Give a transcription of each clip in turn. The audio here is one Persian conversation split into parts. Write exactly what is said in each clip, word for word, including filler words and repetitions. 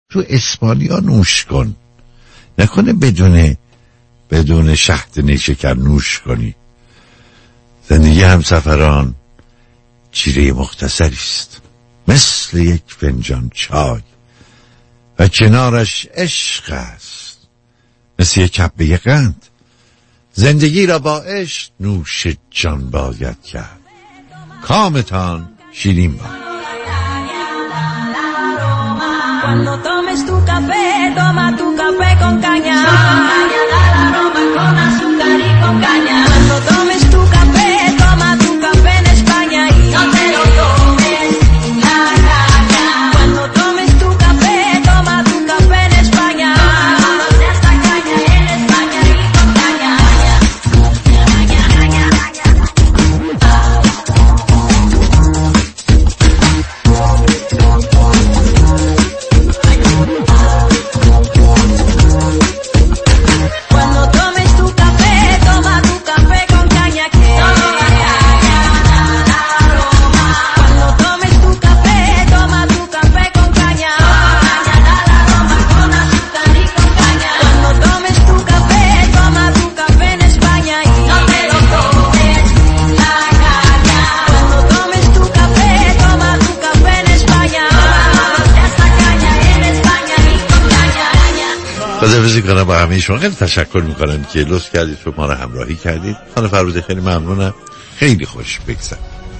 تو اسپانیا نوش کن، نکنه بدون بدون شهد نیشکر نوش کنی. زندگی همسفران چیره مختصری است، مثل یک فنجان چای و کنارش عشق است، مثل یک کبه قند. زندگی را با عشق نوش جان باید کرد. کامتان شیرین باد. Cuando tomes tu café, toma tu café con caña. Caña, dale aroma con azúcar y con caña. Cuando tomes tu café, toma tu café en España y no te lo tomes la caña. Cuando tomes tu café, toma tu café en España. No seas tacaña en España y con caña. Caña, caña, Cuando tomes tu café, toma tu café con caña que toma caña, da aroma. Cuando tomes tu café, toma tu café con caña, caña, da aroma con azúcar y con caña. Cuando tomes tu café, toma tu café en España y no te lo tomes la caña. Cuando tomes tu café, toma tu café en España, no seas tacaña en España y con caña. خداحافظی کنم با همه شما. خیلی تشکر میکنم که لطف کردید و ما رو همراهی کردید. خانم فروزه خیلی ممنونم. خیلی خوش بگذر.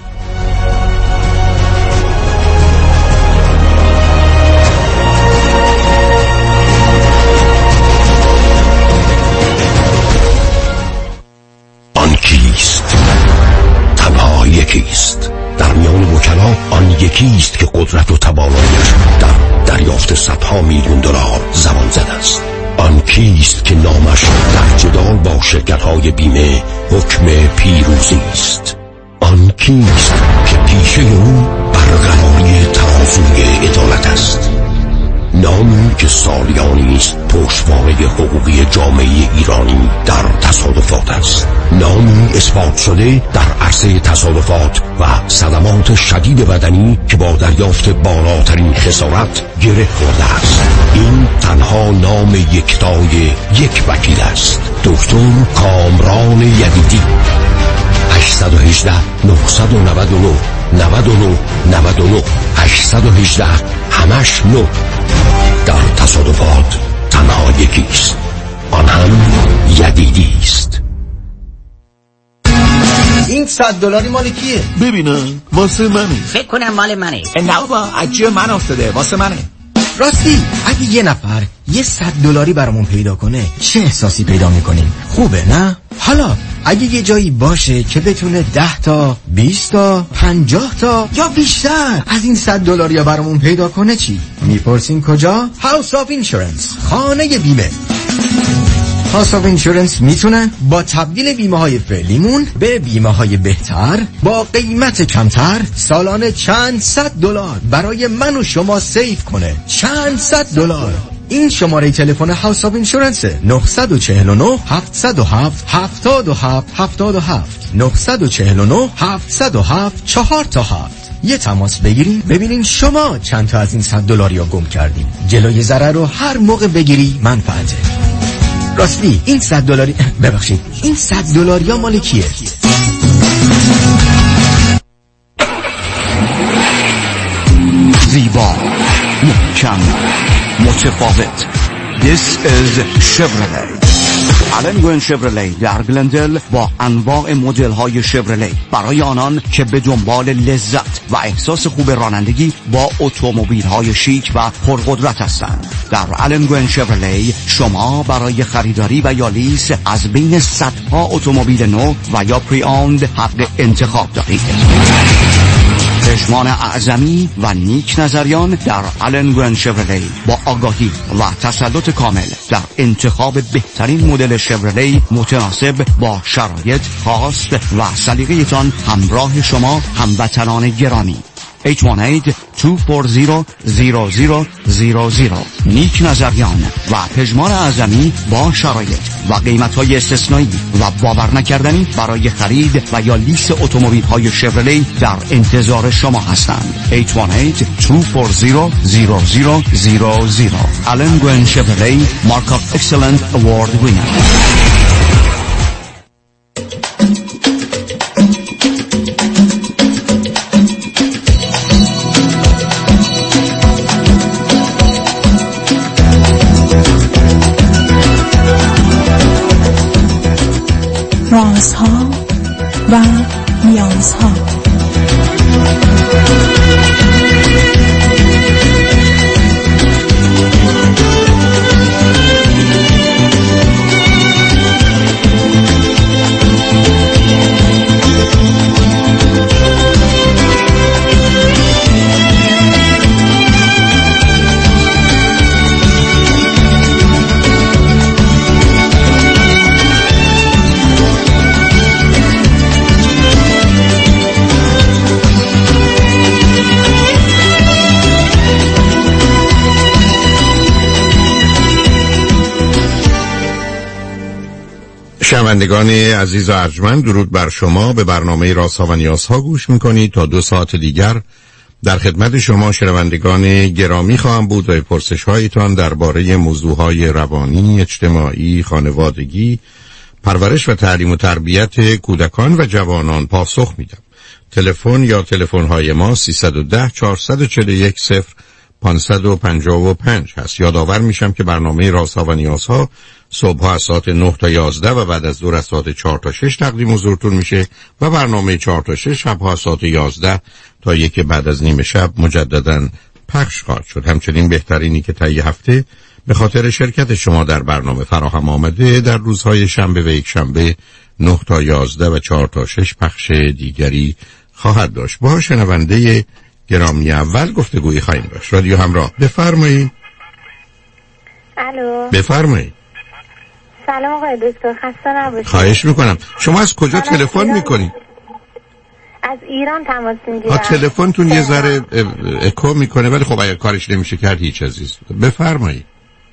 آن کیست؟ تنها یکیست در میان وکلا. آن یکیست که قدرت و تواناییش در دریافت صدها میلیون دلار زمان زده است. آن کیست که نامش در جدال با شرکت‌های بیمه حکم پیروزی است. آن کیست که پیشه او برقراری ترازوی عدالت است. نامی که سالیانی است پشتوانه حقوقی جامعه ایرانی در تصادفات است. نامی اثبات شده در عرصه تصادفات و صدمات شدید بدنی که با دریافت بالاترین خسارت گره خورده است. این تنها نام یکتای یک وکیل است، دکتر کامران یدیدی. هشت یک هشت نه نه نه نه نه نه نه نه هشت یک هشت همش نه. در تصادفات تنها یکیست، آن هم یدیدی است. این صد دلاری مال کیه؟ ببینم واسه منه. فکر کنم مال منه. نه بابا عجیب من افتاده واسه منه. راستی اگه یه نفر یه صد دلاری برامون پیدا کنه چه احساسی پیدا میکنیم؟ خوبه نه؟ حالا اگه یه جایی باشه که بتونه ده تا بیست تا پنجاه تا یا بیشتر از این صد دلاریا برامون پیدا کنه چی؟ میپرسین کجا؟ هاوس آف اینشورنس، خانه بیمه. هاوس آف اینشورنس میتونه با تبدیل بیمه های فعلیمون به بیمه های بهتر با قیمت کمتر سالانه چند صد دلار برای من و شما سیف کنه. چند صد دلار. این شماره تلفن هاوس آف اینشورنس نه چهار نه هفت صفر هفت هفت هفت هفت هفت نه چهار نه هفت صفر هفت چهار تا هفت. یه تماس بگیریم ببینین شما چند تا از این صد دلاریا گم کردین. جلوی ضرر رو هر موقع بگیری منفعته. راستی این صد دلاری ببخشید این صد دلاریا مال کیه؟ زیبا، محکم، متفاوت. This is Chevrolet. آلن گوین شفرلی در گلندل با انواع مدل های شفرلی برای آنان که به دنبال لذت و احساس خوب رانندگی با اتومبیل های شیک و پرقدرت هستند. در آلن گوین شفرلی شما برای خریداری و یا لیز از بین صدها اتومبیل نو و یا پری اوند حق انتخاب دارید. چشمان اعظمی و نیک نظریان در آلن گوین شفرلی با آگاهی و تسلط کامل در انتخاب بهترین مدل شفرلی متناسب با شرایط خاص و سلیقه‌تان همراه شما هموطنان گرامی. هشت یک هشت دو چهار صفر صفر صفر صفر صفر. نیک نظریان و پژمان اعظمی با شرایط و قیمت‌های استثنایی و باور نکردنی برای خرید و یا لیز اتومبیل‌های شفرلی در انتظار شما هستند. هشت یک هشت دو چهار صفر صفر صفر صفر صفر. آلن گوین شفرلی، مارک اف اکسلنت اوارد وینر. رازها و نیازها. شنوندگان عزیز و ارجمند، درود بر شما. به برنامه رازها و نیازها گوش میکنید. تا دو ساعت دیگر در خدمت شما شنوندگان گرامی خواهم بود و پرسش هایتان درباره موضوعهای روانی، اجتماعی، خانوادگی، پرورش و تعلیم و تربیت کودکان و جوانان پاسخ میدم. تلفن یا تلفن های ما سیصد و ده چهارصد و چهل و یک صفر پانصد و پنجاه و پنج هست. یادآور میشم که برنامه رازها و نیازها صبح از ساعت نه تا یازده و بعد از ظهر از ساعت چهار تا شش تقدیم حضورتون میشه و برنامه چهار تا شش شب ها ساعت یازده تا یک بعد از نیم شب مجددا پخش خواهد شد. همچنین بهترینی که طی هفته به خاطر شرکت شما در برنامه فراهم آمده در روزهای شنبه و یک شنبه نه تا یازده و چهار تا شش پخش دیگری خواهد داشت. با شنونده گرامی اول گفتگویی خواهیم داشت. رادیو همراه، بفرمایید. الو، بفرمایید. سلام آقای دکتر، خسته نباشید. خواهش میکنم. شما از کجا تلفن میکنید؟ از ایران تماس میگیرم. ها، تلفنتون یه ذره اکو میکنه، ولی خب اگر کارش نمیشه کرد هیچ عزیز. بفرمایید.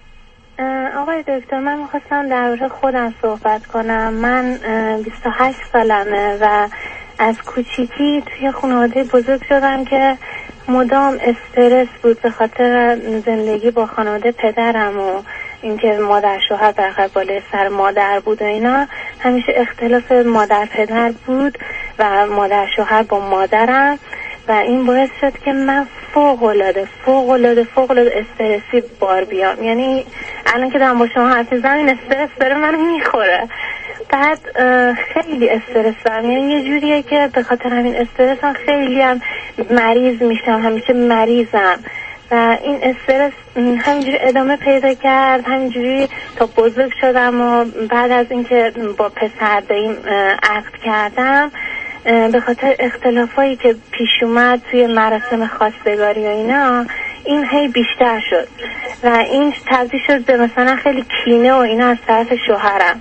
آقای دکتر، من میخواستم در مورد خودم صحبت کنم. من بیست و هشت سالمه و از کوچیکی توی خانواده بزرگ شدم که مدام استرس بود به خاطر زندگی با خانواده پدرم و اینکه مادر شوهر در بالای سر مادر بود و اینا. همیشه اختلاف مادر پدر بود و مادر شوهر با مادرم و این باعث شد که من فوق العاده فوق العاده فوق العاده استرسی بار بیام. یعنی الان که دارم با شما حرف میزنم این استرس داره منو میخوره. بعد خیلی استرس دارم، یعنی یه جوریه که به خاطر همین استرس هم خیلی هم مریض میشم، همیشه مریضم و این استرس همینجوری ادامه پیدا کرد. همینجوری تا بزرگ شدم و بعد از اینکه با پسر داییم عقد کردم به خاطر اختلافایی که پیش اومد توی مراسم خواستگاری و اینا، این هی بیشتر شد و این تبدیل شد به مثلا خیلی کینه و اینا از طرف شوهرم.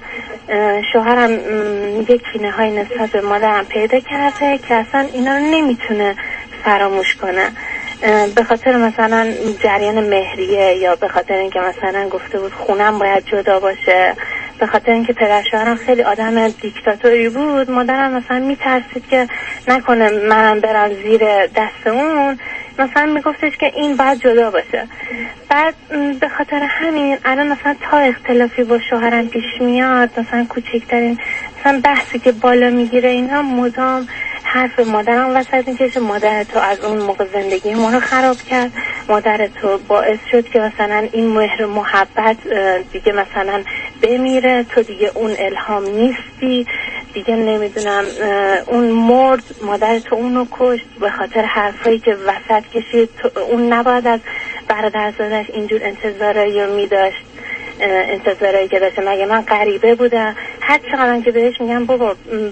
شوهرم یه کینه های نسبت به مادرم پیدا کرده که اصلا اینا رو نمیتونه فراموش کنه، به خاطر مثلا جریان مهریه یا به خاطر اینکه مثلا گفته بود خونم باید جدا باشه، به خاطر اینکه پدر شوهرم خیلی آدم دیکتاتوری بود. مادرم مثلا میترسید که نکنه منم برم زیر دست اون، مثلا میگفتش که این باید جدا باشه. بعد به خاطر همین الان مثلا تا اختلافی با شوهرم پیش میاد، مثلا کوچکترین مثلا بحثی که بالا میگیره اینا مدام حرف مادرم وسط میکشه. مادر تو از اون موقع زندگی ما رو خراب کرد، مادر تو باعث شد که مثلا این مهر محبت دیگه مثلا بمیره، تو دیگه اون الهام نیستی دیگه، نمیدونم اون مرد، مادر تو اونو کشت به خاطر حرفایی که وسط کشید، اون نباید از برادرزادش اینجور انتظارایی رو میداشت، انتظارایی که داشته. مگه من غریبه بودم؟ هر چقدر که بهش میگم بابا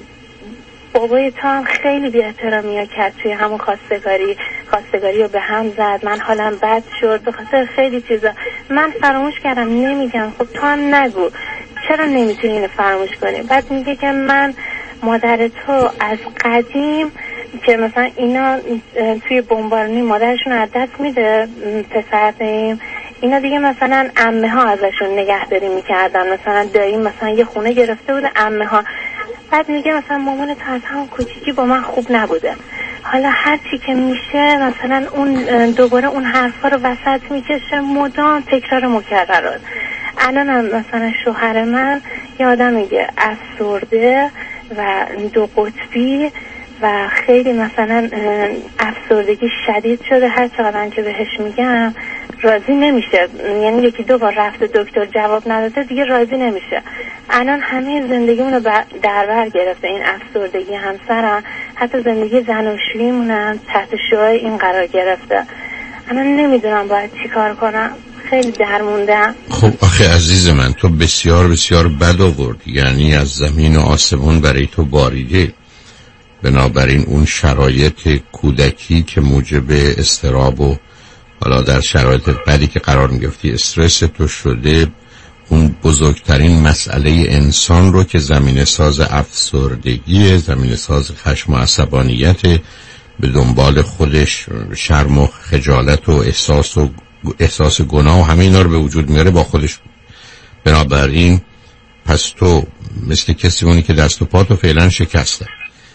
بابای تو هم خیلی بی احترامی ها کرد توی همون خواستگاری خواستگاری رو به هم زد، من حالم بد شد به خاطر خیلی چیزا. من فراموش کردم، نمیگم. خب تو هم نگو، چرا نمیتونی اینو فراموش کنی؟ بعد میگه که من مادر تو از قدیم که مثلا اینا توی بمبارانی مادرشون از دست میده پسر داییم، اینا دیگه مثلا عمه ها ازشون نگهداری میکردن، مثلا داییم مثلا یه خونه گرفته بود عمه ها، بعد میگه مثلا مامان تو از همون کوچیکی با من خوب نبوده، حالا هر چی که میشه مثلا اون دوباره اون حرفا رو وسط میکشه، مدام تکرار مکررات. الان هم مثلا شوهر من یه آدم میگه افسرده و دو قطبی و خیلی مثلا افسردگی شدید شده، هر چقدر که بهش میگم راضی نمیشه، یعنی یکی دو بار رفته دکتر جواب نداده دیگه راضی نمیشه. الان همه زندگیمون رو در بر گرفته این افسردگی، همسرم حتی زندگی زناشوییمون هم تحت شعاع این قرار گرفته. الان نمیدونم باید چی کار کنم، خیلی درموندم. خب آخه عزیز من تو بسیار بسیار بد آوردی، یعنی از زمین و آسمون برای تو باریده. بنابراین اون شرایط کودکی که موجب اضطراب و حالا در شرایط بعدی که قرار میگفتی استرس تو شده، اون بزرگترین مسئله انسان رو که زمینه ساز افسردگی، زمینه ساز خشم و عصبانیت، به دنبال خودش شرم و خجالت و احساس و احساس گناه و همه اینا رو به وجود میاره با خودش. بنابراین پس تو مثل کسی اونی که دست و پاتو فعلا شکسته.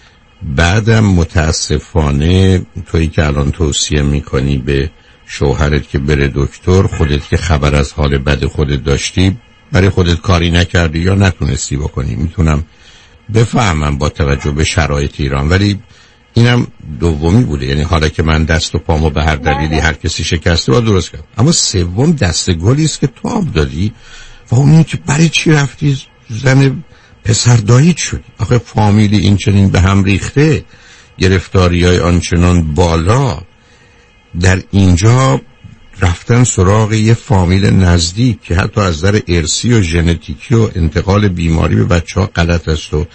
بعدم متاسفانه تویی که الان توصیه میکنی به شوهرت که بره دکتر، خودت که خبر از حال بد خودت داشتی برای خودت کاری نکردی یا نتونستی بکنی. میتونم بفهمم با توجه به شرایط ایران، ولی اینم دومی بوده، یعنی حالا که من دست و پامو به هر دلیلی هر کسی شکسته با درست کرد. اما سوم دست گلی است که تو آب دادی و اون که برای چی رفتی زن پسر داییت شدی. آخه فامیلی این چنین به هم ریخته، گرفتاری های آنچنان بالا، در اینجا رفتن سراغ یه فامیل نزدیک که حتی از نظر ارثی و ژنتیکی و انتقال بیماری به بچه ها غلط است و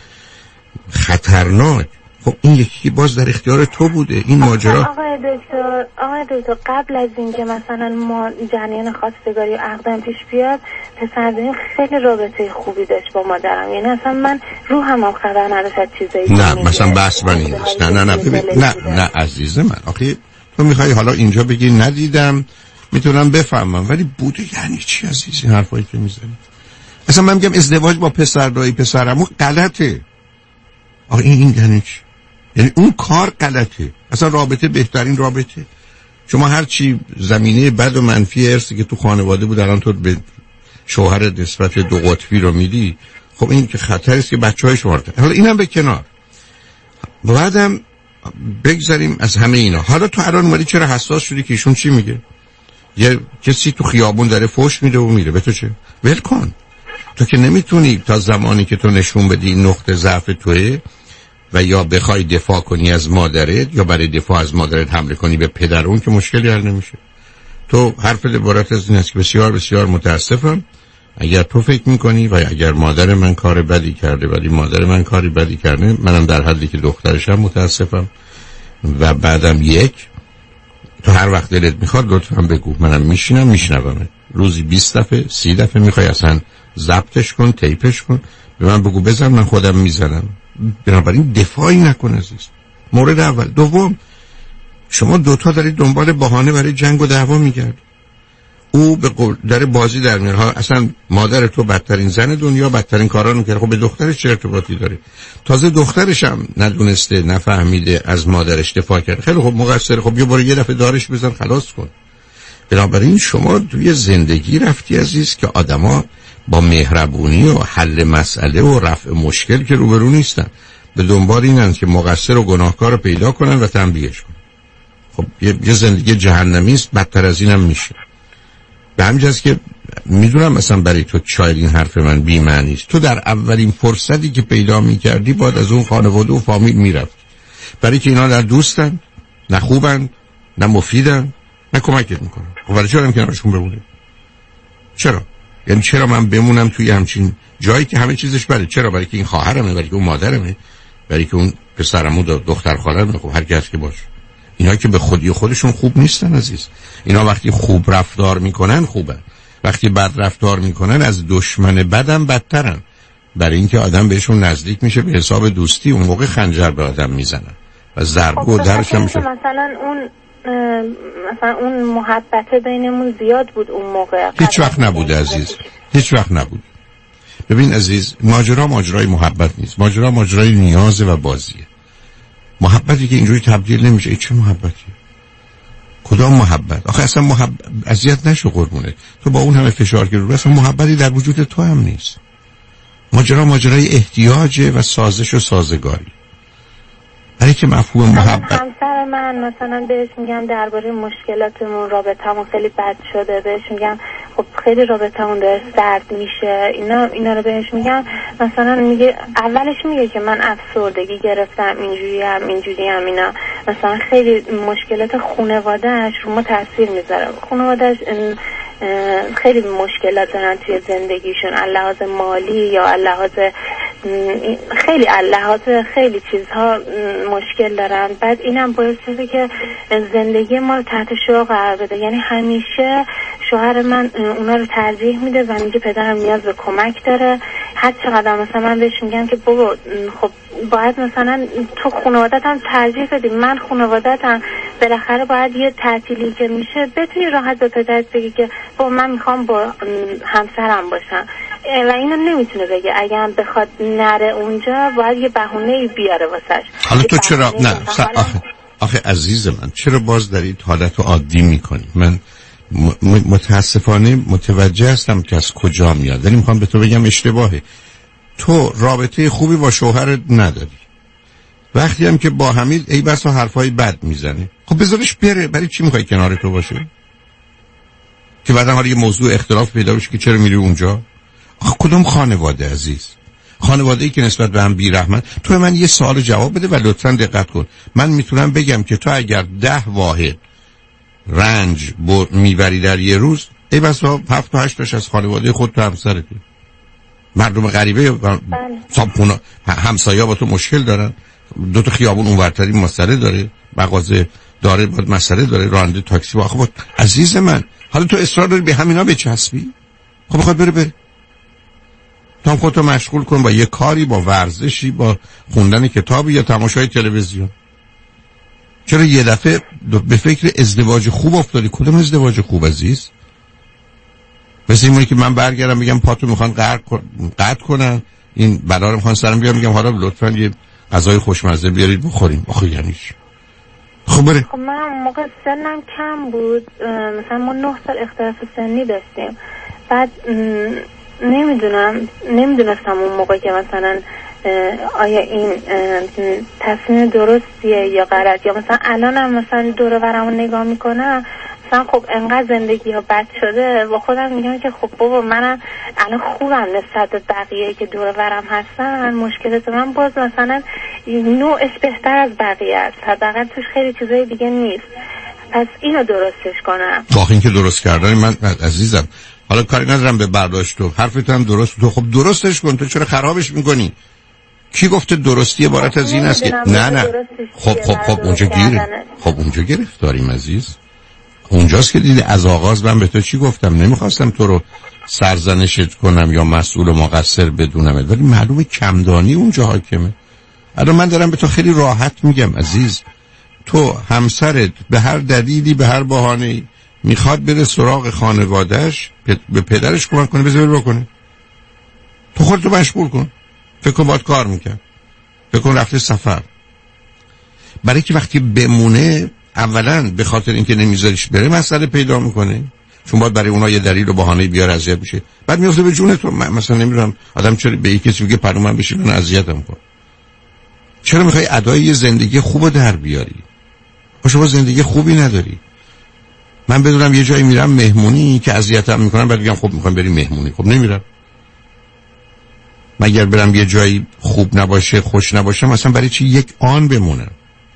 خطرناک. خب این یکی باز در اختیار تو بوده این ماجرا. آقای دکتر آقای دکتر قبل از اینکه مثلا ما جریان خواستگاری و عقدم پیش بیاد، پسر داییم خیلی رابطه خوبی داشت با مادرم، یعنی اصلا من روحم هم خبر نداشت چیزایی. نه مثلا بحث من این است. نه نه نه ببین نه نه عزیز من، آخه تو میخوای حالا اینجا بگی ندیدم، میتونم بفهمم، ولی بوده یعنی چی عزیز این حرفایی که میزنی؟ اصلا من میگم ازدواج با پسر دایی پسرمو غلطه. آخه این این یعنی چی؟ یعنی اون کار غلطه. اصلا رابطه بهترین رابطه. شما هر چی زمینه بد و منفی ارثی که تو خانواده بود الان تو به شوهر نسبت دو قطبی رو میدی، خب این که خطری است که بچهای شما رو. حالا اینم به کنار، بعدم بگذاریم از همه اینا. حالا تو الان اومدی چرا حساس شدی که ایشون چی میگه؟ یه کسی تو خیابون داره فحش میده و میره، به تو چه؟ ول کن. تو که نمیتونی تا زمانی که تو نشون بدی این نقطه ضعف توئه و یا بخوای دفاع کنی از مادرت یا برای دفاع از مادرت حمله کنی به پدر، اون که مشکلی حل نمیشه. تو حرف عبارت از این است که بسیار بسیار متاسفم اگر تو فکر میکنی و اگر مادر من کار بدی کرده ولی مادر من کاری بدی کرده، منم در حدی که دخترشم متاسفم. و بعدم یک، تو هر وقت دلت میخواد لطفاً بگو، منم میشینم میشنوم. روزی بیست دفعه سی دفعه میخوای اصلا ضبطش کن، تیپش کن، به من بگو بزن، من خودم میزنم. بنابراین دفاعی نکن عزیز. مورد اول. دوم، شما دوتا دارید دنبال بهانه برای جنگ و دعوا میگرد. او به قول در بازی در میاره ها، اصلا مادر تو بدترین زن دنیا بدترین کارا میکنه، خب به دخترش چه ارتباطی داره؟ تازه دخترش هم ندونسته نفهمیده از مادرش دفاع کرده. خیلی خب مقصر، خب یه بار یه دفعه دارش بزن خلاص کن. بنابراین شما توی زندگی رفتی عزیز که آدما با مهربونی و حل مسئله و رفع مشکل که روبرو نیستن، به دنبال اینن که مقصر و گناهکار رو پیدا کنن و تنبیهش کنن. خب یه, یه زندگی جهنمی است، بدتر از اینم میشه. به همین جاست که میدونم مثلا برای تو شاید این حرف من بی معنی است. تو در اولین فرصتی که پیدا میکردی باید از اون خانواده و فامیل میرفت، برای که اینا نه دوستن، نه خوبن، نه مفیدن، نه کمکت میکنن. خب برای چرا هم کنارشون بمونی؟ چرا؟ یعنی چرا من بمونم توی همچین جایی که همه چیزش بره؟ چرا؟ برای که این خواهرمه، برای که اون مادرمه، برای که اون پسرمو دختر خاله‌مه. خب هر کس که باشه، اینا که به خودی خودشون خوب نیستن عزیز. اینا وقتی خوب رفتار میکنن خوبن، وقتی بد رفتار میکنن از دشمن بدم بدترن، برای اینکه آدم بهشون نزدیک میشه به حساب دوستی، اون موقع خنجر به آدم میزنن. و ضرب و درش هم میشه. مثلا اون مثلا اون محبت بینمون زیاد بود اون موقع. هیچ وقت نبود عزیز، هیچ وقت نبود. ببین عزیز، ماجرا ماجرای محبت نیست، ماجرا ماجرای نیازه و بازیه. محبتی که اینجوری تبدیل نمیشه، ای چه محبتی؟ کدام محبت؟ آخه اصلا محبت اذیت نشو قربونه. تو با اون همه فشار که رو اصلا محبتی در وجود تو هم نیست. ماجرا ماجرای احتیاجه و سازش و سازگاری. برای که مفهوم محبت، همسر من مثلا بهش میگم درباره مشکلاتمون، رابطمون خیلی بد شده، بهش میگم خب خیلی رابطمون داره سرد میشه، اینا اینا رو بهش میگم. مثلا میگه اولش میگه که من افسردگی گرفتم، اینجوری هم اینجوری هم اینا. مثلا خیلی مشکلات خانواده‌اش رو ما تاثیر میذاره. خانواده‌اش خیلی مشکلات دارن توی زندگیشون، لحاظ مالی یا لحاظ خیلی لحاظ خیلی چیزها مشکل دارن. بعد اینم باعث شده که زندگی ما رو تحت شعاع قرار بده. یعنی همیشه شوهر من اونا رو ترجیح میده و میگه پدرم نیاز به کمک داره. هر چقدر مثلا من بهش میگم که بابا خب باید مثلا تو خانوادت هم ترجیح بدی، من خانوادت هم بالاخره باید یه تعطیلی که میشه بتونی راحت به پدرت بگی که بابا من میخوام با همسرم باشم. و اینو نمیتونه بگه، اگه هم بخواد نره اونجا باید یه بهونه‌ای بیاره واسش. حالا تو چرا نه آخه آخه عزیز من چرا باز دارید حالت رو عادی میکنی؟ من متاسفانه متوجه هستم که از کجا میاد، ولی میخوام به تو بگم اشتباهه. تو رابطه خوبی با شوهرت نداری، وقتی هم که با حمید ای بسا حرفای بد میزنه، خب بذارش بره. برای چی میخوای کنار تو باشه که بعدا حالا یه موضوع اختلاف پیدا بشه که چرا میری اونجا؟ آخه کدوم خانواده عزیز؟ خانواده‌ای که نسبت به هم بی‌رحمن. تو من یه سوال جواب بده و لطفاً دقت کن. من میتونم بگم که تو اگر ده واحد رنج میبری در یه روز، ای بسا هفت تا هشت تاش از خانواده خود تو همسرت، مردم غریبه، صابخونه، همسایه‌ها با تو مشکل دارن، دو تا خیابون اونورتری مسئله داره، مغازه داره باید مسئله داره، راننده تاکسی با خب عزیز من. حالا تو اصرار داری به همینا بچسبی؟ خب بخواد بره بره. تو هم خودتو مشغول کن با یه کاری، با ورزشی، با خوندن کتابی یا تماشای تلویزیون. چرا یه دفعه به فکر ازدواج خوب افتادی؟ کدوم ازدواج خوب عزیز؟ مثل اینه که من برگردم بگم پاتو میخوان قطع کنن، این بلا رو میخوان سرم بیارم، میگم حالا لطفاً یه غذای خوشمزه بیارید بخوریم. آخه یعنی چی؟ خب بره. خب من موقع سنم کم بود، مثلا ما نه سال اختلاف سنی داشتیم. بعد نمیدونم نمیدونستم اون موقع که مثلا آیا این تصمیم درستیه یا غلط، یا مثلا الانم مثلا دور و برمو نگاه میکنم مثلا خب انقدر زندگی ها بد شده و خودم میگم که خب بابا منم الان خوبم نسبت به بقیه که دور و برم هستن. مشکلات من باز مثلا نوعش بهتر از بقیه است، حداقل توش خیلی چیزای دیگه نیست. پس اینو درستش کنم. واقعا این که درست کردن من عزیزم، حالا کاری ندارم به برداشت تو، حرفت هم درست، تو خب درستش کن، تو چرا خرابش میکنی؟ کی گفته درستی عبارت از این است که نه نه خب خب خب اونجا گیر خب اونجا گرفتاریم عزیز. اونجاست که دیدی از آغاز من به تو چی گفتم؟ نمیخواستم تو رو سرزنشت کنم یا مسئول و مقصر بدونم، ولی معلومه کمدانی اونجا حاکمه. الان من دارم به تو خیلی راحت میگم عزیز، تو همسرت به هر دلیلی به هر بهانه‌ای میخواد بره سراغ خانواده‌اش، به پدرش کمک کنه، بذار بکنه. تو خودتو مشغول کن، فکر کن باید کار میکرد، فکر کن رفته سفر. برای که وقتی بمونه اولا به خاطر اینکه نمیذاریش بره مسئله پیدا میکنه، چون باید برای اونها یه دلیل و بهانه بیاره اذیت میشه، بعد میفته به جون تو. مثلا نمیدونم آدم چرا به یک کسی میگه پرو من بشه من اذیتم کن؟ چرا میخوای ادای یه زندگی خوبو در بیاری؟ شما زندگی خوبی نداری. من بدونم یه جایی میرم مهمونی که اذیتم میکنن، بعد میگم خب میخوام بریم مهمونی، خب نمیرم. مگر برم یه جایی خوب نباشه، خوش نباشه، مثلا برای چی یک آن بمونم؟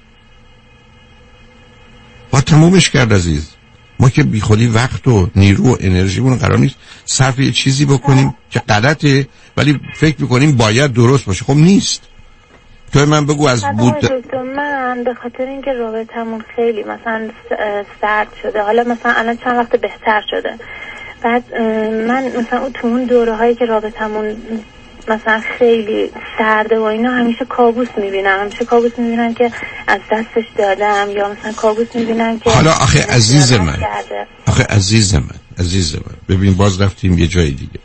با تمومش کرد عزیز. ما که بی خودی وقت و نیرو و انرژیمون قرار نیست صرف یه چیزی بکنیم که غلطه ولی فکر میکنیم باید درست باشه. خب نیست. تو من بگو از بود من به خاطر اینکه رابطمون خیلی مثلا سرد شده، حالا مثلا الان چند وقت بهتر شده، بعد من مثلا تو اون دوره هایی که رابطمون مثلا خیلی سرده و اینا همیشه کابوس میبینم، همیشه کابوس میبینم که از دستش دادم، یا مثلا کابوس میبینم که حالا آخه عزیز من کرده. آخه عزیز من عزیز من ببین باز رفتیم یه جای دیگه.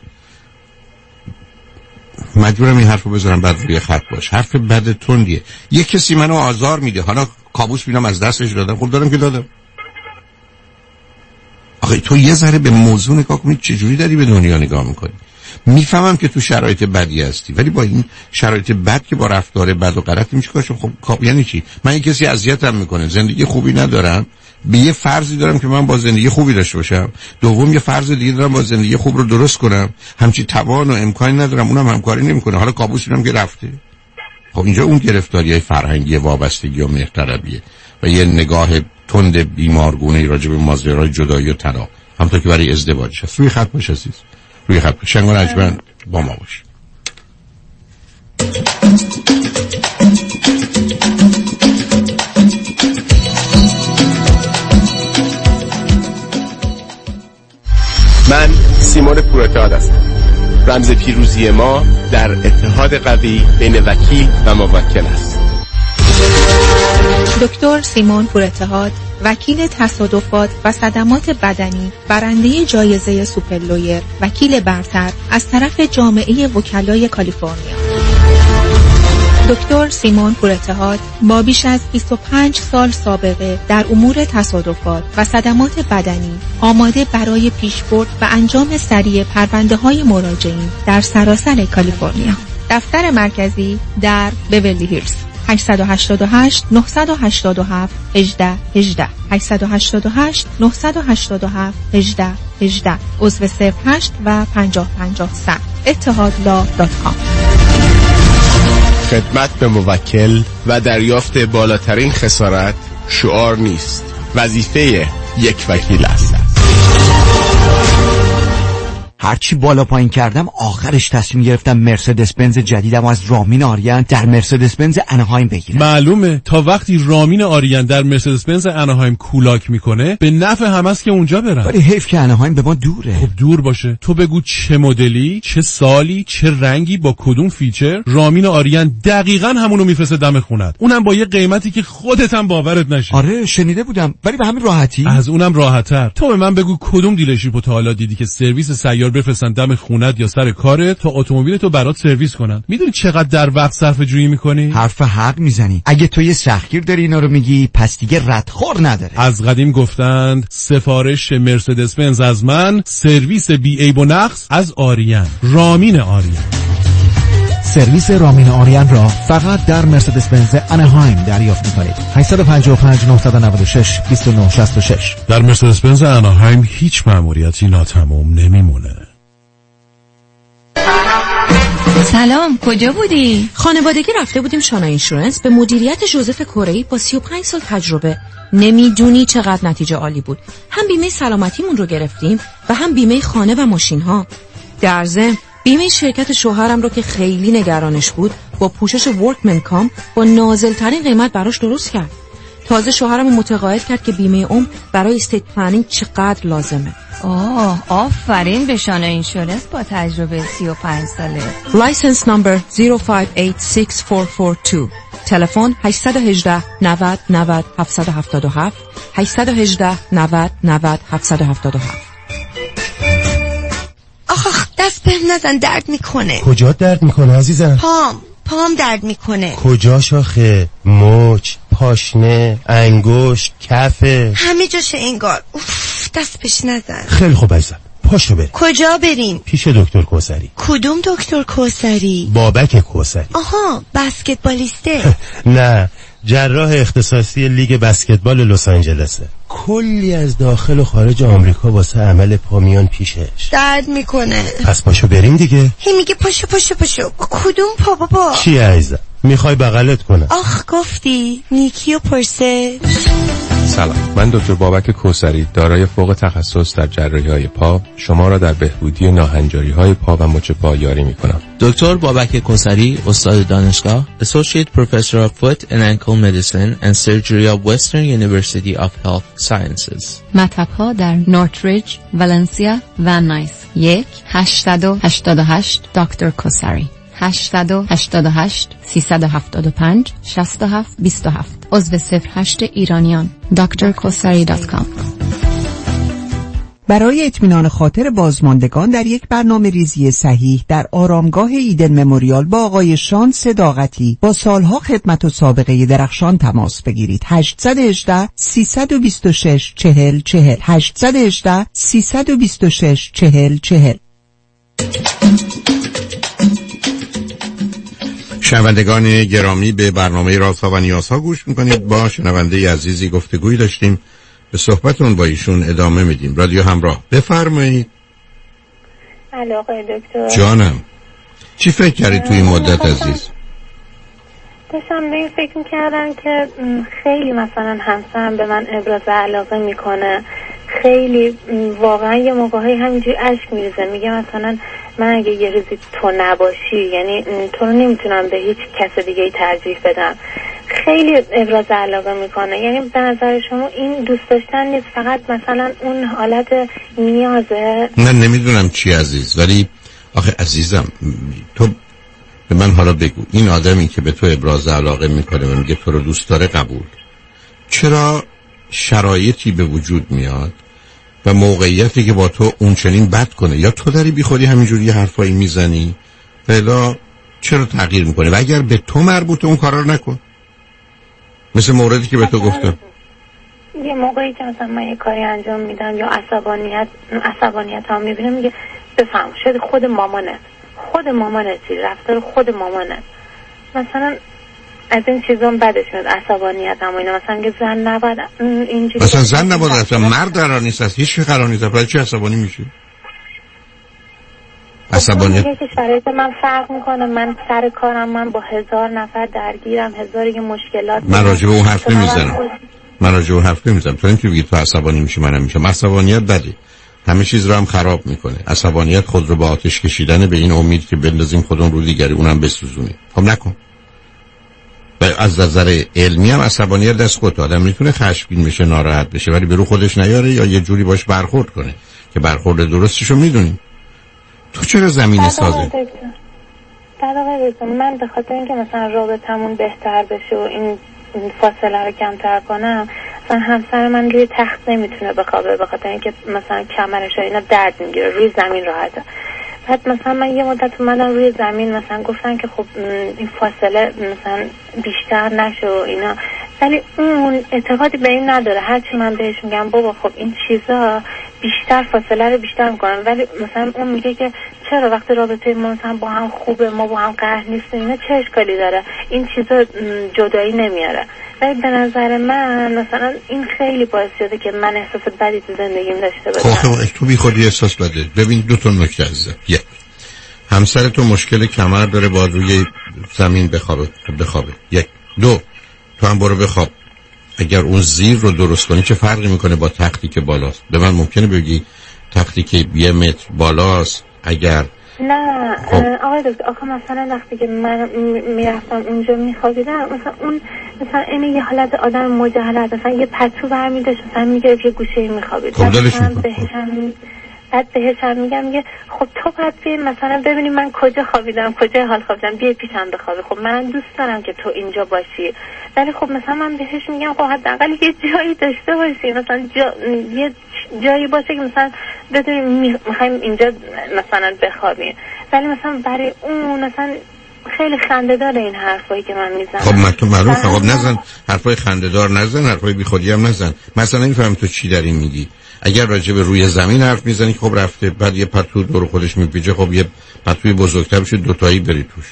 مجبورم این حرفو بذارم بعد روی خط باش. حرف بد تندیه. یه کسی منو آزار میده، حالا کابوس بینم از دستش دادم، خب دارم که دادم. آخه تو یه ذره به موضوع نگاه کنی، چجوری داری به دنیا نگاه میکنی. میفهمم که تو شرایط بدی هستی، ولی با این شرایط بد که با رفتار بد و غلطی میشه کارش. خب یعنی چی؟ من یه کسی اذیتم میکنه، زندگی خوبی ندارم، به یه فرضی دارم که من با زندگی خوبی داشته باشم. دوم یه فرض دیگه دارم با زندگی خوب رو درست کنم، همچی توان و امکانی ندارم، اونم همکاری نمیکنه، حالا کابوس میبینم که رفته. خب اینجا اون گرفتاریای فرهنگی وابستگی و مهرطلبیه و یه نگاه تند بیمارگونه راجع به ماجرای جدایی و طلاق، همونطور که برای ازدواج هست. روی خط باش عزیز، روی خط باش. شنگ و نجمن با ما باش. من سیمون پورتاد هستم. رمز پیروزی ما در اتحاد قوی بین وکیل و موکل است. دکتر سیمون پورتاد، وکیل تصادفات و صدمات بدنی، برنده جایزه سوپرلویر، وکیل برتر از طرف جامعه وکلای کالیفرنیا. دکتر سیمون پورتاد با بیش از بیست و پنج سال سابقه در امور تصادفات و صدمات بدنی آماده برای پیشبرد و انجام سریع پرونده‌های مراجعین در سراسر کالیفرنیا. دفتر مرکزی در بیورلی هیلز. هشت هشت هشت نه هشت هفت یک هشت یک هشت هشت هشت نه هشت هفت یک هشت یک هشت عضو صفر هشت و پنجاه پنجاه صد اتحادلا دات کام. خدمت به موکل و دریافت بالاترین خسارت شعار نیست، وظیفه یک وکیل است. هرچی بالا پایین کردم آخرش تصمیم گرفتم مرسدس بنز جدیدم از رامین آریان در مرسدس بنز اناهایم بگیرم. معلومه تا وقتی رامین آریان در مرسدس بنز اناهایم کولاک میکنه به نفع هم است که اونجا برم. ولی حیف که اناهایم به ما دوره. خب دور باشه، تو بگو چه مدلی، چه سالی، چه رنگی، با کدوم فیچر، رامین آریان دقیقاً همونو میفرسته دم خونت، اونم با یه قیمتی که خودت هم باورت نشه. آره شنیده بودم، ولی به همین راحتی. از اونم راحت‌تر. تو به من بگو کدوم دیلرشیپو تا حالا دیدی که سرویس سیار بفرستن دم خونت یا سر کارت تا اتومبیلتو برات سرویس کنن؟ میدونی چقدر در وقت صرفه جویی میکنی؟ حرف حق میزنی. اگه تو یه سختگیر داری اینا رو میگی پس دیگه ردخور نداره. از قدیم گفتند سفارش مرسدس بنز از من، سرویس بی عیب و نقص از آریان. رامین آریان. سرویس رامین آریان را فقط در مرسدس بنز اناهایم دریافت می‌کنید. هشت پنج پنج نه نه شش دو نه شش شش. در مرسدس بنز اناهایم هیچ مأموریتی ناتمام نمیمونه. سلام، کجا بودی؟ خانوادگی رفته بودیم شانا اینشورنس به مدیریت جوزف کره‌ای با سی و پنج سال تجربه. نمیدونی چقدر نتیجه عالی بود. هم بیمه سلامتیمون رو گرفتیم و هم بیمه خانه و ماشین ها. در ضمن بیمه شرکت شوهرم رو که خیلی نگرانش بود با پوشش ورکمن کام با نازل‌ترین قیمت براش درست کرد. تازه شوهرم متقاعد کرد که بیمه عمر برای استیت پلنینگ چقدر لازمه. آه، آفرین به شانا اینشورنس با تجربه سی و پنج ساله. لایسنس نمبر صفر پنج هشت شش چهار چهار دو. تلفن هشت یک هشت نود نود هفت هفت هفت هشت یک هشت نود نود هفت هفت هفت. آخ دست بهم نزن، درد میکنه. کجا درد میکنه عزیزم؟ پام پام درد میکنه. کجا شاخه؟ مچ، پاشنه، انگشت، کفه، همه جاشه انگار. اوف دست بهش نزن. خیلی خوب عزیزم، پاشو بریم. کجا بریم؟ پیش دکتر کوثری. کدوم دکتر کوثری؟ بابک کوثری. آها، بسکتبالیسته؟ نه، جراح اختصاصی لیگ بسکتبال لس آنجلسه. کلی از داخل و خارج آمریکا واسه عمل پا میان پیشش. درد میکنه. پس پاشو بریم دیگه. هی میگه پاشو پاشو پاشو. کدوم پا بابا؟ چی عزیزم؟ میخوای بغلت کنم؟ آخ گفتی نیکی و پرسه. سلام، من دکتر بابک کوثری دارای فوق تخصص در جراحی‌های پا شما را در بهبودی ناهنجاری‌های پا و مچ پا یاری می‌کنم. دکتر بابک کوثری، استاد دانشگاه، Associate Professor of Foot and Ankle Medicine and Surgery of Western University of Health Sciences. مطب‌ها در نورتریج، ولنسیا و نایس. یک هشت هشت هشت دکتر کوثری. هشت هشت هشت سیصد و هفتاد و پنج شصت و هفت بیست و هفت. عضو صفر هشت ایرانیان. دکتر کوثری دات کام. برای اطمینان خاطر بازماندگان در یک برنامه ریزی صحیح در آرامگاه ایدن مموریال با آقای شان صداقتی با سالها خدمت و سابقه درخشان تماس بگیرید. هشت یک هشت سه دو شش چهل چهل هشت یک هشت سه دو شش چهل چهل. شنوندگان گرامی، به برنامه رازها و نیازها گوش میکنید. با شنونده عزیزی گفتگوی داشتیم، به صحبتون با ایشون ادامه میدیم. رادیو همراه، بفرمایید. الو آقای دکتر. جانم، چی فکر کردید توی این مدت عزیز؟ داشتم به این فکر میکردم که خیلی مثلا همسرم به من ابراز علاقه میکنه، خیلی واقعا یه موقعی همینجوری اشک میریزه، میگه مثلا من اگه یه روزی تو نباشی، یعنی تو رو نمیتونم به هیچ کس دیگه ترجیح بدم. خیلی ابراز علاقه میکنه. یعنی به نظر شما این دوست داشتن نیست، فقط مثلا اون حالت نیازه؟ نه نمیدونم چی عزیز، ولی آخه عزیزم تو به من حالا بگو، این آدمی که به تو ابراز علاقه میکنه و میگه تو رو دوست داره، قبول، چرا شرایطی به وجود میاد و موقعیتی که با تو اون چنین بد کنه، یا تو داری بی خودی همینجوری حرفایی میزنی فعلا چرا تغییر میکنه؟ و اگر به تو مربوطه اون کارا رو نکن، مثل موردی که به تو گفتم. یه موقعی که مثلا من یه کاری انجام میدم یا عصبانیت عصبانیت هم میبینم، میگه بفهم شاید خود مامانه خود مامانه چی رفتار خود مامانه، مثلا از این چیزام بدش میاد، عصبانیت هم اینا، مثلا میگه زن نباید اینجوری، مثلا زن نباید رفتن، مرد قرار نیست، از هیچ قرار نیست، برای چی عصبانی میشی؟ عصبانیت میگه که شرایط من فرق میکنه، من سر کارم، من با هزار نفر درگیرم، هزار یه مشکلات. من راجع به اون حرف نمیزنم، من راجع به اون حرف نمیزنم. تو نمیتونی بگی تو عصبانی میشی منم میشم. عصبانیت بده، همه چیز رو هم خراب میکنه. عصبانیت خود رو با آتش کشیدن به این امید که بندازیم خودمون رو دیگری اونم بسوزونیم. خب نکن. و از نظر علمی هم عصبانیت دست خود آدم میتونه خشمگین بشه، ناراحت بشه، ولی به رو خودش نیاره یا یه جوری باش برخورد کنه که برخورد درستشو میدونیم. تو چرا زمین سازه؟ در واقع من به خاطر اینکه مثلا رابطمون بهتر بشه و این فاصله رو کمتر کنم، مثلا همسر من روی تخت نمیتونه بخوابه به خاطر اینکه مثلا کمرش اینا درد میگیره، روی زمین راحته. بعد مثلا من یه مدت اومدم روی زمین، مثلا گفتن که خب این فاصله مثلا بیشتر نشه و اینا، ولی اون اعتقادی به این نداره. هرچی من بهش میگم بابا خب این چیزا بیشتر فاصله رو بیشتر میکنن، ولی مثلا اون میگه که چرا وقتی رابطه ما مثلا با هم خوبه، ما با هم قهر نیستیم، اینا چه اشکالی داره، این چیزا جدایی نمیاره. ولی به نظر من مثلا این خیلی باعث شده که من احساس بدی تو زندگیم داشته باشم. خب تو بی خودی احساس بده. ببین دو تا نکته عزیزم، یک، همسر تو مشکل کمر داره، با روی زمین بخوابه بخوابه یک. دو، تو هم برو بخواب. اگر اون زیر رو درست کنی چه فرقی میکنه با تختی که بالاست؟ به من ممکنه بگی تختی که یه متر بالاست اگر نه خب. آقای دکتر آخه مثلا وقتی که من میرفتم اونجا میخوابیدم، مثلا اون مثلا این یه حالت آدم مجهلت، مثلا یه پتو برمیداشت مثلا میگرفت یه گوشه میخوابید. خب دلش میخواد. بعد بهش هم میگم میگه خب تو باید بیای مثلا ببینی من کجا خوابیدم، کجا حال خوابیدم، بیای پیشم بخوابی. خب منم دوست دارم که تو اینجا باشی، ولی خب مثلا من بهش میگم خب حداقل یه جایی داشته باشی، مثلا جا... یه جایی باشه که مثلا بدونیم میخوایم اینجا مثلا بخوابیم. ولی مثلا برای اون مثلا خیلی خنده‌دار این حرفایی که من میزنم. خب من تو معروف خب نزن حرفای خنده‌دار، نزن حرفای بیخودی هم نزن. مثلا نمیفهم تو چی داری میگی. اگر راجع به روی زمین حرف میزنی که خب رفته، بعد یه پتو دور خودش میپیچه، خب یه پتوی بزرگتر بشه دوتایی بری توش.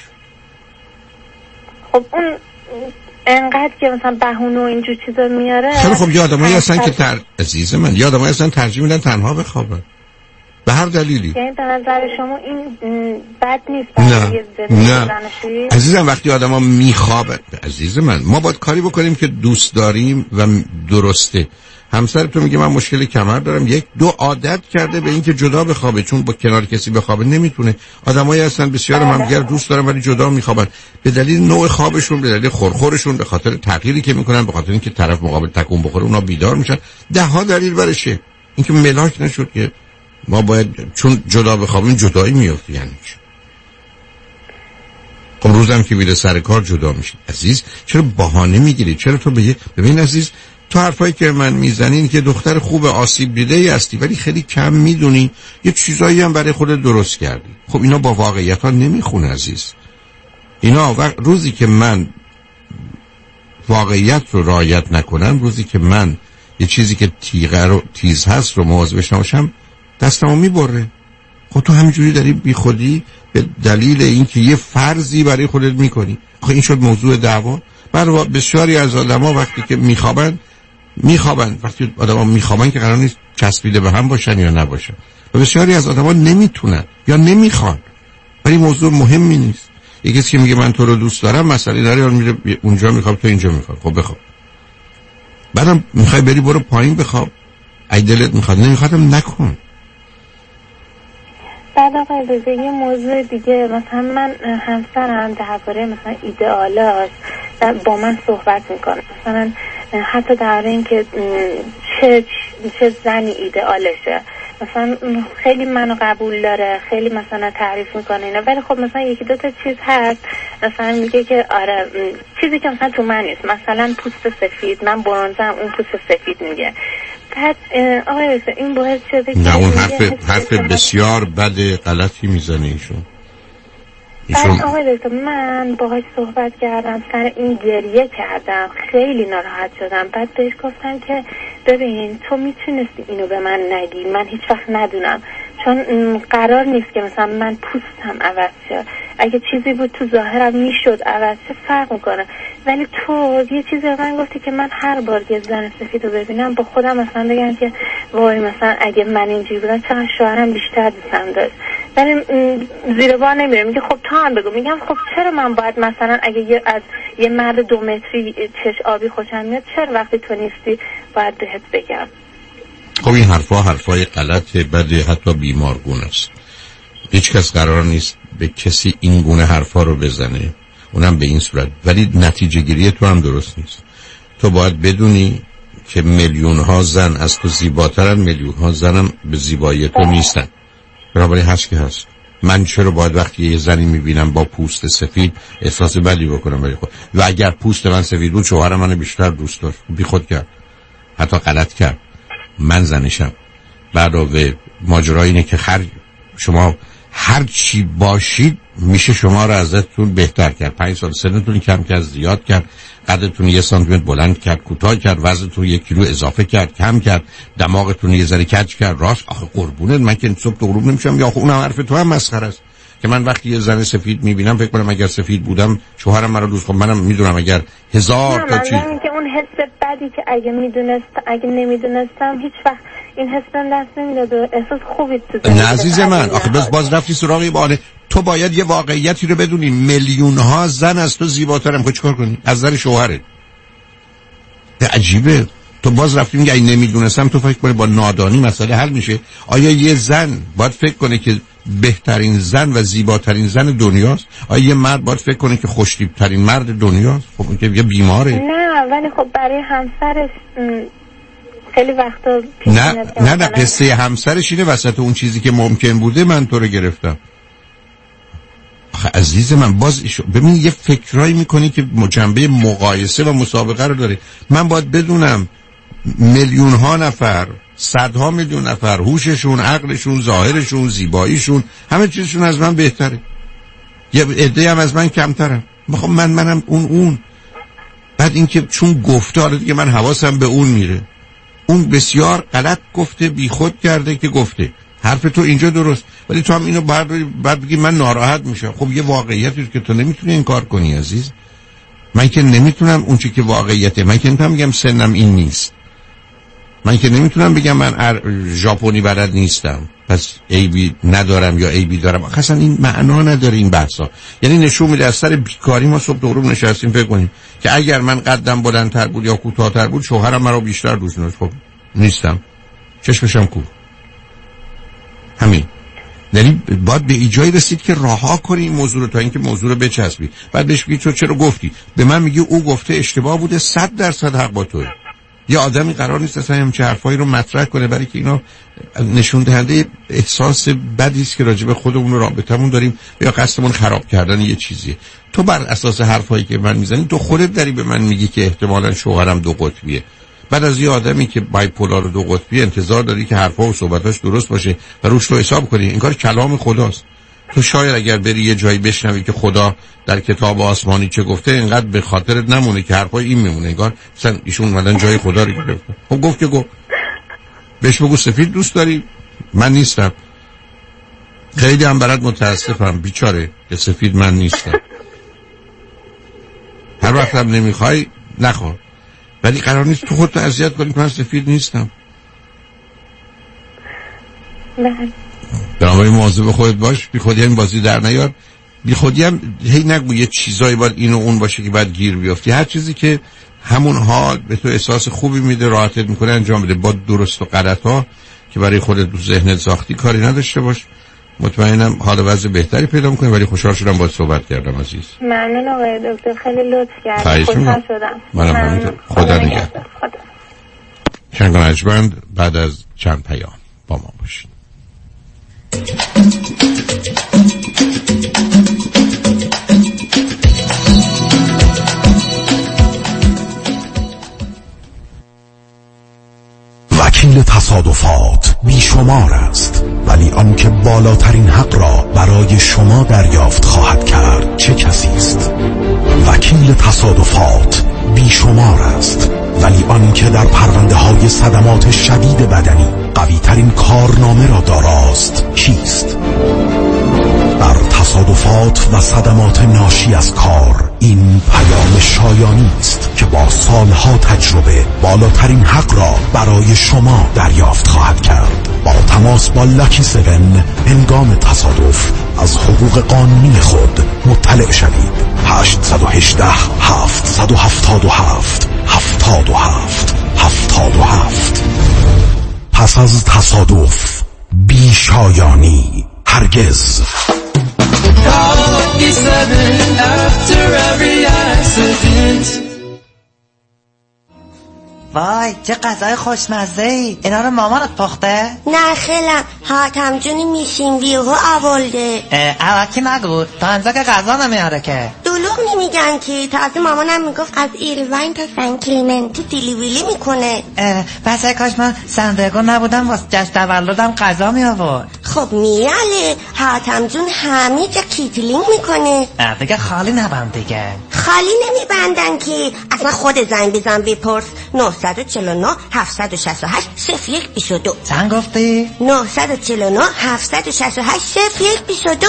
خب اون انقدر که مثلا بهونه و اینجور چیزا میاره. خب خب یه آدمایی هستن که تر... عزیز من یه آدمایی هستن ترجیح میدن تنها بخوابن به هر دلیلی. یعنی به نظر شما این بد نیست؟ نه نه عزیزم، وقتی آدما میخوابن عزیز من ما باید کاری بکنیم که دوست داریم و درسته. همسر تو میگه من مشکل کمر دارم، یک دو عادت کرده به اینکه جدا بخوابه، چون با کنار کسی بخوابه نمیتونه. آدمایی هستن بسیار همدیگر دوست دارن ولی جدا میخوابن به دلیل نوع خوابشون، به دلیل خورخورشون، به خاطر تغییری که میکنن، به خاطر اینکه طرف مقابل تکون بخوره اونا بیدار میشن. ده ها دلیل برشه. اینکه ملاک نشد که ما باید چون جدا بخوابیم جدایی میفته. یعنی چی؟ خب روزم که میره سر کار جدا میشه. عزیز چرا بهانه میگیری؟ چرا تو به ببین عزیز، تو حرفایی که من میزنین که دختر خوب آسیب دیده ای هستی ولی خیلی کم میدونی، یه چیزایی هم برای خودت درست کردی. خب اینا با واقعیت ها نمیخونه عزیز. اینا وقت روزی که من واقعیت رو رعایت نکنم، روزی که من یه چیزی که تیغه رو تیز هست رو مواظبش نباشم، دستمو میبره. خب تو همینجوری داری بی خودی به دلیل اینکه یه فرضی برای خودت میکنی. خب این شد موضوع دعوا. برای بسیاری از آدما وقتی که میخوابن میخوابن وقتی آدما میخوابن که قرار نیست چسبیده به هم باشن یا نباشن. و بسیاری از آدما نمیتونن یا نمیخوان. ولی موضوع مهمی نیست. یکی که میگه من تو رو دوست دارم، مسئله داره، اون میره اونجا میخواد، تو اینجا میخواد. خب بخواب. بعدم میخوای بری برو پایین بخواب. اگه دلت میخواد، نمیخوادم نکن. بعد آقای دکتر یه موضوع دیگه، مثلا من همسرم درباره مثلا ایدئالاش با من صحبت میکنه، مثلا حتی درباره این که چه چه زنی ایدئالشه، مثلا خیلی منو قبول داره، خیلی مثلا تعریف میکنه اینا، ولی خب مثلا یکی دو تا چیز هست مثلا میگه که آره چیزی که مثلا تو من نیست، مثلا پوست سفید، من برنزم اون پوست سفید میگه. بعد آقای دکتر این باعث شده نه اون حرف حرف بسیار بد غلطی میزنه ایشون. بعد آقای دکتر من باهاش صحبت کردم، سر این گریه کردم، خیلی ناراحت شدم. بعد بهش گفتم که ببین تو میتونستی اینو به من نگی، من هیچ وقت ندونم، چون قرار نیست که مثلا من پوستم عوض شه، اگه چیزی بود تو ظاهرم میشد عوض شه فرق میکنه، ولی تو یه چیزی به من گفتی که من هر بار که زن سفید رو ببینم با خودم مثلا بگم که وای مثلا اگه من اینجوری بودم چقدر شوهرم بیشتر دوستم داشت، ولی زیر بار نمیره. میگه خب تو هم بگو. میگم خب چرا من باید مثلا اگه یه از یه مرد دو متری چش آبی خوشم میاد، چرا وقتی تو نیستی باید بهت بگم؟ خب این حرفا حرفای غلط بده، حتی بیمارگون است. هیچ کس قرار نیست به کسی این گونه حرفا رو بزنه، اونم به این صورت. ولی نتیجه گیری تو هم درست نیست. تو باید بدونی که میلیون ها زن از تو زیباترن، میلیون ها زنم به زیبایی تو نیستن. بنابراین هست که هست. من چرا باید وقتی یه زنی میبینم با پوست سفید احساس بدی بکنم برای خود؟ و اگر پوست من سفید بود شوهر منو بیشتر دوست داشت، بی خود کرد، حتی غلط کرد. من زنشم. بعد و ماجرا اینه که هر شما هر چی باشید میشه شما رو ازتون بهتر کرد. پنج سال سنتون کم کرد، زیاد کرد، قدتون یه سانتیمتر بلند کرد، کوتاه کرد، وزنتون یک کیلو اضافه کرد، کم کرد، دماغتون یه ذره کج کرد، راست. آخه قربونت من که صبح تا غروب نمیشم. یا آخه اونم حرف تو هم مسخره است که من وقتی یه زن سفید میبینم فکر کنم اگر سفید بودم شوهرم مرا دوست. خب منم میدونم اگر هزار تا چیز که اون حس بدی که اگه میدونست اگه نمیدونستم هیچ وقت این حس بهم دست نمیداد و احساس خوبی تو نه عزیز من. آخه بس باز رفتی سراغ باره. تو باید یه واقعیتی رو بدونی، میلیون ها زن از تو زیباترن. خب چیکار کنی؟ از نظر شوهرت عجیبه. تو باز رفتی میگی اگه نمیدونستم. تو فکر کنی با نادانی مسئله حل میشه؟ آیا یه زن باید فکر کنه که بهترین زن و زیباترین زن دنیاست؟ آیا یه مرد باید فکر کنه که خوش‌تیپ‌ترین مرد دنیاست؟ خب اون که یه بیماره. نه ولی خب برای همسرش خیلی وقتا نه نه نه قصه همسرش اینه وسط اون چیزی که ممکن بوده من تو رو گرفتم. آخه عزیز من باز ببین یه فکرایی میکنی که جنبه مقایسه و مسابقه رو داره. من باید بدونم میلیون ها نفر، صدها میلیون نفر هوششون، عقلشون، ظاهرشون، زیباییشون، همه چیزشون از من بهتره. یه عده هم از من کمترن. خب من منم اون اون. بعد اینکه چون گفته، حالا دیگه من حواسم به اون میره. اون بسیار غلط گفته، بیخود کرده که گفته. حرف تو اینجا درست، ولی تو هم اینو بعد بعد بگی من ناراحت میشم. خب یه واقعیتی که تو نمیتونی انکار کنی عزیز. من که نمیتونم اون چی که واقعیته، من که نمیتونم بگم سنم این نیست. من که نمیتونم بگم من ژاپنی بلد نیستم پس عیبی ندارم یا عیبی دارم. اصلا این معنا نداره این بحثا. یعنی نشون میده از سر بیکاری ما صبح تا غروب نشستیم فکر کنیم که اگر من قدم بلندتر بود یا کوتاه‌تر بود شوهرم مرا بیشتر دوست داشت. خب نیستم، چشمشم کور. همین. یعنی باید به ایجای رسید که رها کنی این موضوع رو تا اینکه موضوع رو بچسبی. بعد بهش بگی تو چرا گفتی؟ به من میگی او گفته اشتباه بوده. صد درصد حق با توئه. یه آدمی قرار نیست اصلا همچه حرفایی رو مطرح کنه، برای که اینا نشون دهنده احساس بدی است که راجع به خودمون و رابطمون داریم یا قصدمون خراب کردن یه چیزیه. تو بر اساس حرفایی که من میزنی تو خودت داری به من میگی که احتمالاً شوهرم دو قطبیه. بعد از یه آدمی که بایپولار و دو قطبی انتظار داری که حرفا و صحبتاش درست باشه و روش رو حساب کنی. این کار کلام خداست. تو شاید اگر بری یه جایی بشنوی که خدا در کتاب آسمانی چه گفته، اینقدر به خاطرت نمونه که حرفای این میمونه، انگار مثلا ایشون اومدن جای خدا رو گرفتن. خب گفت که گفت. بهش بگو سفید دوست داری؟ من نیستم. خیلی هم برات متاسفم بیچاره که سفید من نیستم. هر وقت هم نمیخوای نخور، ولی قرار نیست تو خودت اذیت کنی که من سفید نیستم. بله. درامای مواظب خودت باش، بی خودی هم بازی در نیار، بی خودی هم هی نگو یه چیزایی باید این و اون باشه که باید گیر بیافتی. هر چیزی که همون حال به تو احساس خوبی میده، راحتت میکنه انجام بده. با درست و غلط ها که برای خودت تو ذهنت ساختی کاری نداشته باش. مطمئنم حال وضع بهتری پیدا میکنی. ولی خوشحال شدم باهات صحبت کردم عزیز. ممنون آقای دکتر، خیلی لطف کردید. خوشحال شدم. منم همینطور. خدا نگهدار. چند گنجبند بعد از چند پیام با ما باشید. وکیل تصادفات بیشمار است، ولی آنکه بالاترین حق را برای شما دریافت خواهد کرد چه کسی است؟ وکیل تصادفات بیشمار است، ولی آنکه در پرونده های صدمات شدید بدنی قوی ترین کارنامه را داراست کیست؟ در تصادفات و صدمات ناشی از کار این پیام شایانی است که با سالها تجربه بالاترین حق را برای شما دریافت خواهد کرد. با تماس با لاکی سون هنگام تصادف از حقوق قانونی خود مطلع شوید. هشت یک هشت هفت هفت هفت هفت هفت هفت هفت. پس از تصادف بی شایانی هرگز. وای چه غذای خوشمزه ای، اینا رو مامانت پخته؟ نه خیلم، حاتم جونی میشین بیهو اولده. اوکی نگو، تا انزا که غذا نمیاره که. دلوغ نمیگن که، تازه مامانم میگفت از ایروین تا سن کلیمنتی دیلی ویلی میکنه. پس ای کاش من سندگو نبودم واسه جشن تولدم غذا می آورد. خب میاله، حاتم جون همه جا کیتلینگ میکنه. دیگه خالی نبند دیگه. خالی نمیبندن که، اصلا خود زنگ بزن بپرس. نه چهار نه هفت شش هشت صفر یک دو دو. چند گفتی؟ نه چهار نه هفت شش هشت صفر یک دو دو.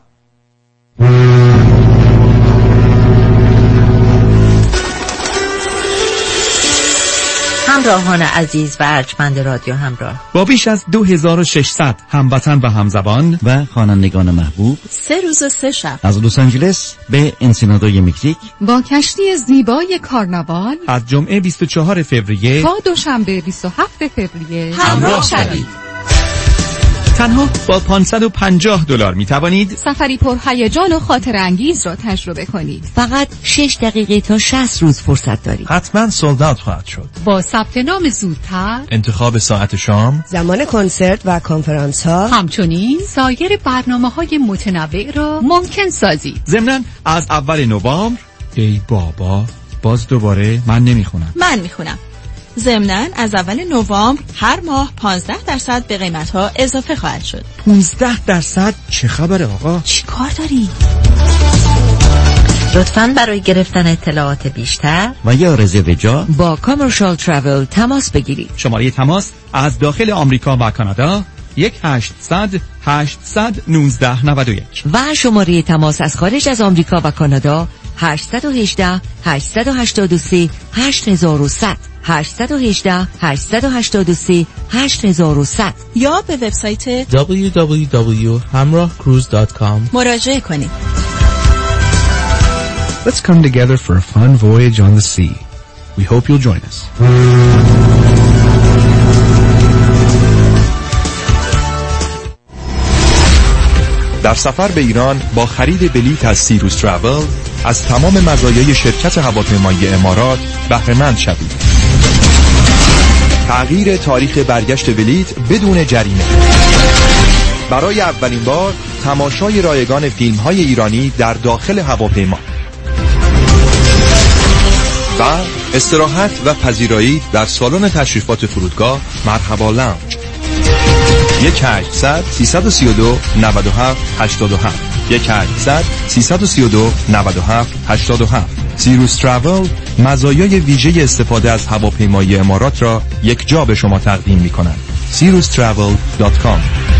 همراهان عزیز و ارجمند رادیو همراه، با بیش از دو هزار و ششصد هموطن و همزبان و خوانندگان محبوب، سه روز و سه شب از لس آنجلس به انسینادوی مکزیک با کشتی زیبای کارناوال از جمعه بیست و چهارم فوریه تا دوشنبه بیست و هفتم فوریه همراه شوید. تنها با پانصد و پنجاه دلار می توانید سفری پر هیجان و خاطر انگیز را تجربه کنید. فقط شش دقیقه تا شصت روز فرصت دارید. حتما سولد اوت خواهد شد. با ثبت نام زودتر، انتخاب ساعت شام، زمان کنسرت و کنفرانس ها، همچنین سایر برنامه‌های متنوع را ممکن سازید. ضمناً از اول نوامبر، ای بابا باز دوباره من نمیخونم. من میخونم. ضمناً از اول نوامبر هر ماه پانزده درصد به قیمت‌ها اضافه خواهد شد. پانزده درصد؟ چه خبره آقا؟ چی کار داری؟ لطفاً برای گرفتن اطلاعات بیشتر و یا رزرو جا با کامرشال ترافل تماس بگیرید. شماره تماس از داخل آمریکا و کانادا یک هشتصد هشتصد نوزده نود و یک و شماره تماس از خارج از آمریکا و کانادا هشت یک هشت هشت هشت سه هشت صفر صفر صفر هشت یک هشت هشت هشت سه هشت صفر صفر صفر یا به وبسایت دبلیو دبلیو دبلیو دات hamrah cruise دات کام مراجعه کنید. Let's come together for a fun voyage on the sea. We hope you'll join us. در سفر به ایران با خرید بلیط از سیروس تراول از تمام مزایای شرکت هواپیمایی امارات بهره مند شوید. تغییر تاریخ برگشت بلیت بدون جریمه. برای اولین بار تماشای رایگان فیلم‌های ایرانی در داخل هواپیما و استراحت و پذیرایی در سالن تشریفات فرودگاه مرحبا لاونج. یک هشتصد سیصد و سی و دو نود و هفت هشتاد و هفت یک هشتصد سیصد و سی و دو نود و هفت هشتاد و هفت. سیروس تراول مزایای ویژه استفاده از هواپیمایی امارات را یک جا به شما تقدیم می‌کند. سیروس تراول دات کام.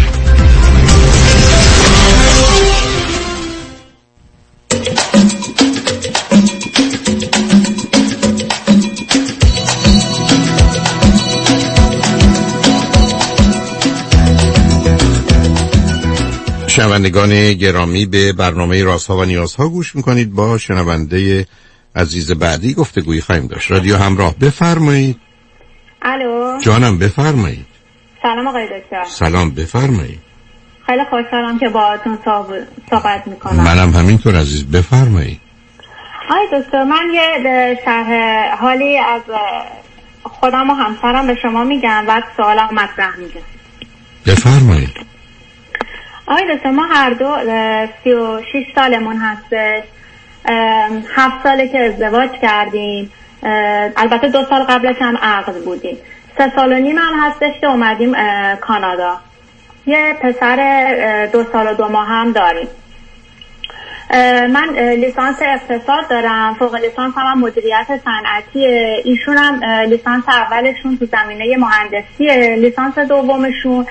شنوندگان گرامی، به برنامه رازها و نیازها گوش میکنید. با شنونده عزیز بعدی گفتگویی خواهیم داشت. رادیو همراه، بفرمایید. الو جانم، بفرمایید. سلام آقای دکتر. سلام، بفرمایید. خیلی خوشحالم که باهاتون صحبت میکنم. منم همینطور عزیز، بفرمایید. آقای دکتر، من یه شرح حالی از خودم و همسرم به شما میگم و سوالم مطرح میگم. بفرمایید. آقای دکتر، ما هر دو سی و شیش سالمون هستش. هفت ساله که ازدواج کردیم. البته دو سال قبلش هم عقد بودیم. سه سال و نیم هم هستش که اومدیم کانادا. یه پسر دو سال و دو ماه هم داریم. من لیسانس اقتصاد دارم، فوق لیسانس هم مدیریت صنعتی. ایشون هم لیسانس اولشون تو زمینه مهندسی، لیسانس دومشون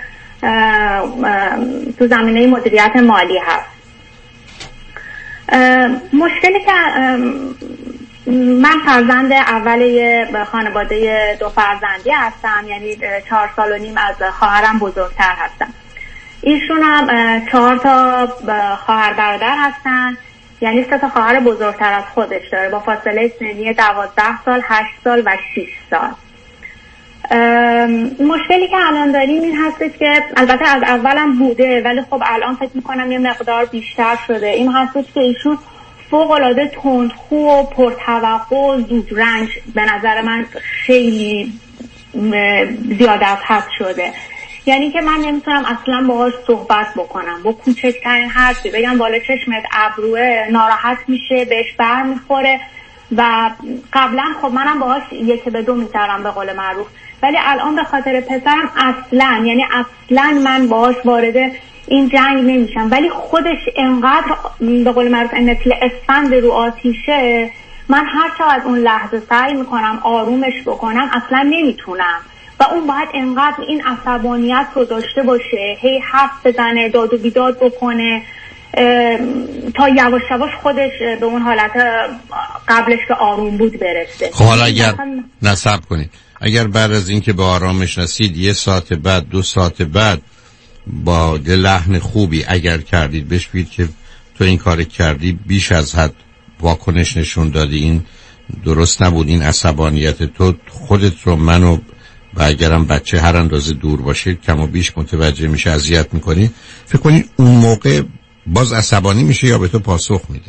تو زمینه مدیریت مالی هست. مشکلی که من فرزند اول یه خانواده دو فرزندی هستم، یعنی چهار سال و نیم از خواهرم بزرگتر هستم. ایشون هم چهار تا خواهر برادر هستن، یعنی سه تا خواهر بزرگتر از خودش داره با فاصله سنی دوازده سال، هشت سال و شش سال. مشکلی که الان داریم این هستش که البته از اولم بوده ولی خب الان فکر میکنم یه مقدار بیشتر شده. این هستش که ایشون فوق العاده تندخو و پرتوقع و زود رنج به نظر من خیلی زیاد از حد شده. یعنی که من نمیتونم اصلا باهاش صحبت بکنم، با کوچکترین حرفی بگم بالا چشمت ابروه ناراحت میشه، بهش بر میخوره. و قبلا خب منم باهاش یک به دو میکردم به قول معروف، ولی الان به خاطر پسرم اصلا یعنی اصلا من باهاش وارد این جنگ نمیشم. ولی خودش انقدر به قول معروف مثل اسفند رو آتیشه، من هر چقدر اون لحظه سعی میکنم آرومش بکنم اصلا نمیتونم. و اون باید انقدر این عصبانیت رو داشته باشه، هی حرف بزنه، داد و بیداد بکنه تا یواش یواش خودش به اون حالت قبلش که آروم بود برسه. خب حالا اگر نصب کنید، اگر بعد از این که به آرامش رسید یه ساعت بعد دو ساعت بعد با لحن خوبی اگر کردید بهش بگید که تو این کار کردی بیش از حد واکنش نشون دادی، این درست نبود، این عصبانیت تو خودت رو منو و اگرم بچه هر اندازه دور باشه کم و بیش متوجه میشه اذیت میکنی، فکر کنی اون موقع باز عصبانی میشه یا به تو پاسخ میده؟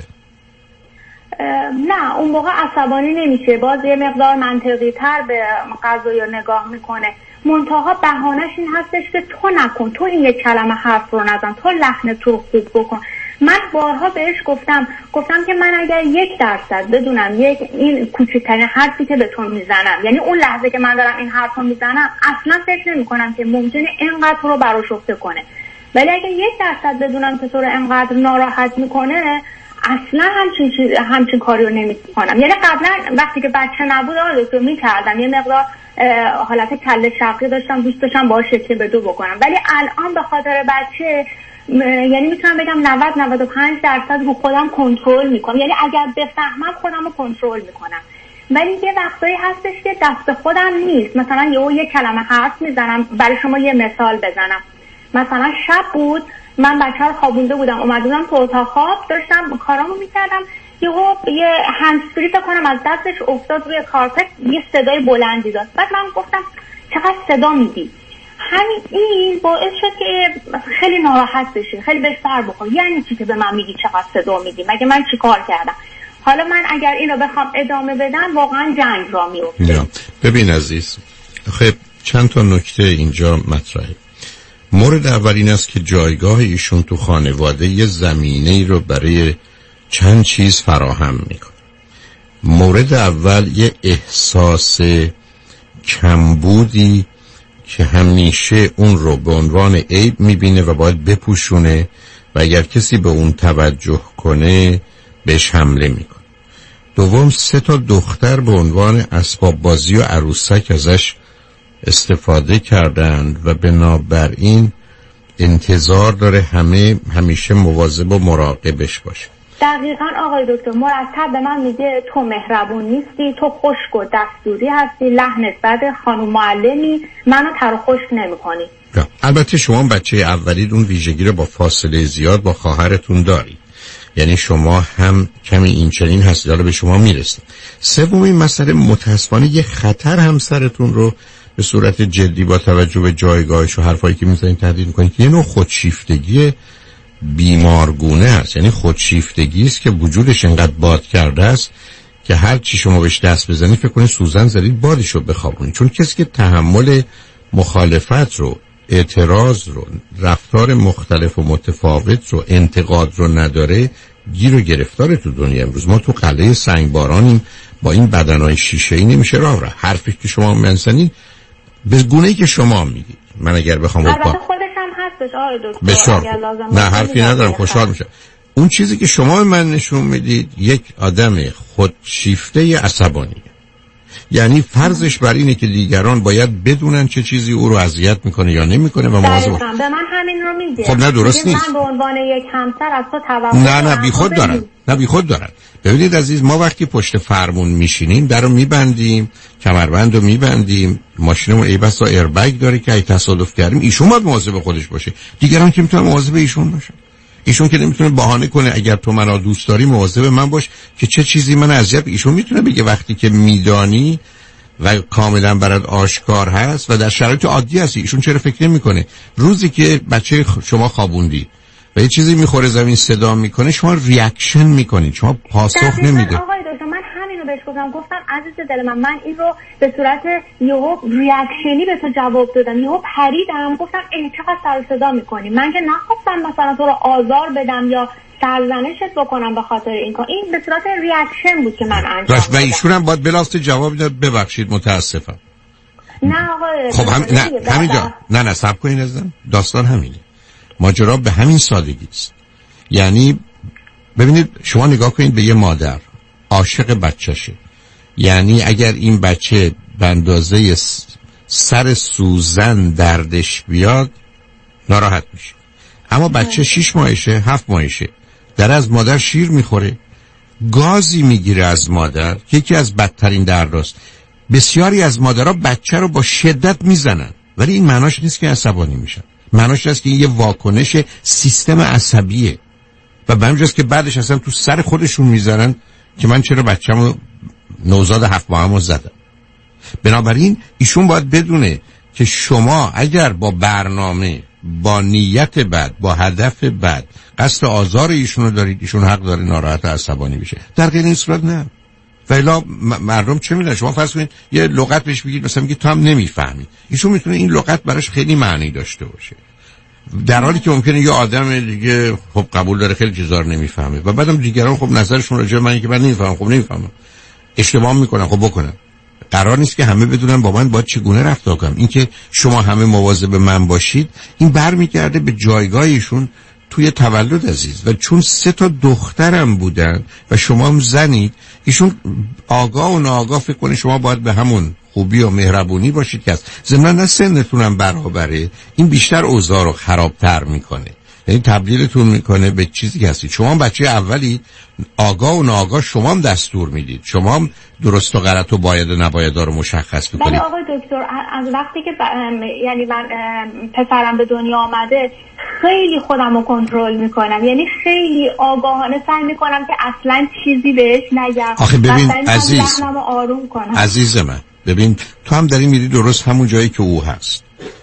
نه اون موقع عصبانی نمیشه، باز یه مقدار منطقی تر به قضایا نگاه میکنه. منتها بهانش این هستش که تو نکن، تو این یک کلمه حرف رو نزن، تو لحن تو خوب بکن. من بارها بهش گفتم گفتم که من اگر یک درصد بدونم یک این کوچکترین حرفی که به تو میزنم، یعنی اون لحظه که من دارم این حرف رو میزنم اصلا فکر نمی کنم که ممکنه اینقدر رو برآشفته کنه، ولی اگر یک درصد بدونم که تو رو اینقدر ناراحت میکنه اصلا همچین چیز همچین کاری رو نمیکنم. یعنی قبلا وقتی که بچه نبود آره میکردم، یه مقدار حالت کله شقی داشتم، دوست داشتم باهاش شکل به دو بکنم، ولی الان به خاطر بچه یعنی میتونم بگم نود نود و پنج درصد رو خودم کنترل میکنم. یعنی اگر بفهمم خودم رو کنترل میکنم، ولی یه وقتایی هستش که دست خودم نیست. مثلا یهو یه کلمه حرف میزنم. برای شما یه مثال بزنم، مثلا شب بود من بچه رو خوابونده بودم، اومدم تو اتاق خواب داشتم کارامو میکردم، یهو یه هندزفری فکر کنم از دستش افتاد روی کارپت، یه صدای بلندی داد. بعد من گفتم چقدر صدا میدی؟ همین این باعث شد که خیلی ناراحت بشه، خیلی بهش سر بخور. یعنی چی که به من میگی چقدر صدا میدی؟ مگه من چی کار کردم؟ حالا من اگر اینو بخوام ادامه بدم واقعا جنگ را میفته. ببین عزیز، خب چند تا نکته اینجا مطرحه. مورد اول این است که جایگاه ایشون تو خانواده یه زمینه‌ای رو برای چند چیز فراهم میکنه. مورد اول یه احساس کمبودی که همیشه اون رو به عنوان عیب میبینه و باید بپوشونه و اگر کسی به اون توجه کنه بهش حمله میکنه. دوم، سه تا دختر به عنوان اسباب بازی و عروسک ازش استفاده کردند و بنابراین انتظار داره همه همیشه مواظب و مراقبش باشه. دقیقاً آقای دکتر مرتب به من میگه تو مهربون نیستی، تو خشک و دستوری هستی، لحنت بده، خانم معلمی، منو تر و خشک نمی‌کنی. البته شما بچه اولید اون ویژگی رو با فاصله زیاد با خواهرتون دارید، یعنی شما هم کمی این چنین هستید، حالا به شما میرسه. سومین مسئله متاسفانه یه خطر همسرتون رو به صورت جدی با توجه به جایگاهش و حرفایی که میزنید تهدید میکنید که یه نوع خودشیفتگی بیمارگونه هست. یعنی خودشیفتگی است که وجودش انقدر باد کرده است که هر چی شما بهش دست بزنید فکر کنید سوزن زدید بادش رو بخوابونید. چون کسی که تحمل مخالفت رو، اعتراض رو، رفتار مختلف و متفاوت رو، انتقاد رو نداره گیر و گرفتار تو دنیا امروز. ما تو قلعه سنگبارانیم، با این بدنهای شیشه‌ای نمیشه راه رفت. حرفی که شما میزنید به گونه‌ای که شما میگید، من اگر بخوام البته خودش هم هستش آقای دکتر، بسیار اگر لازم نه حرفی ندارم، خوشحال میشم. اون چیزی که شما به من نشون میدید یک آدم خودشیفته عصبانی، یعنی فرضش بر اینه که دیگران باید بدونن چه چیزی او رو اذیت میکنه یا نمیکنه و مواظب باشه. به من همین رو میگه. خب نه درست نیست. من به عنوان یک همسر از تو توقع نه نه بی خود دارن. نه بی خود دارن. ببینید عزیز، ما وقتی پشت فرمون میشینیم درو میبندیم، کمربندو میبندیم، ماشینمون ای بسا ایربگ داره که ای تصادف کردیم ایشون باید مواظب خودش باشه. دیگران که میتونن مواظب ایشون باشن. ایشون که نمیتونه بهانه کنه اگر تو منو دوست داری مواظب من باش که چه چیزی من اذیت. ایشون میتونه بگه وقتی که میدانی و کاملا برات آشکار هست و در شرایط عادی هستی. ایشون چرا فکر نمیکنه روزی که بچه شما خوابوندی و یه چیزی میخوره زمین صدا میکنه شما ریاکشن میکنید، شما پاسخ نمیده. آقای دکتر من همین رو بهش گفتم، گفتم عزیز دل من، من این رو به صورت یهو ریاکشنی به تو جواب دادم، یهو پریدم گفتم ای چقدر سر و صدا میکنی. من که نخواستم مثلا تو رو آزار بدم یا سرزنشت بکنم به خاطر این کار، این به صورت ریاکشن بود که من انجام دادم. و ایشون هم باید بلافت جواب داد ببخشید متاسفم. نه آقای خب هم نه همینجا نه نه صبر کنین عزیزم، داستان همینه. ماجرا به همین سادگی است. یعنی ببینید شما نگاه کنید به یه مادر عاشق بچه‌شه، یعنی اگر این بچه به اندازه سر سوزن دردش بیاد ناراحت میشه، اما بچه شیش ماهشه هفت ماهشه در از مادر شیر میخوره، گازی میگیره از مادر که یکی از بدترین درداست. بسیاری از مادرها بچه رو با شدت میزنن ولی این معناش نیست که عصبانی میشن، معناش هست که این یه واکنش سیستم عصبیه و به همینجاست که بعدش اصلا تو سر خودشون میزنن که من چرا بچه‌مو نوزاد هفت ماهمو زدم. بنابراین ایشون باید بدونه که شما اگر با برنامه، با نیت بد، با هدف بد قصد آزار ایشونو دارید، ایشون حق داره ناراحت و عصبانی بشه. در غیر این صورت نه. ولی مردم چه میدونن؟ شما فرض کنید یه لغت بهش بگید مثلا میگه تو هم نمیفهمی، ایشون میتونه این لغت براش خیلی معنی داشته باشه، در حالی که ممکنه یه آدم دیگه خب قبول داره خیلی چیزا رو نمیفهمه و بعدم دیگران خب نظرشون راجع به من که من نمیفهمم، خب نمیفهمم، اشتباه میکنم، خب بکنم. قرار نیست که همه بدونن با من باید چگونه رفتار کنم. این که شما همه مواظب من باشید این برمیگرده به جایگاهشون توی تولد عزیز. و چون سه تا دخترم بودن و شما هم زنید، ایشون آگاه و ناآگاه فکر کنه شما باید به همون خوبی و مهربونی باشید که هست. ضمن نه سنتونم برابره، این بیشتر اوضاع رو خرابتر میکنه، یعنی تبدیلتون میکنه به چیزی که هستید. شما هم بچه اولی، آگاه و ناآگاه شما هم دستور میدید، شما هم درست و غلط و باید و نباید رو مشخص بکنید. بله آقای دکتر، از وقتی که ب... یعنی من پسرم به دنیا آمده خیلی خودم رو کنترل میکنم، یعنی خیلی آگاهانه سعی میکنم که اصلا چیزی بهش نگم. آخه ببین عزیز، آروم کنم. عزیز من ببین، تو هم داری میری درست همون جایی که او هست.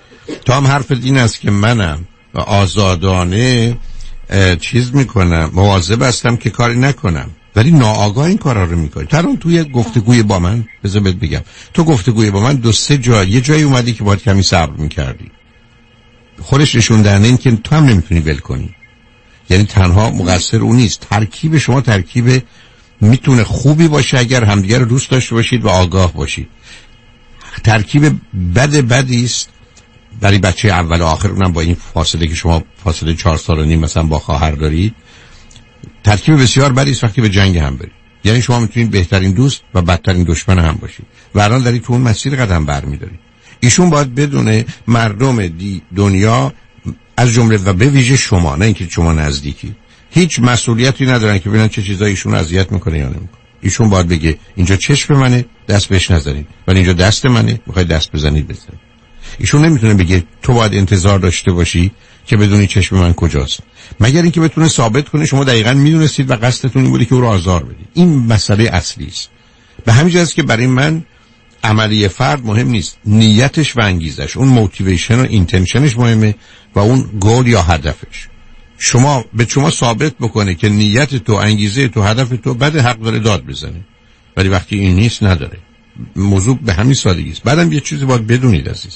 تو هم حرفت این است که منم آزادانه چیز میکنم، مواظب هستم که کاری نکنم. ولی ناآگاه این کارا رو میکنی. ترون توی گفتگوی با من بذار بهت بگم، تو گفتگوی با من دو سه جا یه جایی اومدی که باید کمی صبر میکردی. خودش نشون دهنده این که تو هم نمیتونی ول کنی. یعنی تنها مقصر اون نیست، ترکیب شما ترکیب میتونه خوبی باشه اگر همدیگه رو دوست داشته باشید و آگاه باشید. ترکیب بد بدی است برای بچه اول و آخر، اونم با این فاصله که شما فاصله چهار سال و نیم مثلا با خواهر دارید. ترکیب بسیار بدی است وقتی به جنگ هم برید. یعنی شما میتونید بهترین دوست و بدترین دشمن هم باشید و الان دارید تو اون مسیر قدم برمی‌دارید. ایشون باید بدونه مردم دی دنیا از جمله و به ویژه شما، نه اینکه شما نزدیکی، هیچ مسئولیتی ندارن که ببینن چه چیزایی ایشون اذیت میکنه یا نمیکنه. ایشون باید بگه اینجا چشم منه، دست بهش نزنید، ولی اینجا دست منه، میخواید دست بزنید بزنید. ایشون نمیتونه بگه تو باید انتظار داشته باشی که بدونی چشم من کجاست، مگر اینکه بتونه ثابت کنه شما دقیقاً میدونستید و قصدتون این بوده که او رو آزار بدید. این مسئله اصلی است. به همین جاست که برای من عملی فرد مهم نیست، نیتش و انگیزش، اون موتیویشن و اینتنشنش مهمه و اون گول یا هدفش. شما به شما ثابت بکنه که نیت تو، انگیزه تو، هدف تو بده، حق داره داد بزنه. ولی وقتی این نیست نداره. موضوع به همین سادگی است. بعدم یه چیزی باید بدونید عزیز،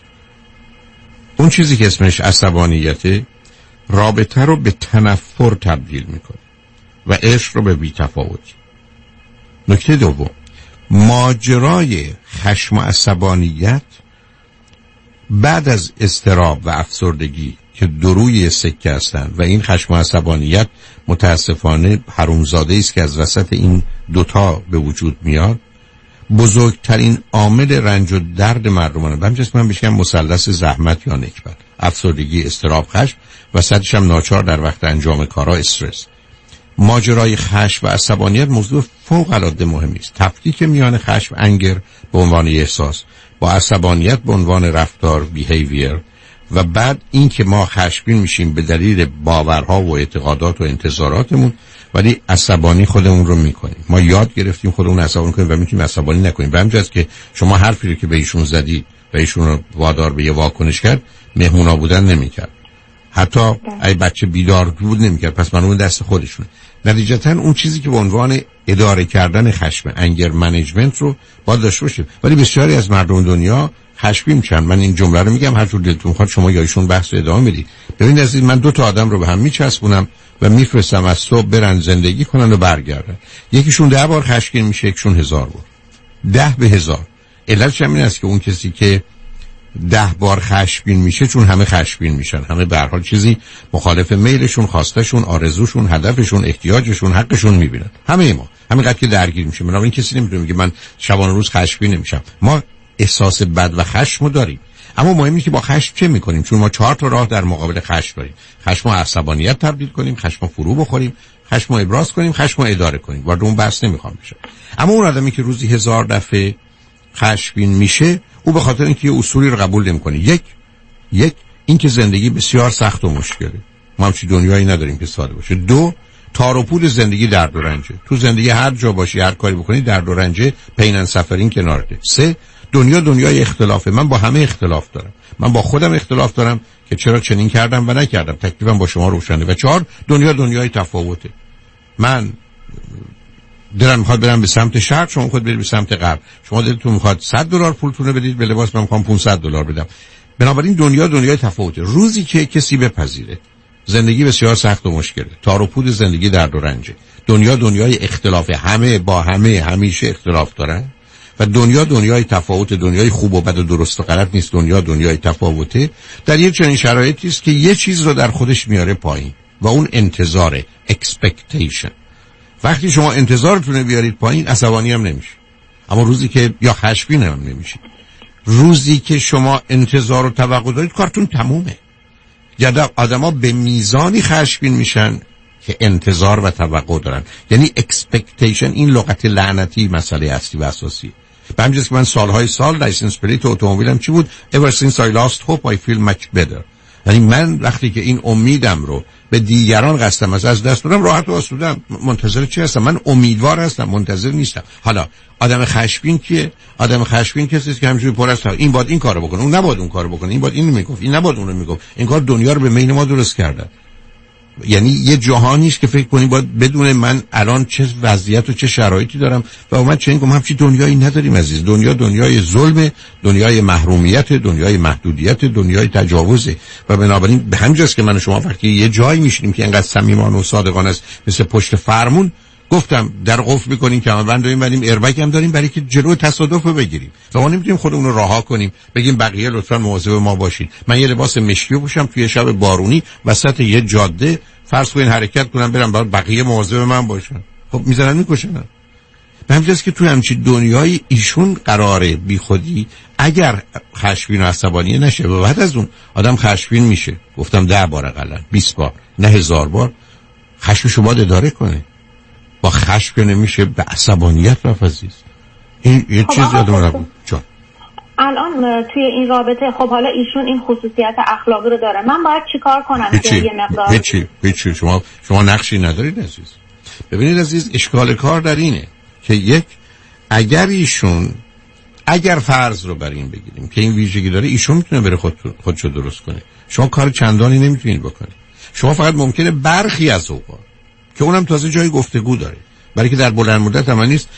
اون چیزی که اسمش عصبانیته رابطه رو به تنفر تبدیل میکنه و عشق رو به بی‌تفاوتی. نکته دوم، ماجرای خشم و عصبانیت بعد از اضطراب و افسردگی که دروی سکه هستند و این خشم و عصبانیت متاسفانه حرومزاده است که از وسط این دوتا به وجود میاد، بزرگترین عامل رنج و درد مردمانه. به همچنین من بشم مثلث زحمت یا نکبت، افسردگی، اضطراب، خشم و صدش هم ناچار در وقت انجام کارها استرس. ماجرای خشم و عصبانیت موضوع فوق العاده مهمی است. تفکیک میان خشم، انگر به عنوان احساس با عصبانیت به عنوان رفتار، بیهیویر، و بعد این که ما خشمگین میشیم به دلیل باورها و اعتقادات و انتظاراتمون ولی عصبانی خودمون رو میکنیم. ما یاد گرفتیم خودمون عصبانی کنیم و میتونیم عصبانی نکنیم. به همین جاست که شما حرفی رو که به ایشون زدی و ایشون رو وادار به یه واکنش کرد، مهمونا بودن نمیکرد. حتی ای بچه بیدار بود نمیکرد، پس معلومه دست خودشونه. نتیجتا اون چیزی که به عنوان اداره کردن خشم، انگر منیجمنت رو باید داشته باشیم. ولی بسیاری از مردم دنیا خشمگین میشن. من این جمله رو میگم هر جور دلتون خواهد شما یا ایشون بحث رو ادامه بدید. ببینید عزیز، من دو تا آدم رو به هم میچسبونم و میفرستم از صبح برن زندگی کنن و برگردن. یکیشون ده بار خشمگین میشه، یکیشون هزار بار، ده به هزار. علتش همین است که اون کسی که ده بار خشمگین میشه چون همه خشمگین میشن، همه به هر حال چیزی مخالف میلشون، خواستشون، آرزوشون، هدفشون، احتیاجشون، حقشون میبینن. همه ما همینقدر که درگیر میشه. بنابراین کسی نمیتونه میگه من شبانه روز خشمگین نمیشم. ما احساس بد و خشم داریم، اما مهم اینه که با خشم چه میکنیم، چون ما چهار تا راه در مقابل خشم داریم. خشم و عصبانیت تبدیل کنیم، خشم فرو بخوریم، خشم و ابراز کنیم، خشم و اداره کنیم. وارد اون بحث نمیخوام بشم. اما اون آدمی که روزی هزار دفعه خشمگین میشه، او به خاطر اینکه یه اصولی رو قبول نمیکنه. یک یک اینکه زندگی بسیار سخت و مشکله، ما همچین دنیایی نداریم که ساده باشه. دو، تار و پود زندگی درد و رنجه. تو زندگی هر جا باشی، هر کاری بکنی، درد و رنجه، پینن سفرین کنارته. سه، دنیا دنیای اختلافه. من با همه اختلاف دارم. من با خودم اختلاف دارم که چرا چنین کردم و نکردم. تکلیفم با شما روشنه. و چهار، دنیا دنیای تفاوته. من دلم میخواد برم به سمت شرق، شما خود برید به سمت غرب. شما دلتون میخواد صد دلار پولتون رو بدید به لباس، من میخوام پانصد دلار بدم. بنابراین دنیا دنیای تفاوته. روزی که کسی بپذیره زندگی بسیار سخت و مشکله، تار و پود زندگی درد و رنجه، دنیا دنیای اختلافه، همه با همه همیشه اختلاف دارن و دنیا دنیای تفاوت، دنیای خوب و بد و درست و غلط نیست، دنیا دنیای تفاوته. در یه چنین شرایطی است که یه چیز رو در خودش میاره پایین و اون انتظاره، expectation. وقتی شما انتظارتون بیارید پایین، عصبانی هم نمیشه. اما روزی که یا خشمگین هم نمیشید، روزی که شما انتظار و توقع دارید، کارتون تمومه. یا آدما به میزانی خشمگین میشن که انتظار و توقع دارن. یعنی expectation، این لغت لعنتی مسئله اصلی و اساسی. به همین جاست که من سالهای سال لایسنس پلیت اتومبیلم چی بود؟ Ever since I lost hope I feel much better. یعنی من وقتی که این امیدم رو به دیگران قسم از از دست دادم، راحت و آسودم. منتظر چی هستم؟ من امیدوار هستم، منتظر نیستم. حالا آدم خشمگین کیه؟ آدم خشمگین کسی است که همینجوری پر از این باید این کارو بکنه، اون نباید اون کارو بکنه، این باید اینو میگفت، این نباید اونو میگفت. این کار دنیا رو به میل ما درست کردن. یعنی یه جهانی است که فکر کنی باید بدون من الان چه وضعیت و چه شرایطی دارم و من چنین گفتم همچین دنیایی نداریم عزیز. دنیا دنیای ظلم، دنیای محرومیت، دنیای محدودیت، دنیای تجاوزه و بنابراین به همینجاست که من و شما وقتی یه جایی میشینیم که اینقدر صمیمانه و صادقانه است مثل پشت فرمون، گفتم در قفل میکنیم که همه داریم بریم ایربگ هم داریم برای که جلو تصادف رو بگیریم و ما نمیتونیم خودمون رو رها کنیم بگیم بقیه لطفا مواظب ما باشید. من یه لباس مشکی پوشم توی شب بارونی وسط یه جاده فرض کنین حرکت کنم برم برای بقیه مواظب من باشن، خب میزنن میکشن. به همینجاست که توی همچین دنیای ایشون قراره بی خودی اگر خشمگین و عصبانی نشه و بعد از اون آدم خشمگین میشه، گفتم ده بار اقلا بیست بار نه هزار بار، خشم شما اداره کنه. با خشم که نمیشه به عصبانیت رفت عزیز. این یه چیز یادم نبود جان. الان توی این رابطه خب حالا ایشون این خصوصیت اخلاقی رو داره، من باید چیکار کنم که یه مقدار هیچی هیچی شما شما نقشی ندارید عزیز. ببینید عزیز، اشکال کار در اینه که یک، اگر ایشون اگر فرض رو بر این بگیریم که این ویژگی داره، ایشون میتونه بره خود خودشو درست کنه، شما کار چندانی نمیتونید بکنید. شما فقط ممکنه برخی از اوقات که اونم تازه جای گفتگو داره، برای که در بلند مدت هم نیست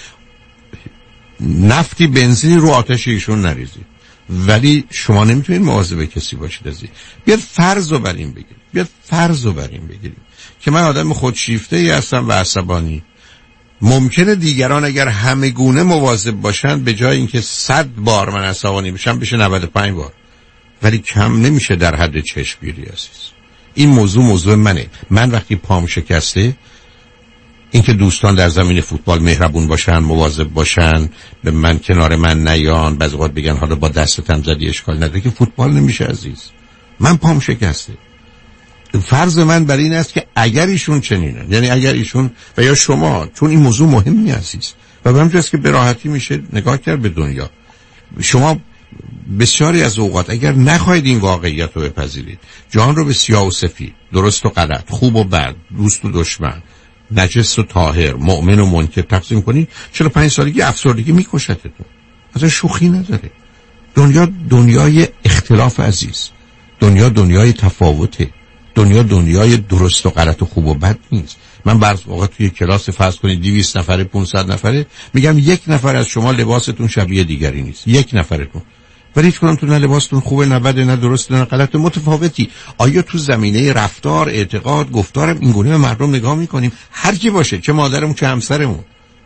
نفتی بنزینی رو آتش ایشون نریزید، ولی شما نمیتونید مواظب کسی باشید عزیز. بیاد فرض رو بر این بگیریم بیاد فرض رو بر این بگیریم که من آدم خودشیفته ای هستم و عصبانی. ممکنه دیگران اگر همه گونه مواظب باشن به جای اینکه صد بار من عصبانی بشم بشه نود و پنج بار، ولی کم نمیشه در حد چشمگیری عزیز. این موضوع موضوع منه. من وقتی پام شکسته، اینکه دوستان در زمین فوتبال مهربون باشن، مواظب باشن، به من کنار من نیان، بعضی وقت بگن حالا با دستتم زدی اشکال نداره، که فوتبال نمیشه عزیز. من پام شکسته. فرض من بر این است که اگر ایشون چنینن، یعنی اگر ایشون و یا شما، چون این موضوع مهمی عزیز و به همجاست که به راحتی میشه نگاه کرد به دنیا. شما بسیاری از اوقات اگر نخواهید این واقعیت رو بپذیرید، جهان رو به سیاه و سفید، درست و غلط، خوب و بد، دوست و دشمن، نجس و طاهر، مؤمن و منکر تقسیم کنید، چهل و پنج سالگی افسردگی میکشتتون. اصلا شوخی نداره. دنیا دنیای اختلاف عزیز، دنیا دنیای تفاوته، دنیا دنیای درست و غلط و خوب و بد نیست. من بعضی اوقات توی کلاس فرض کنید دویست نفره پانصد نفره میگم یک نفر از شما لباستون شبیه دیگری نیست، یک نفرتون، ولی هیچ کدوم تو نه لباستون خوبه نه بده نه درسته نه غلط، متفاوتی. آیا تو زمینه رفتار، اعتقاد، گفتارم این گونه به مردم نگاه میکنیم؟ هر کی باشه، چه مادرمون چه همسرمون،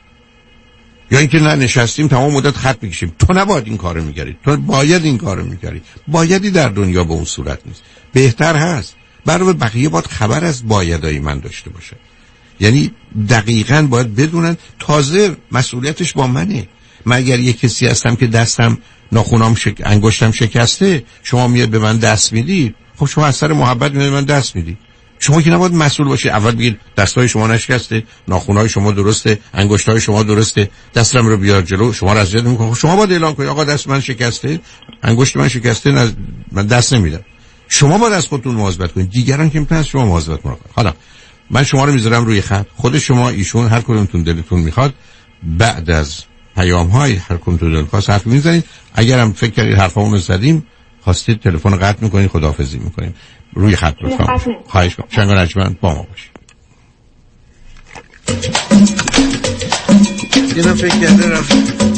یا اینکه نه نشستیم تمام مدت خط میکشیم تو نباید این کارو میکردی، تو باید این کارو میکردی. بایدی در دنیا به اون صورت نیست. بهتر هست برای بقیه باید خبر از بایدای من داشته باشه، یعنی دقیقاً باید بدونن تازه مسئولیتش با منه. من اگر یه کسی هستم که دستم ناخونام شک... انگشتم شکسته، شما میاد به من دست میدی، خب شما از سر محبت میاد به من دست میدی. شما که نباید مسئول باشی، اول بگید دستای شما نشکسته، ناخونای شما درسته، انگشتای شما درسته، دستم رو بیار جلو، شما را اذیت میکنه. شما باید اعلام کنید آقا دست من شکسته، انگشت من شکسته، نز... من دست نمیدم. شما باید از خودتون مواظبت کنید، دیگران که میتونن شما مواظبت کنید. حالا من شما رو میذارم روی خط، خود شما ایشون هر کدومتون دلتون میخواد بعد از پیام های هر کدومتون دلتون خواست حرف میزنید. اگرم فکر کردید حرفامون رو زدیم، خواستید تلفن قطع میکنید، خداحافظی میکنیم. روی خط لطفا خواهش کنم. شنگ و نجمن با ما باشید. اینم فکر کرده رفت.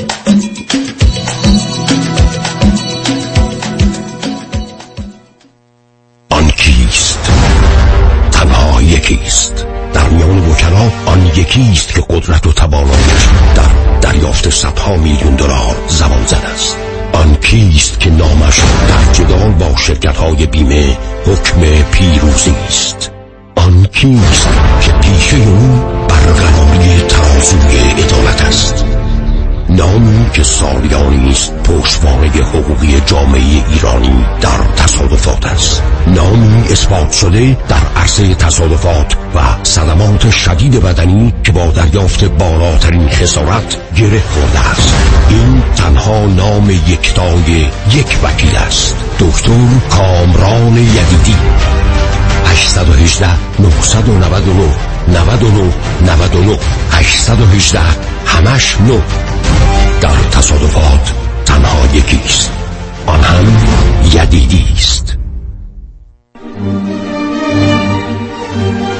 آن کیست؟ تنها یکیست. در میان وکلا آن یکیست که قدرت و تواناییش در دریافت صدها میلیون دلار زمان زده است. آن کیست که نامش در جدال با شرکت‌های بیمه حکم پیروزی است. آن کیست که پیشه او برقراری ترازوی عدالت است. نامی که سالیانی است پشتوانه حقوقی جامعه ایرانی در تصادفات است. نامی اثبات شده در عرصه تصادفات و صدمات شدید بدنی که با دریافت بالاترین خسارت گره خورده است. این تنها نام یکتای یک وکیل است، دکتر کامران یدیدی. هشت یک هشت نه نه نه نه نه نه نه هشت یک هشت همش نو. در تصادفات تنها یکیست، آن هم یدیدی است.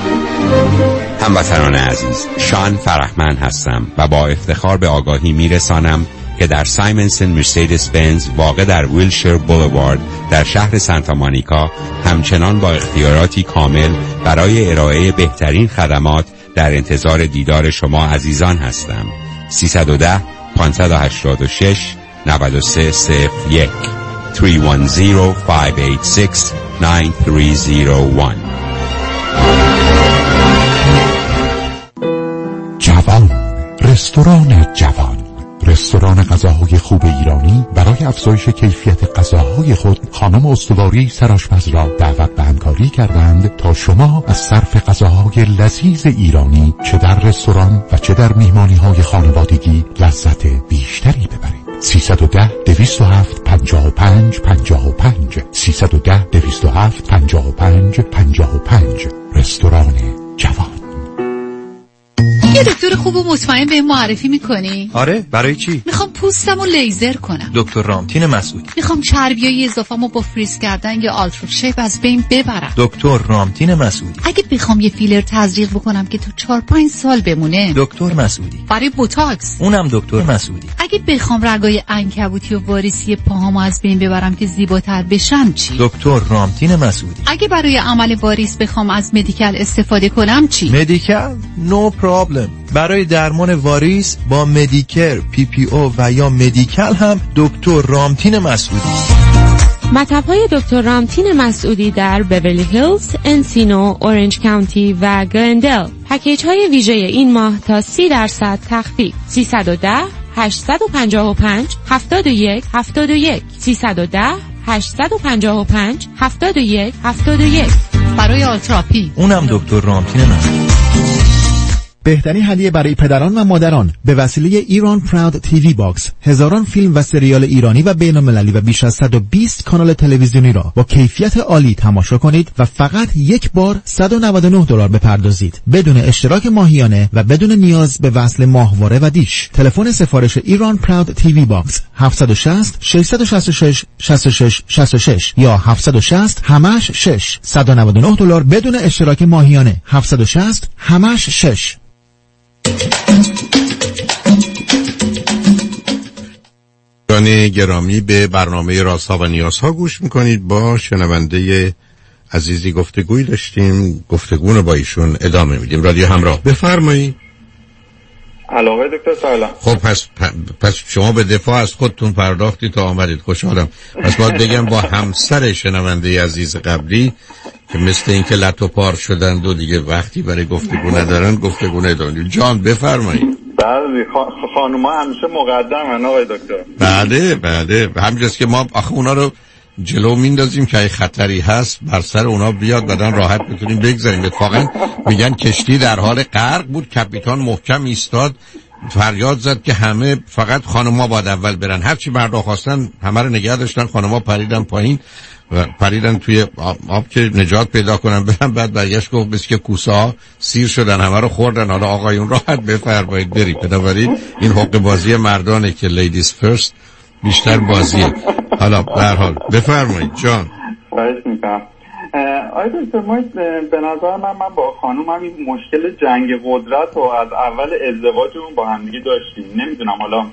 هموطنان عزیز، شان فرحمند هستم و با افتخار به آگاهی میرسانم که در سایمنسن مرسدس بنز واقع در ویلشیر بولوارد در شهر سانتا مونیکا همچنان با اختیاراتی کامل برای ارائه بهترین خدمات در انتظار دیدار شما عزیزان هستم. سیصد و ده پانصد و هشتاد و شش نود و سه صفر یک سه یک صفر پنج هشت شش نه سه صفر یک. جوان، رستوران جوان، رستوران غذاهای خوب ایرانی برای افزایش کیفیت غذاهای خود خانم استواری سرآشپز را دعوت به همکاری کردند تا شما از صرف غذاهای لذیذ ایرانی چه در رستوران و چه در میهمانی‌های خانوادگی لذت بیشتری ببرید. سیصد و ده دویست و هفت پنجاه و پنج پنجاه و پنج سیصد و ده دویست و هفت پنجاه و پنج پنجاه و پنج. رستوران جوان. یه دکتر خوب و مطمئن به معرفی میکنی؟ آره، برای چی؟ میخوام پوستمو لیزر کنم. دکتر رامتین مسعودی. میخوام چربیای اضافه‌مو با فریز کردن یا آلترا شیپ از بین ببرم. دکتر رامتین مسعودی. اگه بخوام یه فیلر تزریق بکنم که تو چهار پنج سال بمونه. دکتر مسعودی. برای بوتاکس. اونم دکتر مسعودی. اگه بخوام رگای عنکبوتی و واریسی پاهامو از بین ببرم که زیباتر بشم چی؟ دکتر رامتین مسعودی. اگه برای عمل واریس بخوام از مدیکال استفاده کنم چی؟ مدیکال؟ نو پرابلم. برای درمان واریس با مدیکر، پی پی او و یا مدیکال هم دکتر رامتین مسعودی. مطب‌های دکتر رامتین مسعودی در بیورلی هیلز، انسینو، اورنج کانتی و گلندل. پکیج های ویژه این ماه تا سی درصد تخفیف. سیصد و ده هشتصد و پنجاه و پنج هفتاد و یک هفتاد و یک سیصد و ده هشتصد و پنجاه و پنج هفتاد و یک هفتاد و یک. برای آلتراپی اونم دکتر رامتین مسعودی. بهترین هدیه برای پدران و مادران به وسیله ایران پراود تیوی باکس، هزاران فیلم و سریال ایرانی و بین المللی و بیش از صد و بیست کانال تلویزیونی را با کیفیت عالی تماشا کنید و فقط یک بار صد و نود و نه دلار بپردازید بدون اشتراک ماهیانه و بدون نیاز به وصل ماهواره و دیش. تلفن سفارش ایران پراود تیوی باکس هفت شش صفر شش شش شش شش شش شش شش یا هفت شش صفر همش شش صد و نود و نه دلار بدون اشتراک ماهیانه. هفت شش صفر همش شش. دوستان گرامی، به برنامه رازها و نیازها گوش میکنید. با شنونده عزیزی گفتگوی داشتیم، گفتگو رو با ایشون ادامه میدیم. رادیو همراه، بفرمایید. علاقه دکتر سلام. خب پس پس شما به دفاع از خودتون پرداختی تا آمدید، خوشحالم. پس باید بگم با همسر شنونده عزیز قبلی که مثل این که لط و پار شدن دو دیگه وقتی برای گفتگو ندارن گفتگو ندارن. جان بفرمایید. بله خانوما همیشه مقدمن آقای دکتر. بله بله همینجاست که ما آخه اونا رو جلو میندازیم که خطری هست بر سر اونا بیاد بعدن راحت بتونیم بگذاریم. اتفاقا میگن کشتی در حال غرق بود، کاپیتان محکم ایستاد، فریاد زد که همه فقط خانم‌ها باید اول برن. هرچی مردا خواستن همه رو نگه داشتن، خانم‌ها پریدن پایین و پریدن توی آب, آب که نجات پیدا کنن برن. بعد برگشت گفت بس که کوسه‌ها سیر شدن همه رو خوردن، حالا آقایون راحت بفرمایید برید. بنابراین این حق بازی مردانه که لیدیز فرست بیشتر بازیه. حالا به هر حال بفرمایید جان. خواهش میکنم. آقای دکتر ما به نظر من من با خانوم هم این مشکل جنگ قدرت و از اول ازدواجمون با هم دیگه داشتیم. نمیدونم حالا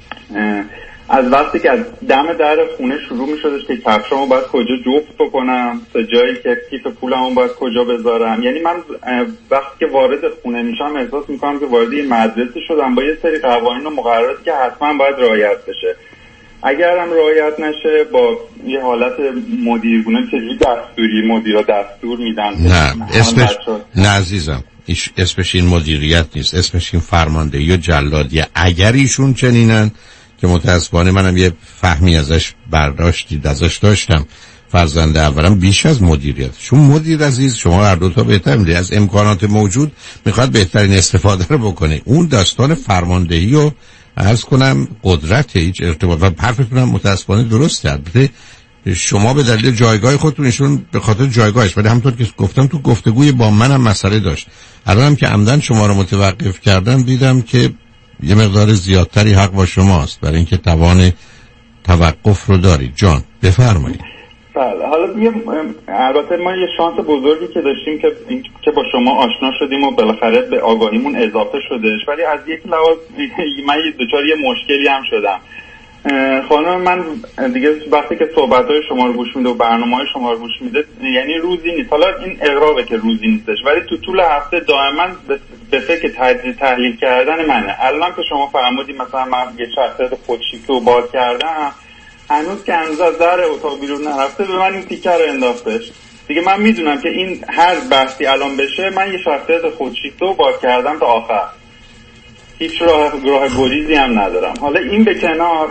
از وقتی که از دم در خونه شروع میشدش که کفشامو باید کجا جفت بکنم، تا جایی که کیف پولمو باید کجا بذارم. یعنی من وقتی که وارد خونه میشم احساس میکنم که وارد یه مدرسه شدم با یه سری قوانین و مقرراتی که حتما باید رعایت بشه. اگر هم رعایت نشه با یه حالت مدیرگونه چجوری دستوری مدیرا دستور میدن. نه اسمش نه عزیزم، اسمش این مدیریت نیست، اسمش این فرماندهی یا جلادیه. اگر ایشون چنینن که متاسفانه منم یه فهمی ازش برداشتید ازش داشتم، فرزند اولم بیش از مدیریت. شما مدیر عزیز، شما هر دو تا بهتر میدید، از امکانات موجود میخواد بهترین استفاده رو بکنه. اون داستان فرماندهی و عرض کنم قدرت هیچ ارتباط و حرفتون هم متاسفانه درسته. البته شما به دلیل جایگاه خودتون، ایشون به خاطر جایگاهش، ولی همونطور که گفتم تو گفتگوی با منم مسئله داشت. الانم که عمدن شما رو متوقف کردم دیدم که یه مقدار زیادتری حق با شماست برای اینکه توان توقف رو دارید. جان بفرمایید. بله حالا یه البته ما یه شانس بزرگی که داشتیم که که با شما آشنا شدیم و بالاخره به آگاهیمون اضافه شدش، ولی از یک لحاظ من دچار یه مشکلی هم شدم. خانم من دیگه وقتی که صحبت‌های شما رو گوش میده و برنامه‌های شما رو گوش میده یعنی روزی نیست، حالا این اقراره که روزی نیستش، ولی تو طول هفته دائما به فکر تجزیه تحلیل کردن منه. الان که شما فرمودید مثلا من یه شخصیت خودشیفته رو باز کردم، هنوز که هنوز از در اتاق بیرون نرفته به من این تیکر رو انداختش دیگه. من میدونم که این هر بحثی الان بشه من یه شخصیت خودشیفته رو باز کردم تا آخر، هیچ راه راه گریزی هم ندارم. حالا این به کنار،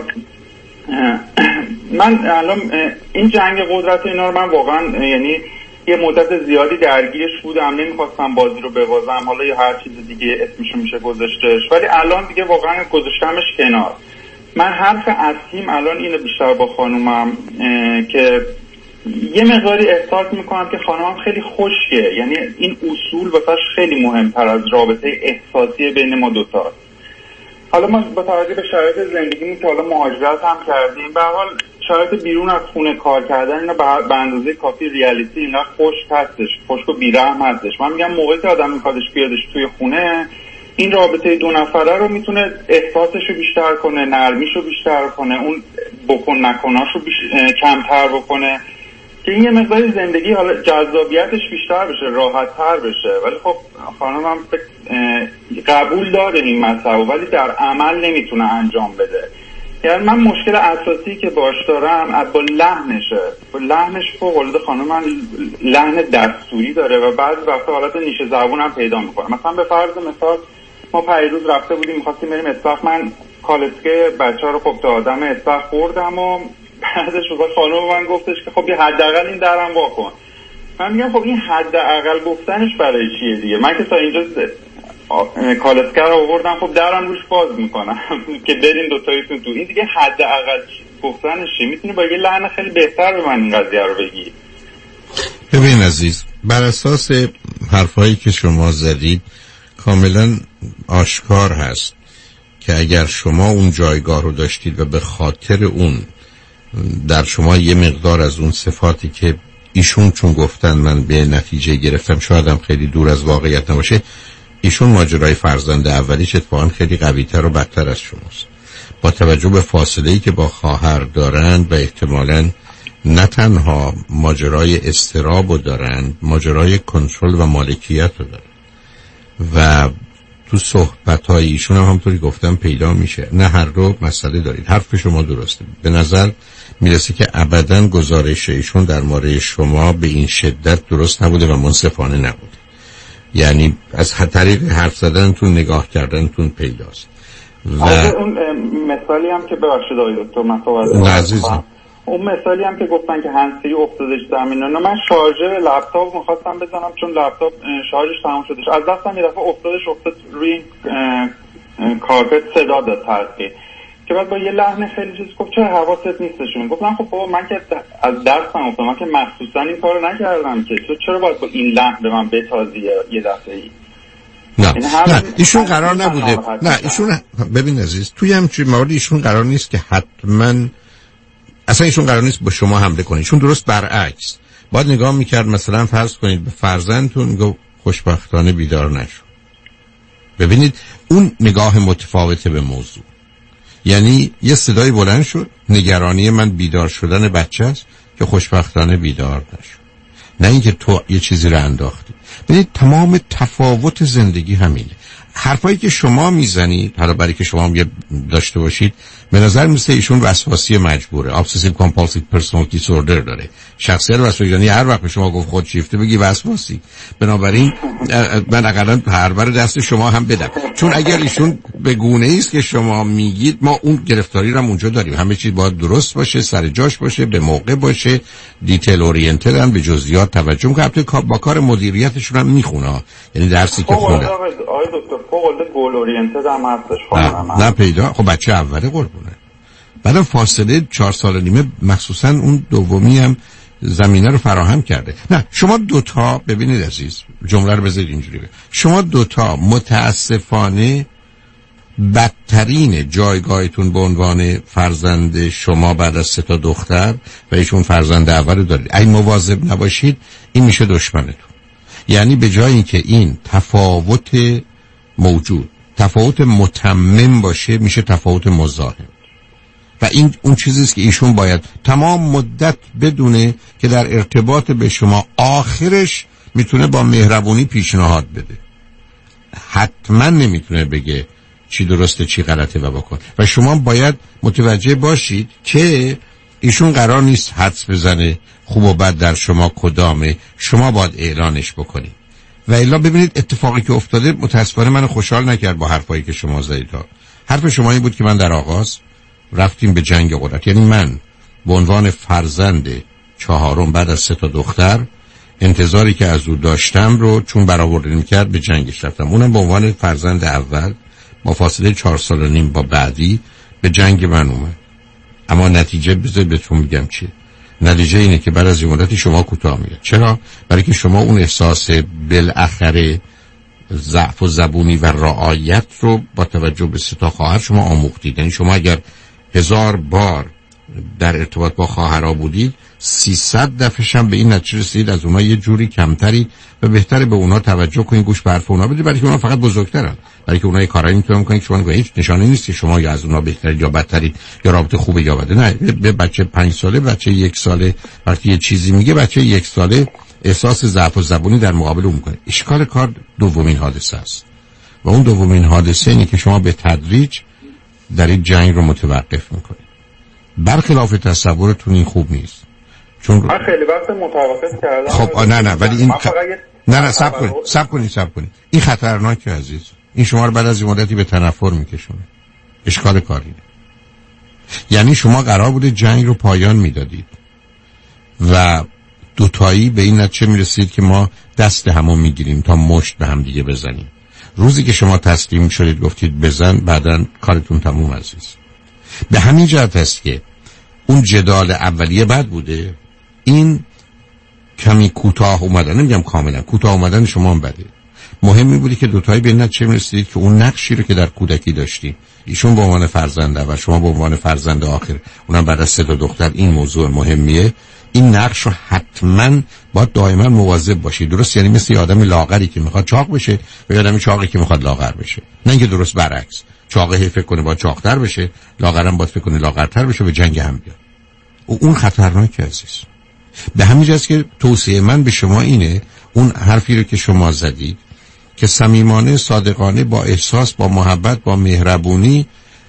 من الان این جنگ قدرت اینا رو من واقعا یعنی یه مدت زیادی درگیرش بودم، نمیخواستم بازی رو ببازم، حالا یا هر چیز دیگه اسمشو میشه گذاشتش، ولی الان دیگه واقعا گذاشتمش کنار. من حرف اصلیم الان اینو بیشتر با خانومم که یه مقداری احساس میکنم که خانومم خیلی خوشگه، یعنی این اصول واسش خیلی مهمتر از رابطه احساسی بین ما دوتاست. حالا ما با توجه به شرایط زندگیمون که حالا مهاجرت هم کردیم، به هر حال شرایط بیرون از خونه کار کردن اینا به اندازه کافی ریالیتی اینا خشک هستش، خشک و بی‌رحم هستش. من میگم موقعی که آدم میخوادش بیادش توی خونه، این رابطه دو نفره رو میتونه احساسش رو بیشتر کنه، نرمیش رو بیشتر کنه، اون بکن نکناش رو بیش... کمتر بکنه که این یه مقداری زندگی حالا جذابیتش بیشتر بشه، راحت تر بشه. ولی خب خانم هم قبول داره این مسئله ولی در عمل نمیتونه انجام بده. یعنی من مشکل اساسی که باش دارم با لحنشه، با لحنش فوق العاده خانم من لحن دستوری داره و بعضی وقتا حالت نیشه زبون هم پیدا میکنه. مثلا به فرض مثال ما پیروز رفته بودیم میخواستیم بریم اسبخ، من کالسکه بچه ها رو خب تا آدم اسبخ خوردم و بعدش خانم من گفتش که خب یه حداقل این درم واکن. من میگم خب این حداقل گفتنش برای چیه دیگه؟ من که تا اینجا کالسکه رو آوردم، خب درم روش باز میکنم که برین دوتاییتون تو، این دیگه حداقل گفتنش چیه؟ میتونی با یه لحن خیلی بهتر به من این قضیه رو بگی. ببین عزیز، بر اساس حرفایی که شما زدید کاملا آشکار هست که اگر شما اون جایگاه رو داشتید و به خاطر اون در شما یه مقدار از اون صفاتی که ایشون چون گفتن من به نتیجه گرفتم شاید هم خیلی دور از واقعیت نباشه، ایشون ماجرای فرزند اولیش اتفاقا خیلی قوی‌تر و بدتر از شماست. با توجه به فاصله‌ای که با خواهر دارند و احتمالاً نه تنها ماجرای اضطراب رو دارند، ماجرای کنترل و مالکیت رو دارند و تو صحبت‌های ایشون هم همونطوری گفتم پیدا میشه. نه هر دو مسئله دارید، حرف شما درسته. به نظر میرسه که ابداً گزارش ایشون در مورد شما به این شدت درست نبوده و منصفانه نبوده، یعنی از طریق حرف زدنتون نگاه کردنتون پیداست. و اون مثالی هم که ببخشید آقای دکتر من صحبت اون مثالی هم که گفتن که هندفری افتادش زمین، نه من شارژر لپتاپ می‌خواستم بزنم چون لپتاپ شارژش تموم شدش، از دستم یه دفعه افتادش، افتاد روی کارپت صدا داد تلقی که بعد با یه لحن خیلی چیز گفت چرا حواست نیستشون؟ گفتم خب بابا من که از دستم افتاد، من که مخصوصا این کارو نکردم که تو چرا باید با این لحن به من بتازی یه دفعه‌ای؟ نه نه ایشون قرار نبوده، نه ایشون ببین عزیز توی همچین موردی ایشون قرار نیست که حتما اصلا ایشون قرار نیست با شما حمله کنه. ایشون درست برعکس باید نگاه میکرد، مثلا فرض کنید به فرزندتون گفت خوشبختانه بیدار نشو. ببینید اون نگاه متفاوته به موضوع، یعنی یه صدای بلند شد نگرانی من بیدار شدن بچه است که خوشبختانه بیدار نشو، نه اینکه تو یه چیزی رو انداختی. ببینید تمام تفاوت زندگی همینه. حرفایی که شما میزنید حالا برای که شما هم داشته باشید، به نظر میسته ایشون وسواسی مجبوره، obsessive compulsive personality disorder داره، شخصیت وسواسی، یعنی هر وقت شما گفت خودشیفته بگی وسواسی. بنابراین من اقلا پرور دست شما هم بدم، چون اگر ایشون به گونه‌ای است که شما میگید ما اون گرفتاری رو هم اونجا داریم، همه چیز باید درست باشه، سر جاش باشه، به موقع باشه، دیتیل اورینتد هم به جزئیات توجه میکنه. البته با کار مدیریتشون هم میخونه، یعنی درسی که خونه آقای دکتر فوق العاده گول اورینتد هم هستش. نه, نه پیدا خب بچه اوله قربونه، بعد فاصله چهار سال و نیمه مخصوصا اون دومی هم زمینه رو فراهم کرده. نه شما دوتا ببینید عزیز، جمله رو بذارید اینجوری بگم، شما دوتا متاسفانه بدترین جایگاهتون به عنوان فرزند شما بعد از سه تا دختر و ایشون فرزند اول دارید. اگه مواظب نباشید این میشه دشمنتون. یعنی به جای اینکه این تفاوت موجود تفاوت متمم باشه میشه تفاوت مزاحم و این اون چیزی است که ایشون باید تمام مدت بدونه که در ارتباط به شما آخرش میتونه با مهربونی پیشنهاد بده، حتما نمیتونه بگه چی درسته چی غلطه و بکن. و شما باید متوجه باشید که ایشون قرار نیست حدس بزنه خوب و بد در شما کدامه، شما باید اعلانش بکنید. و الا ببینید اتفاقی که افتاده متاسفانه منو خوشحال نکرد با حرفایی که شما زدید. حرف شما این بود که من در آغاز رفتیم به جنگ قدرت، یعنی من به عنوان فرزند چهارم بعد از سه تا دختر انتظاری که از او داشتم رو چون برآورده نمی‌کرد به جنگش رفتم. اونم به عنوان فرزند اول با فاصله چهار سال و نیم با بعدی به جنگ من اومد. اما نتیجه بذارید بهتون میگم چیه. نتیجه اینه که بعد از این مدتی شما کوتاه میاد. چرا؟ برای که شما اون احساس بالاخره ضعف و زبونی و رعایت رو با توجه به سه تا خواهر شما آموختید. یعنی شما اگر هزار بار در ارتباط با خواهرها بودید سیصد دفعه هم به این نتیجه رسیدید از اونها یه جوری کمتری و بهتره به اونها توجه کنید، گوش به حرف اونها بدید، برای که اونها فقط بزرگترن، برای که اونها یه کارایی میتونن کنن که شما نگید. هیچ نشانه نیست که شما یا از اونها بهترید یا بدترید یا رابطه خوبه یا بده. نه، به بچه پنج ساله، بچه یک ساله وقتی یه چیزی میگه، بچه یک ساله احساس ضعف و زبونی در مقابل اون میکنه. اشکال کار دومین حادثه است و اون دومین حادثه اینه که شما به تدریج در این جنگ رو متوقف میکنید. برخلاف تصورتون این خوب نیست. چون من خیلی وقت متوقف کردم. خب نه نه ولی این خ... نه نه صبر کنید صبر کنید صبر کنید این خطرناکه عزیز. این شما رو بعد از این مدتی به تنفر میکشونه. اشکال کاری. یعنی شما قرار بوده جنگ رو پایان میدادید و دوتایی به این نتیجه میرسید که ما دست همو میگیریم تا مشت به هم دیگه بزنیم. روزی که شما تسلیم شدید گفتید بزن، بعداً کارتون تموم عزیز. به همین جهت است که اون جدال اولیه بد بوده، این کمی کوتاه اومدن، نمیگم کاملا کوتاه اومدن شما هم بده. مهمی بودی که دوتایی به این نتیجه میرسید که اون نقشی رو که در کودکی داشتیم، ایشون به عنوان فرزنده و شما به عنوان فرزند آخر، اونم بعد از سه تا دختر، این موضوع مهمیه. این نقش رو حتما باید دائما مواظب باشید. درست؟ یعنی مثل یه آدم لاغری که میخواد چاق بشه و یه آدم چاقی که میخواد لاغر بشه، نه اینکه درست برعکس. چاقه فکر کنه باید چاقتر بشه، لاغرم باید فکر کنه لاغرتر بشه و جنگ هم بیاد. اون خطرناکه عزیز. به همین جاست که توصیه من به شما اینه اون حرفی رو که شما زدید که صمیمانه، صادقانه، با احساس، با محبت، با مهربونی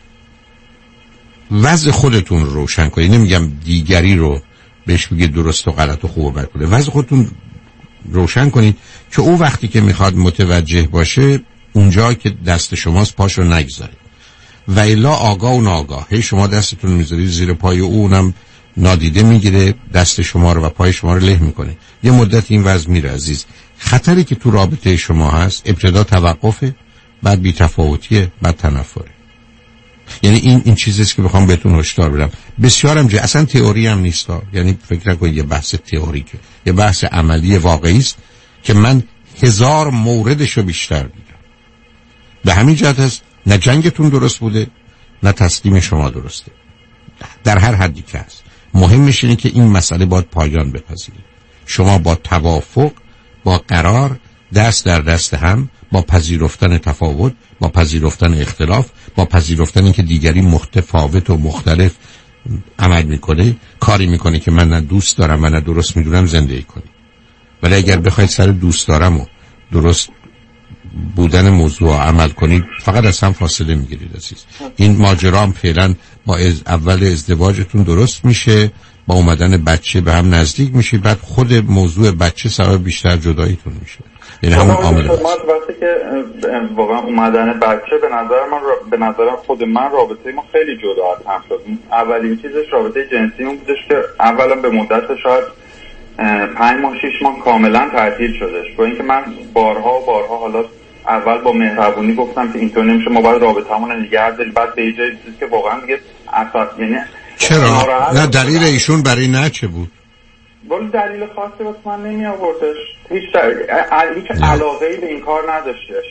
وضع خودتون رو روشن کنید. نمیگم دیگری رو بهش بگید درست و غلط و خوب و بد کنه. وضع خودتون روشن کنید که او وقتی که میخواد متوجه باشه اونجا که دست شماست پاشو نگذارید. و الا آگاه و ناآگاه هی شما دستتون میذارید زیر پای او، اونم نادیده میگیره دست شما رو و پای شما رو له میکنه. یه مدت این وضع میره عزیز. خطری که تو رابطه شما هست ابتدا توقفه، بعد بی‌تفاوتیه، بعد تنفره. یعنی این این چیزیست که بخوام بهتون هشدار بدم. بسیارم جه اصلا تئوری هم نیست، یعنی فکر نکنید یه بحث تئوریکه، یه بحث عملی واقعی است که من هزار موردشو بیشتر دیدم. به همین جهت است نه جنگتون درست بوده نه تسلیم شما درسته، در هر حدی که هست. مهمش اینه که این مسئله باید پایان بپذیرید. شما با توافق، با قرار، دست در دست هم، با پذیرفتن تفاوت، با پذیرفتن اختلاف، با پذیرفتن اینکه دیگری متفاوت و مختلف عمل میکنه، کاری میکنه که من نه دوست دارم و نه درست میدونم، زندگی کنید. ولی اگر بخواید سر دوست دارم و درست بودن موضوع عمل کنید فقط از هم فاصله میگیرید عزیز. این ماجرا هم فعلا با از اول ازدواجتون درست میشه، با اومدن بچه به هم نزدیک میشه، بعد خود موضوع بچه سبب بیشتر جداییتون میشه. یعنی همون عامل است. وقتی که واقعا اومدن بچه به نظر من به نظر خود من رابطه ما خیلی جدا از هم شد. اولین چیزش رابطه جنسی اون بودش که اولا به مدت شاید پنج ماه شش ماه کاملا تعطیل شدش، با اینکه من بارها و بارها حالا اول با مهربونی گفتم که اینطور نمیشه، ما باید رابطه‌مون رو نگه داریم، بعد به جای چیزی که واقعا دیگه اساس یعنی چرا؟ نه دلیل ایشون برای نه چه بود؟ ولی دلیل خاصی واسه من نمی آوردش. هیچ در... هیچ علاقه‌ای به این کار نداشتش.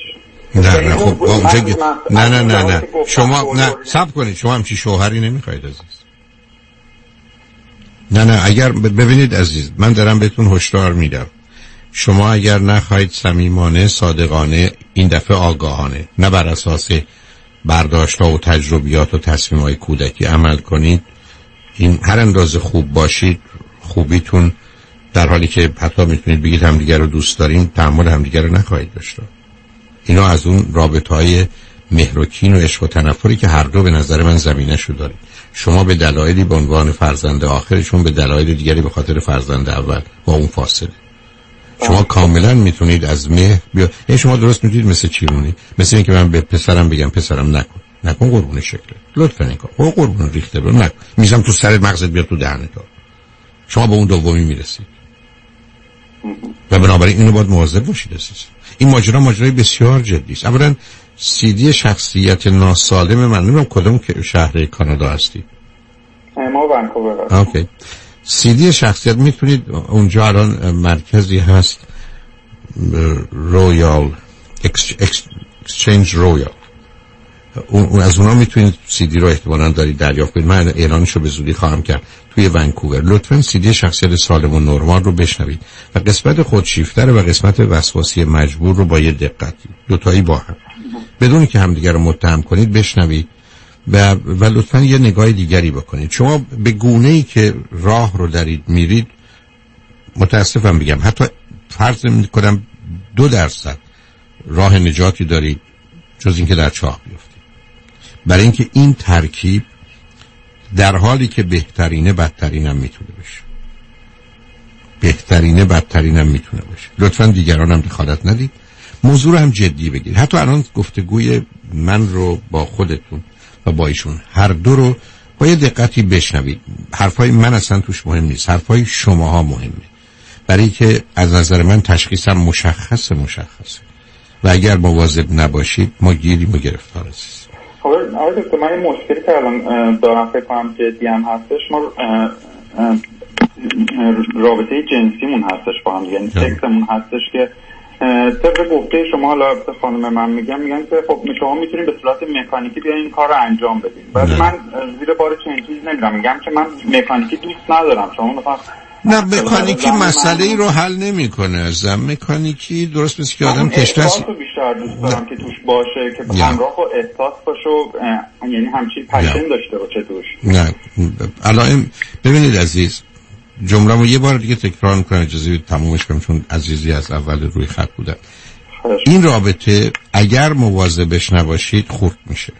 نه نه خب اونجا نه نه نه نه شما نه صبر کنید، شما همچی شوهری نمیخواید عزیز. نه نه اگر ببینید عزیز، من دارم بهتون هشدار میدم، شما اگر نخواهید صمیمانه، صادقانه، این دفعه آگاهانه، نه بر اساس برداشت‌ها و تجربیات و تصمیم‌های کودکی عمل کنید، این هر اندازه خوب باشید خوبیتون در حالی که حتی میتونید بگید همدیگر رو دوست داریم تحمل همدیگر رو نخواهید داشت. اینا از اون رابطه‌های مهر و کین و عشق و تنفری که هر دو به نظر من زمینه‌شو دارید. شما به دلایلی به عنوان فرزند آخرشون، به دلایل دیگری به خاطر فرزند اول با اون فاصله. شما کاملا میتونید از مهر بیا. این شما درست میتونید مثل چیرونی، مثل اینکه من به پسرم بگم پسرم نکن نکن قربون شکل لطفا این کار او قربون ریخته رو نکن، میذارم تو سرت مغزت بیاد تو دهنت. شما به اون دومی میرسید و بنابراین اینو باید مواظب باشید عزیز. این ماجرا ماجرای بسیار جدی است. اولا سیدی شخصیت ناسالم من، نمیدونم کدوم که شهر کانادا هستی؟ ما ونکوور هستیم. اوکی. سیدی شخصیت میتونید اونجا الان مرکزی هست رویال اکسچنج رویال، اون از اونا میتونید سیدی رو احتمالاً دارید دریافت کنید. من اعلانشو به زودی خواهم کرد توی ونکوور. لطفاً سیدی شخصیت سالم و نرمال رو بشنوید و قسمت خودشیفتر و قسمت وسواسی مجبور رو با یه دقتی دوتایی با هم بدون که همدیگر رو متهم کنید بشنوید و, و لطفاً یه نگاه دیگری بکنید. شما به گونه‌ای که راه رو دارید میرید، متاسفم بگم، حتی فرض می‌کنم دو درصد راه نجاتی دارید جز اینکه در چاه بیفتید. برای اینکه این ترکیب در حالی که بهترینه بدترینم میتونه بشه، بهترینه بدترینم میتونه بشه. لطفاً دیگران هم دخالت ندید، موضوع رو هم جدی بگیرید. حتی الان گفتگوی من رو با خودتون و با ایشون هر دو رو با یه دقتی بشنوید. حرفای من اصلا توش مهم نیست، حرفای شماها مهمه، برای که از نظر من تشخیصم مشخصه مشخصه و اگر مواظب نباشید ما گیریم و گرفتار هستیم. خب آقای دکتر، من این مشکلی که الان دارم فکر کنم جدی هم هستش، ما رابطه جنسیمون هستش با هم، یعنی سکسمون هستش که طبق گفته شما، حالا خانم من میگم میگن که خب شما میتونید به صورت مکانیکی بیاین این کار رو انجام بدین. ولی من زیر بار چنین چیزی نمیرم، میگم که من مکانیکی دوست ندارم. شما مثلا نه مکانیکی مسئله ای رو حل نمیکنه ازم. مکانیکی درست مثل که آدم کشته است. من بیشتر دوست دارم که توش باشه، که همراه و احساس باشه، یعنی همچین پشن داشته باشه توش. نه الان ببینید عزیز، جمله‌مو یه بار دیگه تکرار می‌کنم، اجازه بدید تمومش کنم چون عزیزی از اول روی خط بودن. این رابطه اگر مواظبش نباشید خرد میشه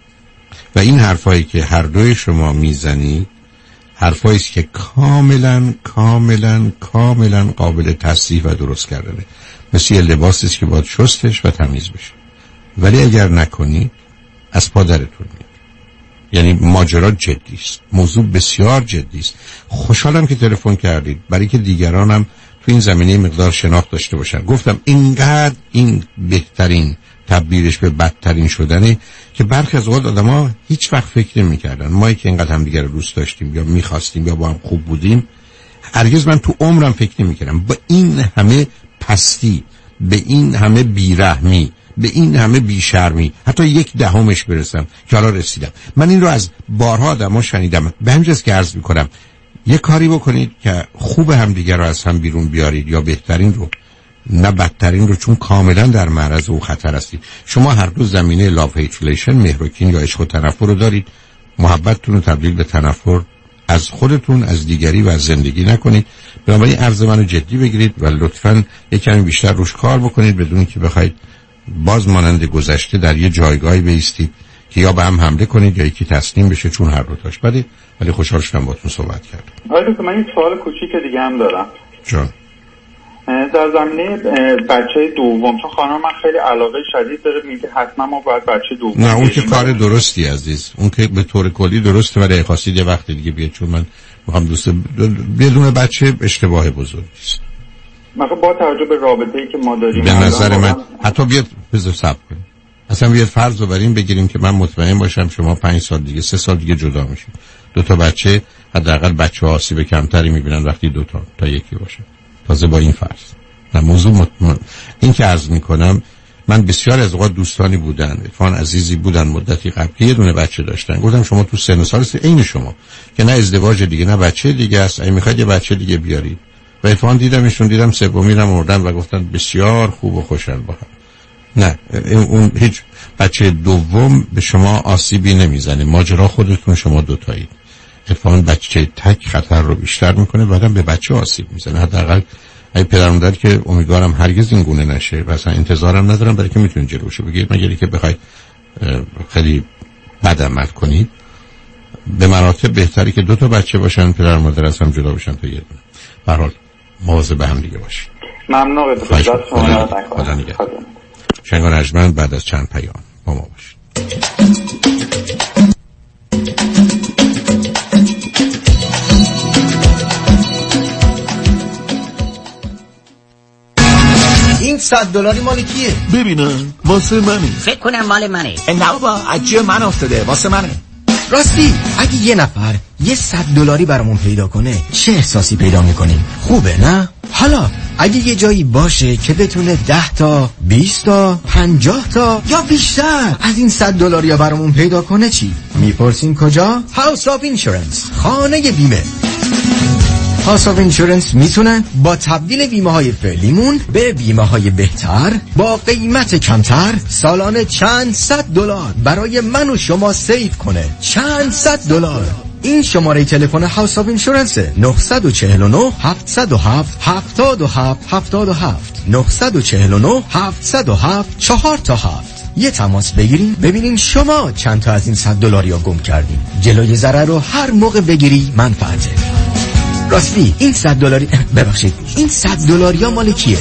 و این حرفایی که هر دوی شما میزنید حرفایی است که کاملا کاملا کاملا قابل تصحیح و درست کردنه، مثل یه لباسی است که باید شستش و تمیز بشه. ولی اگر نکنید از پادرتون میاد. یعنی ماجرا جدی است، موضوع بسیار جدی است. خوشحالم که تلفن کردید برای که دیگرانم تو این زمینه مقدار شناخت داشته باشن. گفتم اینقدر این بهترین تبدیلش به بدترین شدنه که برخی از اوقات آدم‌ها هیچ وقت فکر نمی‌کردن. ما که اینقدر هم دیگه رو دوست داشتیم یا می‌خواستیم یا با هم خوب بودیم، هرگز من تو عمرم فکر نمی‌کردم با این همه پستی، به این همه بیرحمی، به این همه بیشرمی حتی یک دهمش برسم که حالا رسیدم. من این رو از بارها آدم‌ها شنیدم. به همین جاست که عرض می‌کنم یه کاری بکنید که خوب هم دیگه رو از هم بیرون بیارید، یا بهترین رو نه بدترین رو، چون کاملا در معرض او خطر هستید. شما هر دو زمینه لاف هیچولیشن، مهر و کین یا عشق و تنفر رو دارید. محبتتون رو تبدیل به تنفر از خودتون، از دیگری و از زندگی نکنید. بنابراین عرض منو جدی بگیرید و لطفاً یک کمی بیشتر روش کار بکنید بدون که بخواید باز مانند گذشته در یه جایگاهی بایستید که یا به هم حمله کنید یا یکی تسلیم بشه، چون هر دو تاش بده. ولی خوشحال شدم باهاتون صحبت کردم. آقای دکتر، من یک سوال کوچیک دیگه هم دارم. جان. در زمینه بچه دوم، چون خانم من خیلی علاقه شدید داره، میگه حتما ما باید بچه دوم. نه اون که کار درستی عزیز، اون که به طور کلی درسته، ولی خواستید یه وقت دیگه بیاد، چون من میخوام دوست بدون بچه اشتباه بزرگی است. مثلا با توجه به رابطه‌ای که ما داریم، به نظر من حتی بیاد بذار صبر کنیم، اصلا بیاد فرض رو بر این بگیریم که من مطمئن باشم شما پنج سال دیگه، سه سال دیگه جدا میشید، دو تا بچه، حداقل بچه ها آسیب کمتری میبینن وقتی دو تا تا یکی باشه. تازه با این فرض، نه موضوع مطمئن این که عرض میکنم من بسیار از اوقات دوستانی بودن، اتفاقا عزیزی بودن مدتی قبل یه دونه بچه داشتن، گفتم شما تو سن و سال عین شما که نه ازدواج دیگه نه بچه دیگه است، اگه میخواید یه بچه دیگه بیارید. و اتفاقا دیدمشون، دیدم سومی رو مردن و گفتن بسیار خوب و خوشحال با هم. نه اون هیچ بچه دوم به شما آسیبی نمیزنه، ماجرا خودتون شما دوتایید. اتفاقا بچه تک خطر رو بیشتر میکنه، بعدم به بچه آسیب میزنه. حداقل ای پدر مادر که امیدوارم هرگز این گونه نشه و اصلا انتظارم ندارم برای که میتونید جلوشو بگیرید، مگر اینکه بخواید خیلی بد عمل کنید. به مراتب بهتری که دو تا بچه باشن، پدر مادر از هم جدا بشن تا یه دونه. به هر حال مواظب به هم دیگه باشید. ممنون دکتر. دست شما درد نکنه. شنگ و نجمن بعد از چند پیام با ما باشید. این صد دلاری مال کیه؟ ببینم واسه منه. فکر کنم مال منه. نه بابا از جیب من افتاده، واسه منه. راستی اگه یه نفر یه صد دلاری برامون پیدا کنه چه احساسی پیدا میکنیم؟ خوبه نه؟ حالا اگه یه جایی باشه که بتونه ده تا بیست تا پنجاه تا یا بیشتر از این صد دلاری ها برامون پیدا کنه چی؟ میپرسین کجا؟ هاوس آف اینشورنس، خانه بیمه. هاوس آف اینشورنس میتونه با تبدیل بیمه های فعلیمون به بیمه های بهتر با قیمت کمتر سالانه چند صد دلار برای من و شما سیو کنه. چند صد دلار. این شماره تلفن هاوس آف اینشورنس نه چهار نه هفت صفر هفت هفت هفت هفت هفت نه چهار نه هفت صفر هفت چهار تا هفت. یه تماس بگیریم ببینیم شما چند تا از این صد دلاری ها گم کردین. جلوی ضرر رو هر موقع بگیری منفعته. راستی این صد دلاری ببخشید این صد دلاری ها مال کیه؟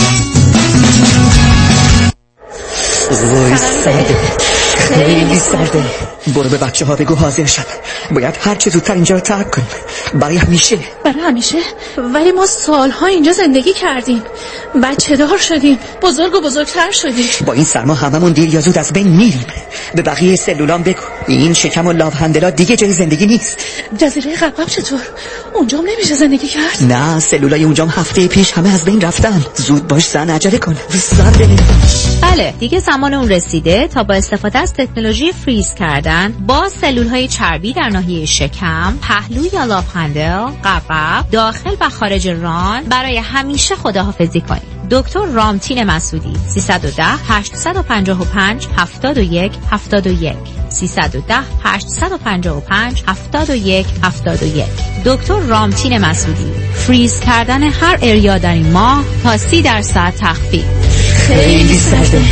وای سرده، خیلی سرده. برو به بچه ها بگو حاضر شد، باید هر چه زودتر اینجا رو ترک کنیم برای همیشه. برای همیشه؟ ولی ما سالها اینجا زندگی کردیم، بچه دار شدیم، بزرگ و بزرگتر شدیم. با این سرما هممون دیر یا زود از بین میریم. به بقیه سلولان بگو این شکم و لاوهندلا دیگه جای زندگی نیست. جزیره قبقب چطور؟ اونجام نمیشه زندگی کرد؟ نه سلولای اونجام هفته پیش همه از بین رفتن. زود باش زن، عجله کن. بله دیگه زمان اون رسیده تا با استفاده از تکنولوژی فریز کردن با سلولهای چربی در ناحیه شکم، پهلو یا لاوهندل، قبقب، داخل و خارج ران برای همیشه خداحافظی کنید. دکتر رامتین مسعودی سیصد و ده هشتصد و پنجاه و پنج هفتاد و یک هفتاد و یک سیصد و ده هشتصد و پنجاه و پنج هفتاد و یک هفتاد و یک. دکتر رامتین مسعودی. فریز کردن هر اریا در این ماه تا سی درصد تخفیف. خیلی سرده.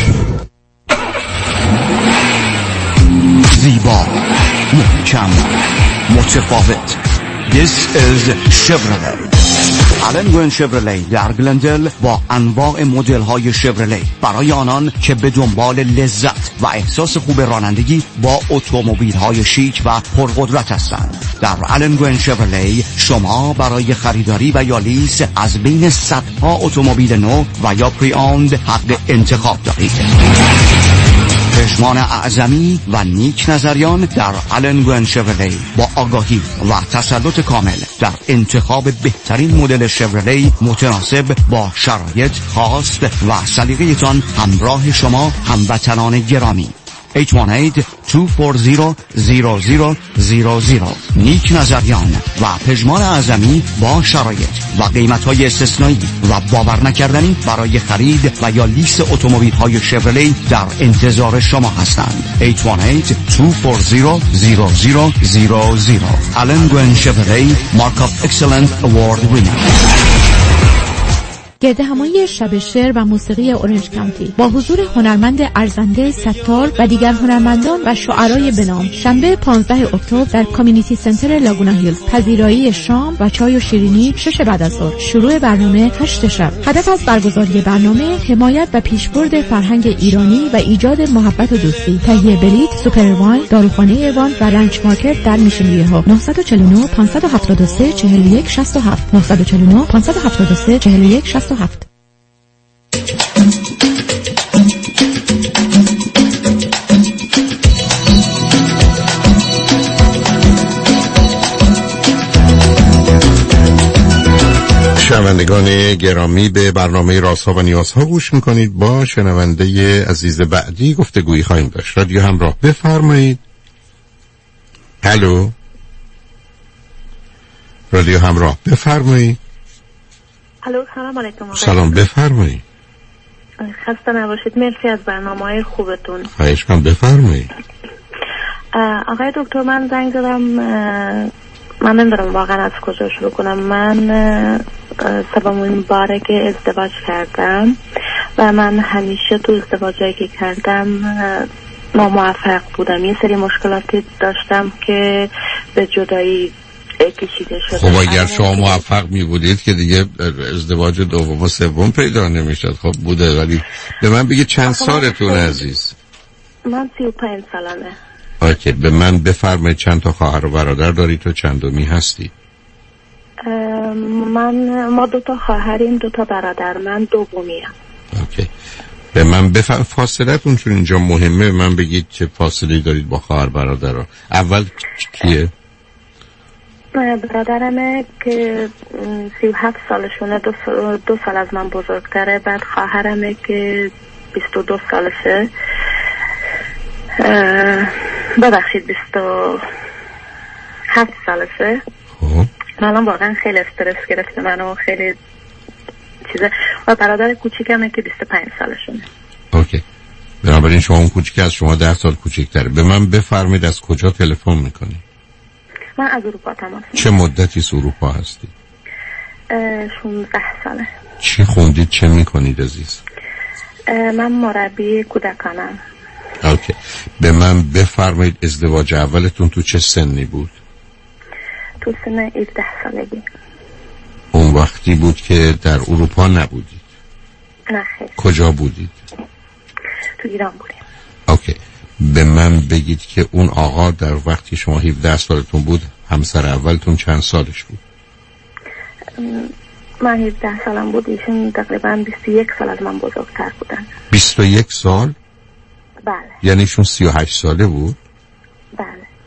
زیبا، محکم، متفاوت. This is Chevrolet. آلن گوین شفرلی در گلندل با انواع مدل های شفرلی برای آنان که به دنبال لذت و احساس خوب رانندگی با اتومبیل های شیک و پرقدرت هستند. در آلن گوین شفرلی شما برای خریداری و یا لیز از بین صدها اتومبیل نو و یا پری اوند حق انتخاب دارید. پژمان اعظمی و نیک نظریان در آلن گوین شفرلی با آگاهی و تسلط کامل در انتخاب بهترین مدل شفرلی متناسب با شرایط خاص و سلیقه تان همراه شما هموطنان گرامی. هشت یک هشت دو چهار صفر صفر صفر صفر صفر. نیک نظریان و پژمان اعظمی با شرایط و قیمت‌های استثنایی و باور نکردنی برای خرید و یا لیز اتومبیل‌های شفرلی در انتظار شما هستند. هشت یک هشت دو چهار صفر صفر صفر صفر صفر. آلن گوین شفرلی مارک اف اکسلنت اوارد وینر. گرد همایی شب شعر و موسیقی اورنج کانتی با حضور هنرمند ارزنده ستار و دیگر هنرمندان و شعرای بنام شنبه پانزده اکتبر در کامیونیتی سنتر لاگونا هیلز. پذیرایی شام و چای و شیرینی شش بعد از ظهر. شروع برنامه هشت شب. هدف از برگزاری برنامه حمایت و پیشبرد فرهنگ ایرانی و ایجاد محبت و دوستی. تهیه بلیط سوپر واین، داروخانه ایوان و رنچ مارکت در میشن ویهو. نه چهار نه پنج هفت سه چهار یک شش هفت نه چهار نه پنج هفت سه چهار یک شش هفت. شنوندگان گرامی، به برنامه رازها و نیازها گوش میکنید. با شنونده عزیز بعدی گفتگویی خواهیم داشت. رادیو همراه، بفرمایید. الو، رادیو همراه، بفرمایید. الو، سلام علیکم. سلام، بفرمایید. خسته نباشید، مرسی از برنامه‌های خوبتون. خواهش کنم، بفرمایید. آقای دکتر، من زنگ زدم، من نمیدونم واقعا از کجا شروع کنم. من سومین باره که ازدواج کردم و من همیشه تو ازدواجایی که کردم ناموفق بودم. یه سری مشکلاتی داشتم که به جدایی کشیده شده. خب اگر شما موفق می بودید که دیگه ازدواج دوم و سوم پیدا نمیشد. خب بوده، ولی به من بگید چند سالتون عزیز؟ من سی و پنج سالمه. اوکی، به من بفرمایید چند تا خواهر و برادر دارید و چندمی هستی؟ من ما دو تا خواهریم، دو تا برادر، من دومیم. اوکی، به من بفرمایید فاصلتون چون اینجا مهمه، به من بگید چه فاصله دارید با خواهر برادر. اول کیه؟ برادرمه که سی و هفت سالشونه، دو سال, دو سال از من بزرگتره. بعد خواهرمه که بیست و دو سالشه، ببخشید بیست و هفت سالشه. الان واقعا خیلی استرس گرفته منو، خیلی چیزه. و برادر کوچیکمه که بیست و پنج سالشونه. اوکی، بنابراین شما اون کوچیک از شما ده سال کوچیک‌تره. به من بفرمایید از کجا تلفن میکنی؟ من از اروپا تماس. چه مدتی از اروپا هستی؟ شانزده ساله. چی خوندید، چه میکنید عزیز؟ من مربی کودکانم. اوکی، به من بفرمایید ازدواج اولتون تو چه سنی بود؟ تو سن هفده سالگی. اون وقتی بود که در اروپا نبودید؟ نه خیر. کجا بودید؟ تو ایران بودیم. اوکی، به من بگید که اون آقا در وقتی شما هفده سالتون بود، همسر اولتون چند سالش بود؟ من هفده سالم بود، ایشون تقریبا بیست و یک سال از من بزرگتر بودن. بیست و یک سال؟ بله. یعنی ایشون سی و هشت ساله بود؟ بله.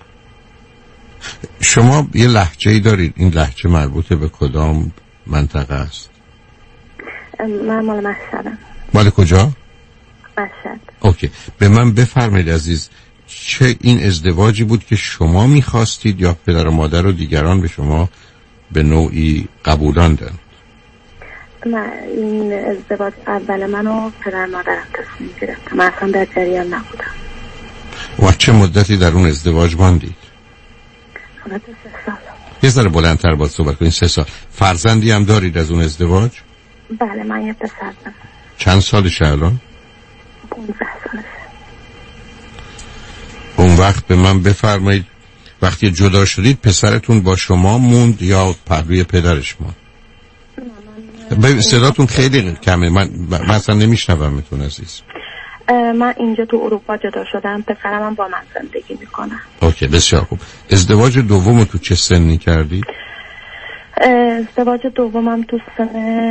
شما یه لهجه‌ای دارید، این لهجه مربوط به کدام منطقه است؟ من مال مشهدم. مال کجا؟ مشهد. اوکی، به من بفرمایید عزیز، چه این ازدواجی بود که شما میخواستید یا پدر و مادر و دیگران به شما به نوعی قبولاندند؟ نه، این ازدواج اول منو پدر مادرم تصمیم گرفتم، من اصلا در جریان نبودم. و چه مدتی در اون ازدواج ماندید؟ حالت سه سال. یه ذره بلندتر باید صحبت کنید. سه سال. فرزندی هم دارید از اون ازدواج؟ بله، من یه پسر دارم. چند سالشه الان؟ پانزده سالشه. اون وقت به من بفرمایید وقتی جدا شدید پسرتون با شما موند یا پهلوی پدرش موند؟ به صداتون خیلی کمه، من مثلا نمیشنومتون عزیز. من اینجا تو اروپا جدا شدم، پسرم هم با من زندگی میکنه. اوکی، بسیار خوب. ازدواج دوم تو چه سنی کردی؟ ازدواج دومم تو سن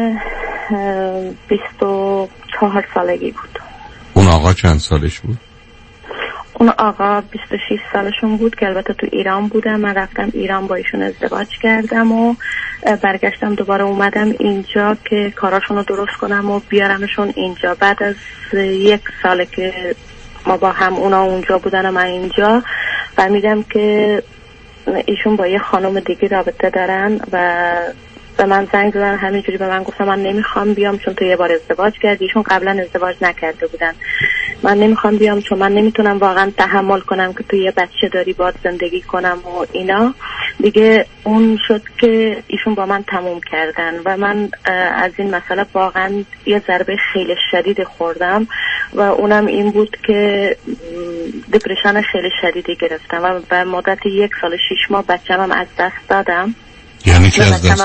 بیست و چهار سالگی بود. اون آقا چند سالش بود؟ اون آقا بیست و شش سالشون بود که البته تو ایران بودم. من رفتم ایران با ایشون ازدواج کردم و برگشتم دوباره اومدم اینجا که کاراشون رو درست کنم و بیارمشون اینجا. بعد از یک سال که ما با هم اونا اونجا بودن و من اینجا، فهمیدم که ایشون با یه خانم دیگه رابطه دارن و به من زنگ زدن، همینجوری به من گفتم من نمیخوام بیام چون تو یه بار ازدواج کردی. ایشون قبلا ازدواج نکرده بودن. من نمیخوام بیام چون من نمیتونم واقعا تحمل کنم که تو یه بچه داری باید زندگی کنم و اینا دیگه. اون شد که ایشون با من تموم کردن و من از این مسئله واقعا یه ضربه خیلی شدید خوردم و اونم این بود که دپرشن خیلی شدیدی گرفتم و به مدت یک سال شش ماه بچه‌مم از دست دادم. یعنی چی از دست؟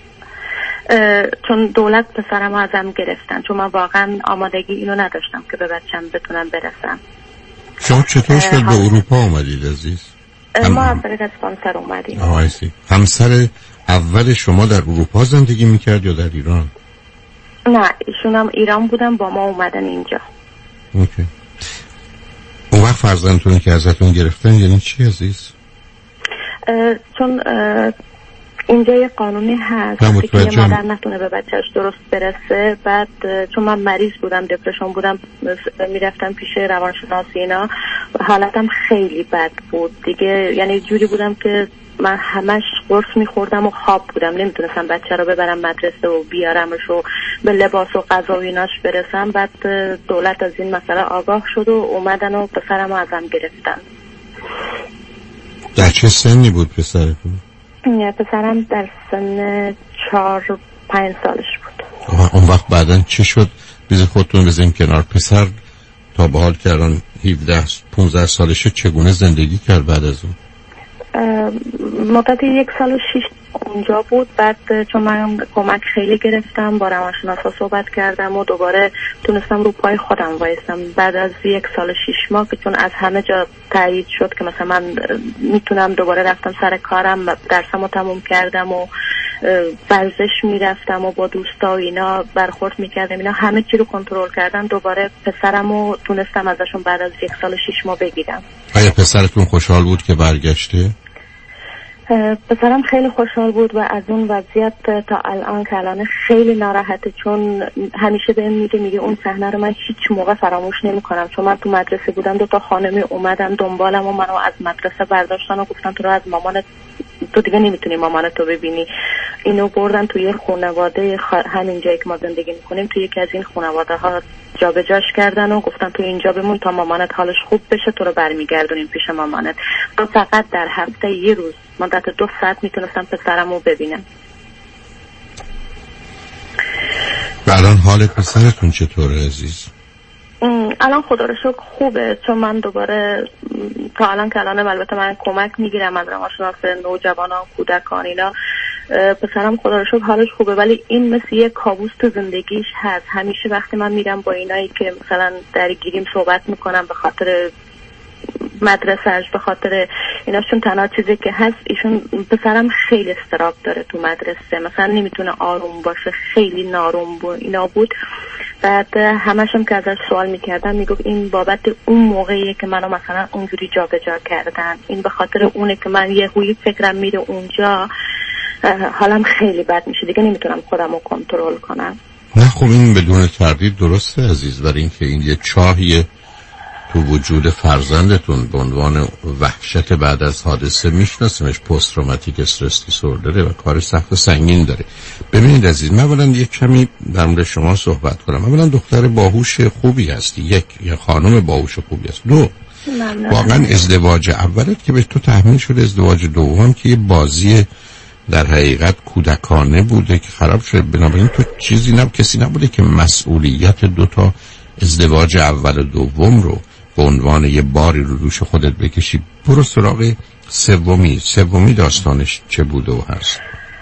چون دولت پسرم ازم گرفتن، چون من واقعا آمادگی اینو نداشتم که به بچم بتونم برسم. شما چطور شد به اروپا آمدید عزیز؟ ما از طریق اسپانسر اومدیم. آهایسی. همسر اول شما در اروپا زندگی میکرد یا در ایران؟ نه، ایشون هم ایران بودن، با ما اومدن اینجا. اوکی. اون وقت فرزندتون که ازتون گرفتن یعنی چی عزیز؟ چون اینجا یه قانونی هست که مادر نتونه به بچهش درست برسه. بعد چون من مریض بودم، دپرشن بودم، میرفتم پیش روانشناسی اینا و حالتم خیلی بد بود دیگه. یعنی جوری بودم که من همش قرص میخوردم و خواب بودم، نمیتونستم بچه رو ببرم مدرسه و بیارمش و به لباس و غذا و ایناش برسم. بعد دولت از این مسئله آگاه شد و اومدن و پسرم رو ازم گرفتن. در چه سنی بود پسرتون؟ پسرم در سن چهار پنج سالش بود. اون وقت بعدن چه شد؟ بیز خودتون بزنیم کنار. پسر تا به حال که الان هفده پانزده سالشه چگونه زندگی کرد بعد از اون؟ مدت یک سال و شیش اونجا بود. بعد چون من کمک خیلی گرفتم، با روانشناسا صحبت کردم و دوباره تونستم رو پای خودم وایستم. بعد از یک سال و شیش ماه که چون از همه جا تایید شد که مثلا من میتونم دوباره رفتم سر کارم، درسمو تموم کردم و ورزش میرفتم و با دوستا و اینا برخورد میکردم، اینا همه چی رو کنترل کردم، دوباره پسرمو تونستم ازشون بعد از یک سال و شیش ماه بگیرم. آیا پسرتون خوشحال بود که برگشته؟ پسرم خیلی خوشحال بود و از اون وضعیت تا الان که الان خیلی ناراحته، چون همیشه بهم میگه میگه اون صحنه رو من هیچ موقع فراموش نمیکنم. چون من تو مدرسه بودم، دو تا خانمی اومدن دنبالم و منو از مدرسه برداشتن و گفتن تو رو از مامانت، تو دیگه نمیتونی مامانت رو ببینی. اینو بردن توی خانواده خ... همین جایی که ما زندگی میکنیم، توی یکی از این خانواده ها جابجاش کردن و گفتن تو اینجا بمون تا مامانت حالش خوب بشه، تو رو برمیگردونیم پیش مامانت. من فقط در هفته یه روز مدت دو ساعت میتونستم پسرم رو ببینم. و الان حال پسرتون چطوره عزیز؟ الان خدا رو شکر خوبه، چون من دوباره تا الان که الان البته من کمک میگیرم از روانشناس نوجوانان کودکان اینا. پسرم خدا رو شکر حالش خوبه، ولی این مثل یه کابوس تو زندگیش هست. همیشه وقتی من میرم با اینایی که مثلا درگیریم صحبت میکنم به خاطر مدرسهش، به خاطر ایناشون تنها چیزی که هست، ایشون پسرم خیلی استراب داره تو مدرسه، مثلا نمیتونه آروم باشه، خیلی ناروم بود اینا بود. بعد همشم که ازش سوال میکردم میگفت این بابت اون موقعیه که منو مثلا اونجوری جابجا کردن، این به خاطر اونه که من یه هوی فکرم میره اونجا، حالم خیلی بد میشه دیگه، نمیتونم خودم رو کنترل کنم. نه خب این بدون تردید درسته عزیز، برای اینکه این یه چاهیه تو وجود فرزندتون به عنوان وحشت بعد از حادثه. میشناسمش، پست تروماتیک استرس دیسوردره و کار سخت و سنگین داره. ببینید عزیز، من اولا یک کمی در مورد شما صحبت کنم. اولا دختر باهوش خوبی هستی، یک یا خانم باهوش خوبی هست. دو واقعا ازدواج اولت که به تو تحمیل شده، ازدواج دوم که یه بازی در حقیقت کودکانه بوده که خراب شده. بنابراین تو چیزی نب کسی نبوده که مسئولیت دو تا ازدواج اول و دوم رو به عنوان یه باری رو دوش خودت بکشی. برو سراغ سومی. سومی داستانش چه بوده و هست؟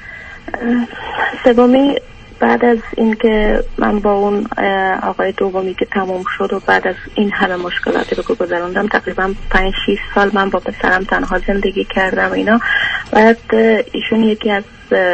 سومی بعد از اینکه من با اون آقای دومی که تموم شد و بعد از این همه مشکلاتی رو که گذروندم، تقریبا پنج شیش سال من با پسرم تنها زندگی کردم اینا. بعد ایشون یکی از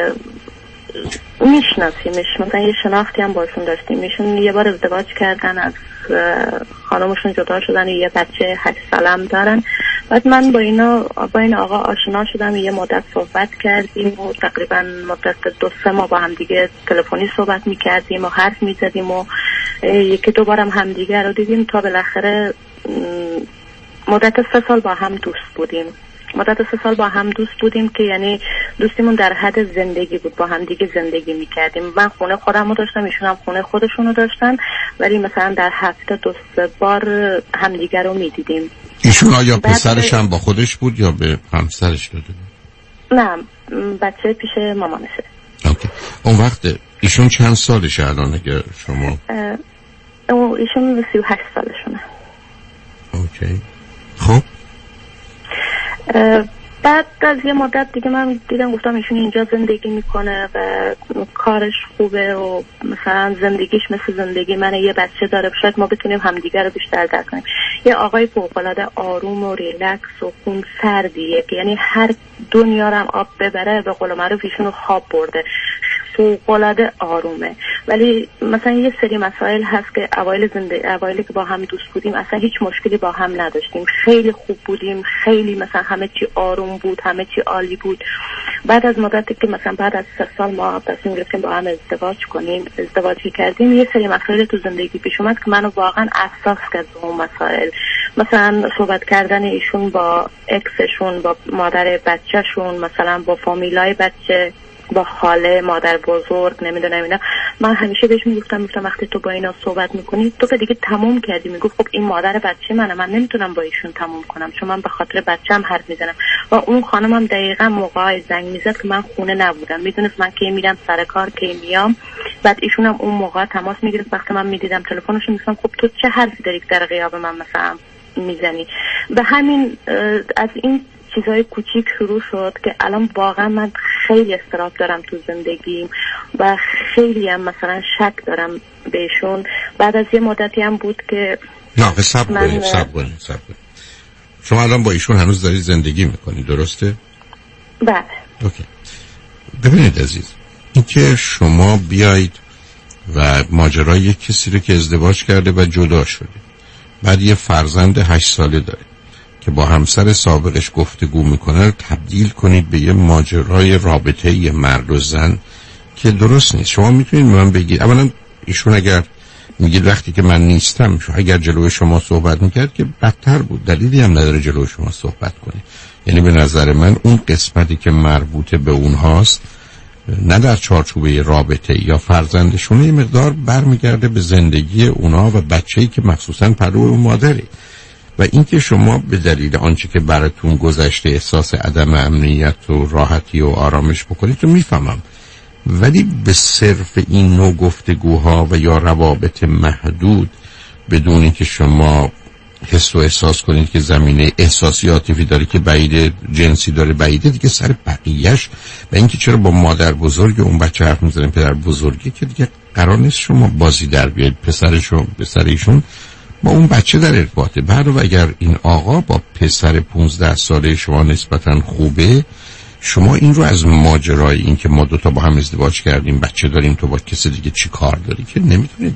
میشناسیمش، مثلا یه شناختی هم باشون داشتیم. ایشون یه بار ازدواج کردن، از خانمشون جدا شدن، یه بچه هشت سالم دارن. بعد من با اینا با این آقا آشنا شدم، یه مدت صحبت کردیم و تقریبا مدت دو سه ماه با هم دیگه تلفنی صحبت میکردیم و حرف میزدیم و یکی دو بارم هم دیگه رو دیدیم تا بالاخره مدت سه سال با هم دوست بودیم. مدت سه سال با هم دوست بودیم که یعنی دوستیمون در حد زندگی بود، با هم دیگه زندگی میکردیم. من خونه خودم رو داشتم، ایشون هم خونه خودشون رو داشتن، ولی مثلا در هفته دو سه بار همدیگه رو میدیدیم. ایشون آیا پسرش هم با خودش بود یا به همسرش داده بود؟ نه، بچه پیش مامانشه. اوکی. اون وقت ایشون چند سالشه الان اگر شما؟ ایشون سی و هشت سالشونه. اوکی. خب بعد از یه مدت دیگه من دیدم، گفتم ایشون اینجا زندگی میکنه و کارش خوبه و مثلا زندگیش مثل زندگی منه، یه بچه داره، شاید ما بتونیم همدیگه رو بیشتر درک کنیم. یه آقای فوق‌العاده آروم و ریلکس و خون سردیه که یعنی هر دنیا رو هم آب ببره، به قول معروف ایشون رو خواب برده، فوق‌العاده آرومه. ولی مثلا یه سری مسائل هست که اوایل زنده اوایلی که با هم دوست بودیم اصلا هیچ مشکلی با هم نداشتیم، خیلی خوب بودیم، خیلی مثلا همه چی آروم بود، همه چی عالی بود. بعد از مدتی که مثلا بعد از سه سال ما تصمیم گرفتیم با هم ازدواج کنیم، ازدواج کردیم، یه سری مسائل تو زندگی پیش اومد که منو واقعا حساس کرد به اون مسائل. مثلا صحبت کردن ایشون با اکسشون، با مادر بچهشون، مثلا با فامیلای بچه، با خاله، مادر بزرگ، نمیدونم اینا. من همیشه بهش میگفتم میگفتم وقتی تو با اینا صحبت میکنی تو که دیگه تموم کردی. میگفت خب این مادر بچه منه، من نمیتونم با ایشون تموم کنم چون من به خاطر بچه‌م حرف میزنم. و اون خانم هم دقیقاً موقعی زنگ میزد که من خونه نبودم، میدونست من کی میرم سر کار، کی میام. بعد ایشون هم اون موقع تماس میگرفت. وقتی من میدیدم تلفنش میگفتم خب تو چه حرفی داری در غیاب من مثلا میزنی؟ به همین از این چیزای کوچیک شروع شد که الان واقعا من خیلی استراب دارم تو زندگیم و خیلی هم مثلا شک دارم بهشون. بعد از یه مدتی هم بود که نه صبر کنید صبر کنید صبر کنید شما الان با ایشون هنوز دارید زندگی میکنید، درسته؟ بله. اوکی. ببینید عزیز، این که شما بیایید و ماجرای یک کسی رو که ازدواج کرده و جدا شده، بعد یه فرزند هشت ساله داره که با همسر سابقش گفتگو میکنه، تبدیل کنید به یه ماجرای رابطه یه مرد و زن که درست نیست. شما میتونید من بگید اولا ایشون اگر میگید وقتی که من نیستم اگر جلوی شما صحبت میکرد که بدتر بود، دلیلی هم نداره جلوی شما صحبت کنه. یعنی به نظر من اون قسمتی که مربوط به اونهاست نه در چارچوبه رابطه یا فرزندشون، یه مقدار برمیگرده به زندگی اونها و بچه‌ای که مخصوصا پدر اون مادره. و اینکه شما به دلیل آنچه که براتون گذشته احساس عدم امنیت و راحتی و آرامش بکنید تو میفهمم، ولی به صرف این نوع گفتگوها و یا روابط محدود بدون اینکه شما حس و احساس کنید که زمینه احساسی عاطفی داره که بعید جنسی داره بعیده دیگه سر بقیهش. و اینکه چرا با مادر بزرگ اون بچه حرف میزنه پدر بزرگی که دیگه قرار نیست شما بازی در بیاید. پسرشون پسرشون با اون بچه در ارتباطه. بعد و اگر این آقا با پسر پونزده ساله شما نسبتا خوبه، شما این رو از ماجرای این که ما دوتا با هم ازدواج کردیم بچه داریم تو با کسی دیگه چی کار داری که نمیتونید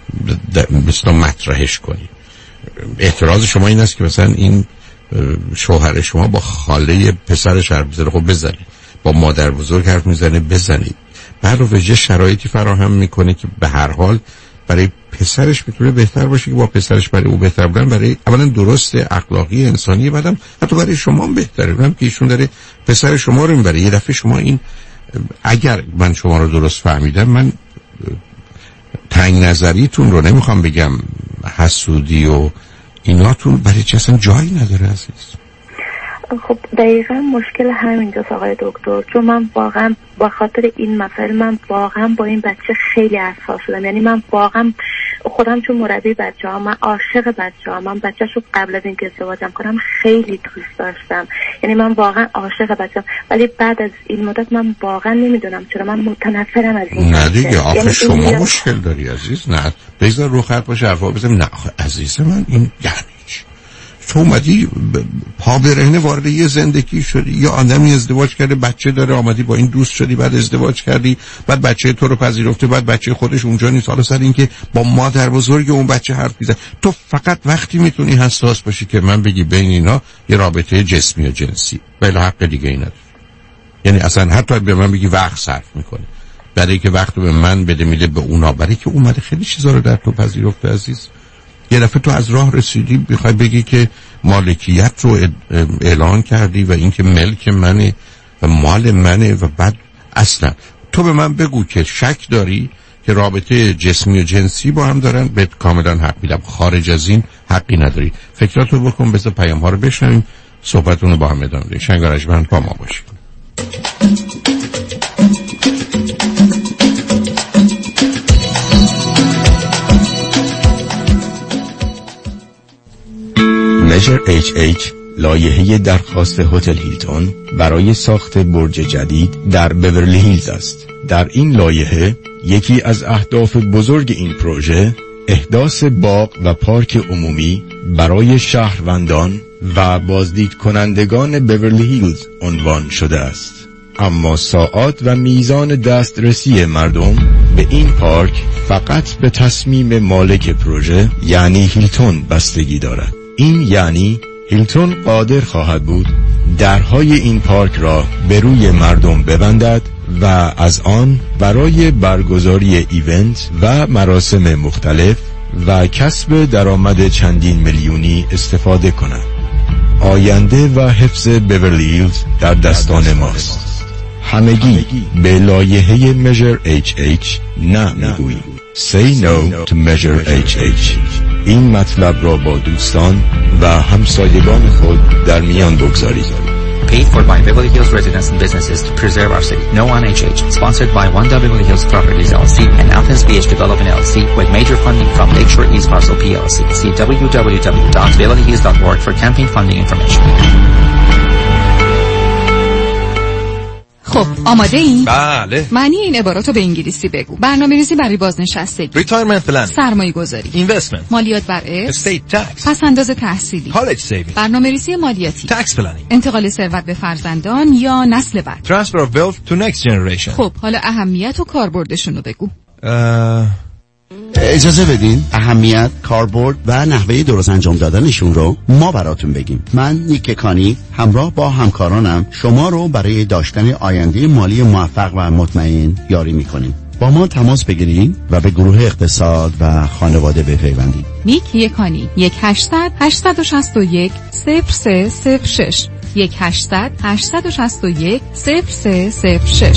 مثلا مطرحش کنید. اعتراض شما این است که مثلا این شوهر شما با خاله پسرش حرف میزنه، خب بزنید. با مادر بزرگ حرف میزنه، بزنید. بعد و وجه شرایطی فراهم میکنه که به هر حال برای پسرش میتونه بهتر باشه که با پسرش برای او بهتر بودن برای اولا درست اخلاقی انسانی، بعدم حتی برای شما هم بهتره. هم که ایشون داره پسر شما رو میبره. یه دفعه شما این اگر من شما رو درست فهمیدم، من تنگ نظریتون رو نمیخوام بگم حسودی و ایناتون برای چه اصلا جایی نداره عزیز. خب دقیقا مشکل همینجاست آقای دکتر، چون من واقعا با خاطر این مسائل من واقعا با این بچه خیلی حساس شدم. یعنی من واقعا خودم چون مربی بچه ها، من عاشق بچه ها، من بچه شو قبل از اینکه ازدواجم کنم خیلی دوست داشتم. یعنی من واقعا عاشق بچه هم. ولی بعد از این مدت من واقعا نمیدونم چرا من متنفرم از این. نه دیگه آخه یعنی شما این مشکل داری عزیز. نه بذار رو خط باشه حرفا بزنم. نه آخه عزیز من این یعنی تو اومدی پا برهنه وارد یه زندگی شدی، یا آدمی ازدواج کرده بچه داره، آمدی با این دوست شدی، بعد ازدواج کردی، بعد بچه تو رو پذیرفته، بعد بچه خودش اونجا نیست. حالا سر این که با مادر بزرگ اون بچه حرف میزنه. تو فقط وقتی میتونی حساس باشی که من بگی بین اینا یه رابطه جسمی و جنسی، بله حق دیگه ای نداری. یعنی اصلا حتی به من بگی وقت صرف میکنه برای که وقت به من بده میده به اونا، برای که اومده خیلی چیزا رو در تو پذیرفته عزیز. یه دفعه تو از راه رسیدی بخوای بگی که مالکیت رو اعلان کردی و اینکه ملک منه و مال منه و بعد اصلا تو به من بگو که شک داری که رابطه جسمی و جنسی با هم دارن، بهت کاملا حق میدم. خارج از این حقی نداری. فکراتو بکن، بذار پیام ها رو بشنویم، صحبتون رو با هم ادامه بدیم. شنگارجمند با ما باشید. مژر اچ اچ لایحه درخواست هتل هیلتون برای ساخت برج جدید در بیورلی هیلز است. در این لایحه یکی از اهداف بزرگ این پروژه احداث باغ و پارک عمومی برای شهروندان و بازدید کنندگان بیورلی هیلز عنوان شده است. اما ساعات و میزان دسترسی مردم به این پارک فقط به تصمیم مالک پروژه یعنی هیلتون بستگی دارد. این یعنی هیلتون قادر خواهد بود درهای این پارک را به روی مردم ببندد و از آن برای برگزاری ایونت و مراسم مختلف و کسب درآمد چندین میلیونی استفاده کند. آینده و حفظ بیورلی هیلز در دستان ماست. همگی به لایحه میجر اچ اچ نه میگوییم. Say no to Measure اچ اچ. این مطلب را با دوستان و همسایگان خود در میان بگذارید. Paid for by Beverly Hills residents and businesses to preserve our city. No one H H. Sponsored by One Beverly Hills Properties L L C and Athens Beach Development L L C with major funding from Lakeshore East Parcel P L C. See w w w dot beverly hills dot org for campaign funding information. خب آماده این؟ بله. معنی این عباراتو به انگلیسی بگو. برنامه‌ریزی برای بازنشستگی، Retirement plan، سرمایه‌گذاری، Investment، مالیات بر ارث، Estate tax، پس‌انداز تحصیلی، College saving، برنامه‌ریزی مالیاتی، Tax planning، انتقال ثروت به فرزندان یا نسل بعد، Transfer of wealth to next generation. خب حالا اهمیت و کاربردشون رو بگو. اه... اجازه بدین اهمیت، کاربرد و نحوه درست انجام دادنشون رو ما براتون بگیم. من نیک کانی همراه با همکارانم شما رو برای داشتن آینده مالی موفق و مطمئن یاری میکنیم. با ما تماس بگیرید و به گروه اقتصاد و خانواده بپیوندید. نیک یکانی یک هشتصد هشتصد و شصت و یک صفر سه صفر شش یک هشتصد هشتصد و شصت و یک صفر سه صفر شش.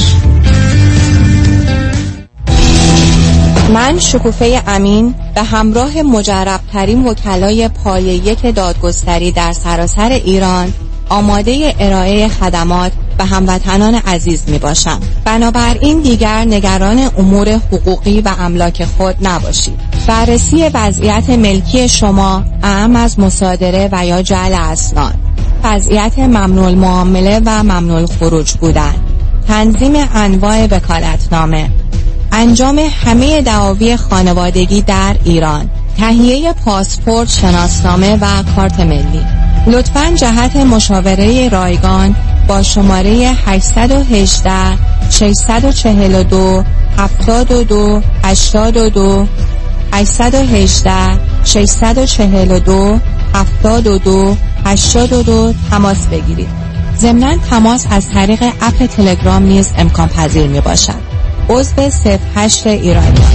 من شکوفه امین به همراه مجربترین وکلای پایه یک دادگستری در سراسر ایران آماده ارائه خدمات به هموطنان عزیز می باشم. بنابراین دیگر نگران امور حقوقی و املاک خود نباشید. بررسی وضعیت ملکی شما اعم از مصادره و یا جعل اسناد، وضعیت ممنوع المعامله و ممنوع الخروج بودن، تنظیم انواع وکالتنامه، انجام همه دعاوی خانوادگی در ایران، تهیه پاسپورت، شناسنامه و کارت ملی. لطفاً جهت مشاوره رایگان با شماره هشت یک هشت شش چهار دو هفتاد و دو هشتاد و دو هشت یک هشت شش چهار دو هفتاد و دو هشتاد و دو تماس بگیرید. ضمناً تماس از طریق اپ تلگرام نیز امکان پذیر می باشد. عضو صفر هشت ایرانیان.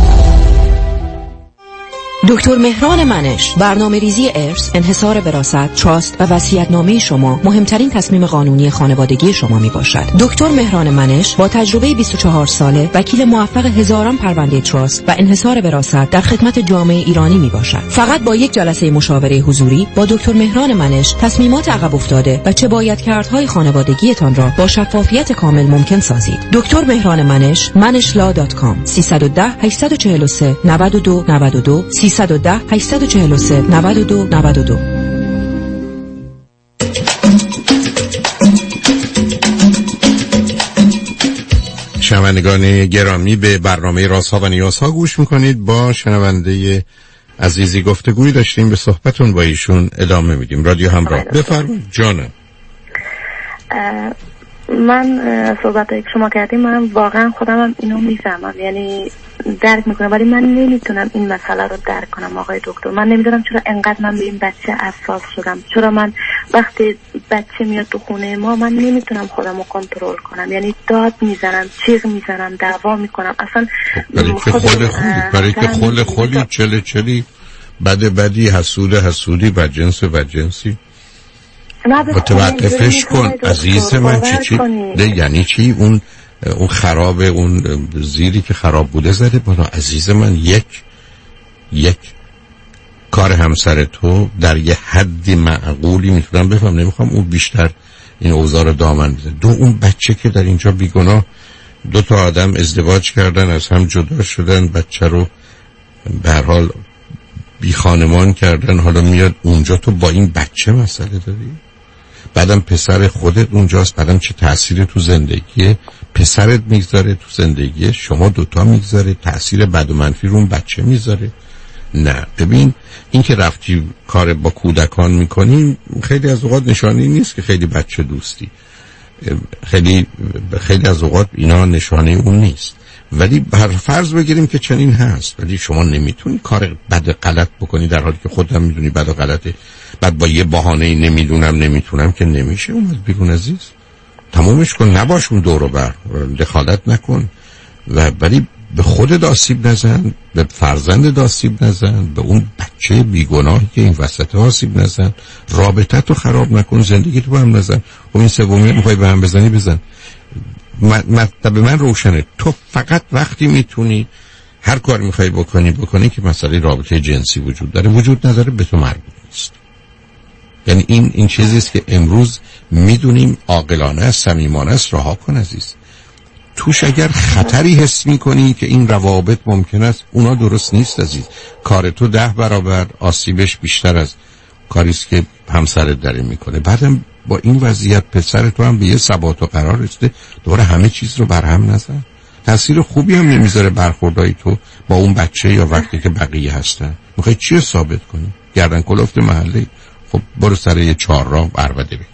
دکتر مهران منش، برنامه ریزی ارث، انحصار وراثت، تراست و وصیت‌نامه شما مهمترین تصمیم قانونی خانوادگی شما می باشد. دکتر مهران منش با تجربه بیست و چهار ساله، وکیل موفق هزاران پرونده تراست و انحصار وراثت در خدمت جامعه ایرانی می باشد. فقط با یک جلسه مشاوره حضوری با دکتر مهران منش تصمیمات عقب افتاده و چه باید کردهای خانوادگیتان را با شفافیت کامل ممکن سازید. دکتر مهران منش، منشلا دات کام سیصد و ده هشتصد و چهل و سه نود و دو نود و دو سیصد و ده هشتصد و چهل و سه نود و دو نود و دو. شنوندگان گرامی، به برنامه رازها و نیازها گوش میکنید. با شنونده عزیزی گفتگوی داشتیم، به صحبتون با ایشون ادامه میدیم. رادیو همراه، بفرمایید جانم. من صحبتایی که شما کردیم من واقعا خودم هم اینو میفهمم، یعنی درک میکنم، ولی من نمیتونم این مسئله رو درک کنم آقای دکتر. من نمیدونم چرا انقدر من به این بچه حساس شدم، چرا من وقتی بچه میاد تو خونه ما من نمیتونم خودم رو کنترل کنم، یعنی داد میزنم، چیغ میزنم، دعوا میکنم. اصلا برای که خول خولی برای که خول خولی چله چلی بد بدی حسود حسودی بدجنس بدجنسی متوقفش کن عزیز من. چی چی ده یعنی چی؟ اون اون خراب، اون زیری که خراب بوده زده بالا. عزیز من، یک یک کار همسر تو در یه حدی معقولی میتونم بفهم، نمیخوام اون بیشتر این اوضاع رو دامن بزنه. دو، اون بچه که در اینجا بیگناه، دو تا آدم ازدواج کردن، از هم جدا شدن، بچه رو به هر حال بی خانمان کردن، حالا میاد اونجا تو با این بچه مسئله داری. بعدم پسر خودت اونجاست، بعدم چه تأثیر تو زندگی پسرت میگذاره، تو زندگی شما دوتا میگذاره، تأثیر بد و منفی رو اون بچه میذاره. نه ببین، این که رفتی کار با کودکان میکنی خیلی از اوقات نشانی نیست که خیلی بچه دوستی، خیلی خیلی از اوقات اینا نشانه اون نیست. ولی هر فرض بگیریم که چنین هست، ولی شما نمیتونی کار بد غلط بکنی در حالی که خودت هم میدونی بد و غلطه، بعد با یه بهانه نمیدونم نمیتونم که نمیشه اومد بیرون. عزیز تمومش کن، نباش اون دور و بر، دخالت نکن و ولی به خودت آسیب نزن، به فرزند آسیب نزن، به اون بچه بیگناهی که این وسط آسیب نزن، رابطه تو خراب نکن، زندگی تو هم نزن. و این سومی میخوای به هم بزنی بزن. مطلب من روشنه، تو فقط وقتی میتونی هر کار میخوای بکنی بکنی که مسئله رابطه جنسی وجود داره وجود نداره به تو مربوط نیست. یعنی این این چیزی است که امروز میدونیم عاقلانه است، صمیمانه است، رها کن عزیز. توش اگر خطری حس میکنی که این روابط ممکن است، اونا درست نیست عزیز. کار تو ده برابر آسیبش بیشتر از کاری است که همسرت داره میکنه. بعدم با این وضعیت پسر تو هم به یه ثبات و قرار رسیده، دوباره همه چیز رو برهم نزن. تاثیر خوبی هم نمیذاره برخوردای تو با اون بچه یا وقتی که بقیه هستن. میخوای چی رو ثابت کنی؟ گردن کلفت محله؟ خب برو سر یه چهارراه عربده بکش.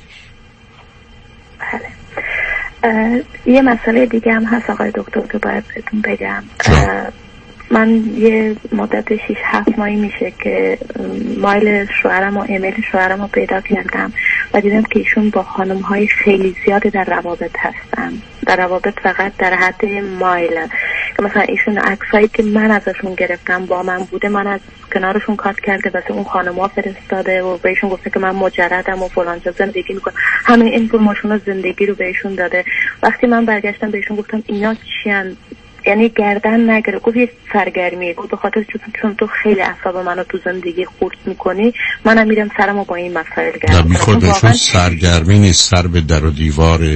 بله. یه مسئله دیگه هم هست آقای دکتر که باید بهتون بگم. من یه مدت شیش هفت ماهی میشه که مایل شوهرم و ایمیل شوهرم رو پیدا کردم و دیدم که ایشون با خانم های خیلی زیادی در روابط هستن. در روابط فقط در حد مایل که مثلا ایشون عکسایی که من ازشون گرفتم با من بوده من از کنارشون کات کرده واسه اون خانم ها فرستاده و بهشون گفته که من مجردم و فلان جا زندگی میکنم. همه اینفورماسیون زندگی رو بهشون داده. وقتی من برگشتم بهشون گفتم اینا چیان، یعنی گردن نگره. گفت یه سرگرمیه. گفت به خاطر چون تو خیلی اعصاب منو تو زندگی خورد میکنی منم میرم سرمو با این مسائل گرم کنم. خودشون سرگرمی نیست، سر به در و دیوار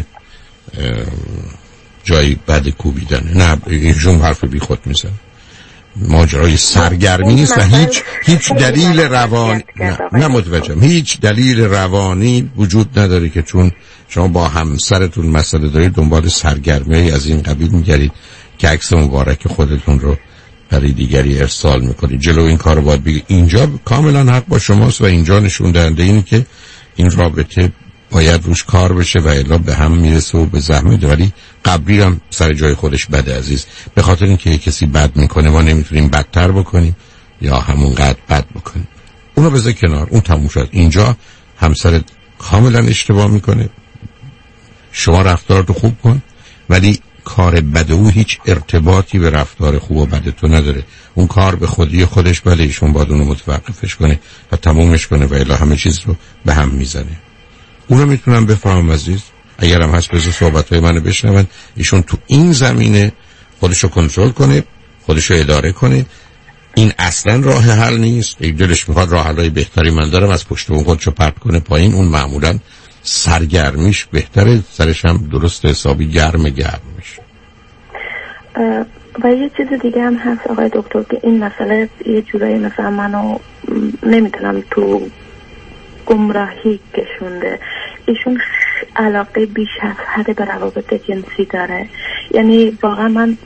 جایی بد کوبیدنه. نه اینجون حرف بی خود میزن. ماجرای سرگرمی نیست و هیچ هیچ دلیل روانی نه, نه متوجهم هیچ دلیل روانی وجود نداره که چون شما با همسرتون مسئله دارید دنبال سرگرمی از این قبیل میگردید که عکس مبارک خودتون رو برای دیگری ارسال میکنید. جلو این کار رو باید بگید. اینجا کاملا حق با شماست و اینجا نشون دهنده اینه که این رابطه باید روش کار بشه و الا به هم میرسه و به زحمت. ولی قبلی هم سر جای خودش بده عزیز. به خاطر اینکه کسی بد میکنه ما نمیتونیم بدتر بکنیم یا همونقدر بد بکنیم. اونو بذار کنار، اون تموم شد. اینجا همسرت کاملا اشتباه میکنه، شما رفتارتو خوب کن، ولی کار بد او هیچ ارتباطی به رفتار خوب و بد تو نداره. اون کار به خودی خودش بله، ایشون باید اونو متوقفش کنه و تمومش کنه و الا همه چیز رو به هم میزنه. اونو میتونم بفهمم عزیز. اگر هم هست بذار صحبتهای منو بشنون. ایشون تو این زمینه خودشو کنترل کنه، خودشو اداره کنه. این اصلا راه حل نیست. اگه دلش میخواد راه حلای بهتری من دارم، از پشت اون خودشو پرت کنه پایین. اون معمولا سرگرمیش بهتره، سرش هم درست حسابی گرم گرم میشه. و یه چیز دیگه هم هست آقای دکتر که این مسئله یه جورایی مثلا منو نمیتونم تو گمراهی کشونده. ایشون علاقه بیش از حد به روابط جنسی داره. یعنی واقعا من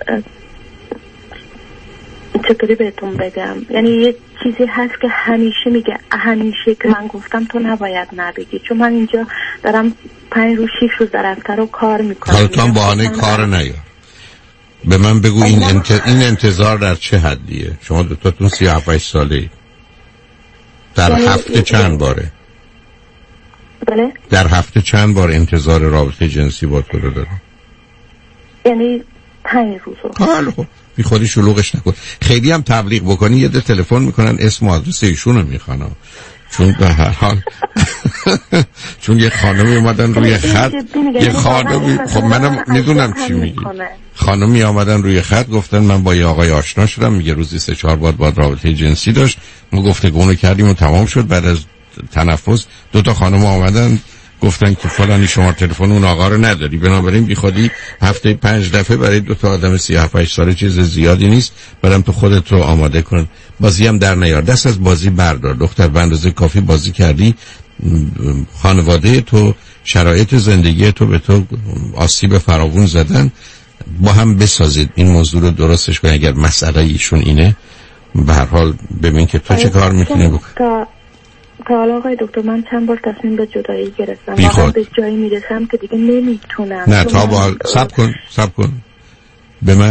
چطوری بهتون بگم، یعنی یه چیزی هست که همیشه میگه، همیشه که من گفتم تو نباید نبگی، چون من اینجا دارم پنج روز شیش روز در هفته رو کار میکنم. حالا تو هم بهانه کار نیار. به من بگو این انت... این انتظار در چه حدیه؟ شما دوتاتون سی و هفت ساله اید. در هفته چند باره؟ بله؟ در هفته چند بار انتظار رابطه جنسی با تو رو دارم؟ یعنی پنج روز رو. حالا خب بی خودی شلوغش نکن. خیلی هم تبلیغ بکنی یه ده تلفن میکنن اسم و آدرس ایشون رو میخوان، چون به هر حال چون یه خانمی اومدن روی خط یه خانمی، خب منم میدونم چی میگی، خانمی آمدن روی خط گفتن من با یه آقای آشنا شدم، میگه روزی سه چهار بار باید رابطه جنسی داشت. ما گفتگو کردیم و تمام شد. بعد از تنفس دو تا خانم آمدن گفتن که فلانی شما تلفن اون آقا رو نداری، بنابراین بی خودی هفته پنج دفعه برای دو تا آدم سی و هفت ساله چیز زیادی نیست. برام تو خودت رو آماده کن. بازی هم در نیار، دست از بازی بردار. دختر به اندازه کافی بازی کردی. خانواده تو، شرایط زندگی تو به تو آسیب فراوون زدن. با هم بسازید این موضوع رو درستش کن. اگر مسئله ایشون اینه، به هر حال ببین که تو چه کار میتونی بکنی. تا حالا آقای دکتر من چند بار تصمیم به جدایی گرفتم، واقعا به جایی میرسم که دیگه نمیتونم. نه تا با صبر کن صبر کن به من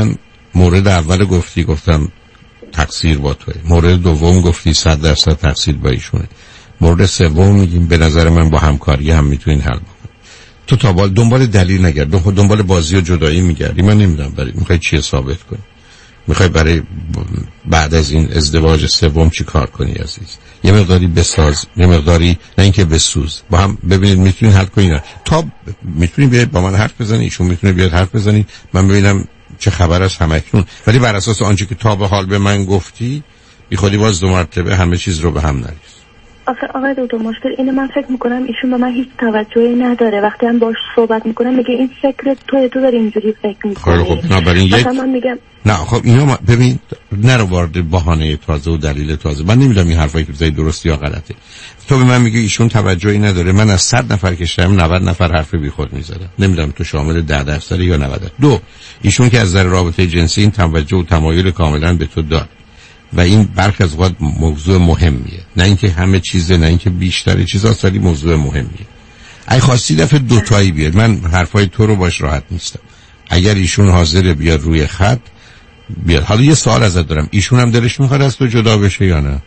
مورد اول گفتی گفتم تقصیر با توه، مورد دوم گفتی صد درصد تقصیر با ایشونه، مورد سوم میگیم به نظر من با همکاری هم میتونین حل بکنید. تو تا بال دنبال دلیل نگرد، دنبال بازی و جدایی میگردی. من نمیدونم برای میخوای چی ثابت کنی، میخوای برای بعد از این ازدواج سوم چی کار کنی عزیز؟ یه مقداری بساز، یه مقداری نه اینکه بسوز، با هم ببینید میتونین حل کنین. تا میتونین بیاید با من حرف بزنید، ایشون میتونه بیاد حرف بزنید، من ببینم چه خبر است همکنون. ولی بر اساس آنچه که تا به حال به من گفتی بی خودی باز دو مرتبه همه چیز رو به هم نریز. آخه آقای دکتر مشکل اینه، من فکر میکنم ایشون به من هیچ توجهی نداره. وقتی هم باش صحبت میکنم میگه این فکر توی تو داری اینجوری فکر میکنی. خب نه برای یک من میگم نه خب اینا ما... ببین نرو وارد بهانه تازه و دلیل تازه. من نمیدونم این حرفایی که زدی درستی یا غلطه. تو به من میگی ایشون توجهی نداره، من از صد نفر که شدم نود نفر حرف بیخود میزدم. نمیدونم تو شامل ده درصد یا نود. دو ایشون که از نظر رابطه جنسی این توجه و تمایل کاملا به تو داد و این برخی از اوقات موضوع مهمیه، نه اینکه همه چیزه، نه اینکه بیشتر چیزاست، ولی موضوع مهمیه. اگه خواستی دفعه دوتایی بیاد، من حرفای تو رو باش راحت نیستم. اگر ایشون حاضره بیاد روی خط بیاد. حالا یه سوال ازت دارم، ایشون هم دلش میخواد از تو جدا بشه یا نه؟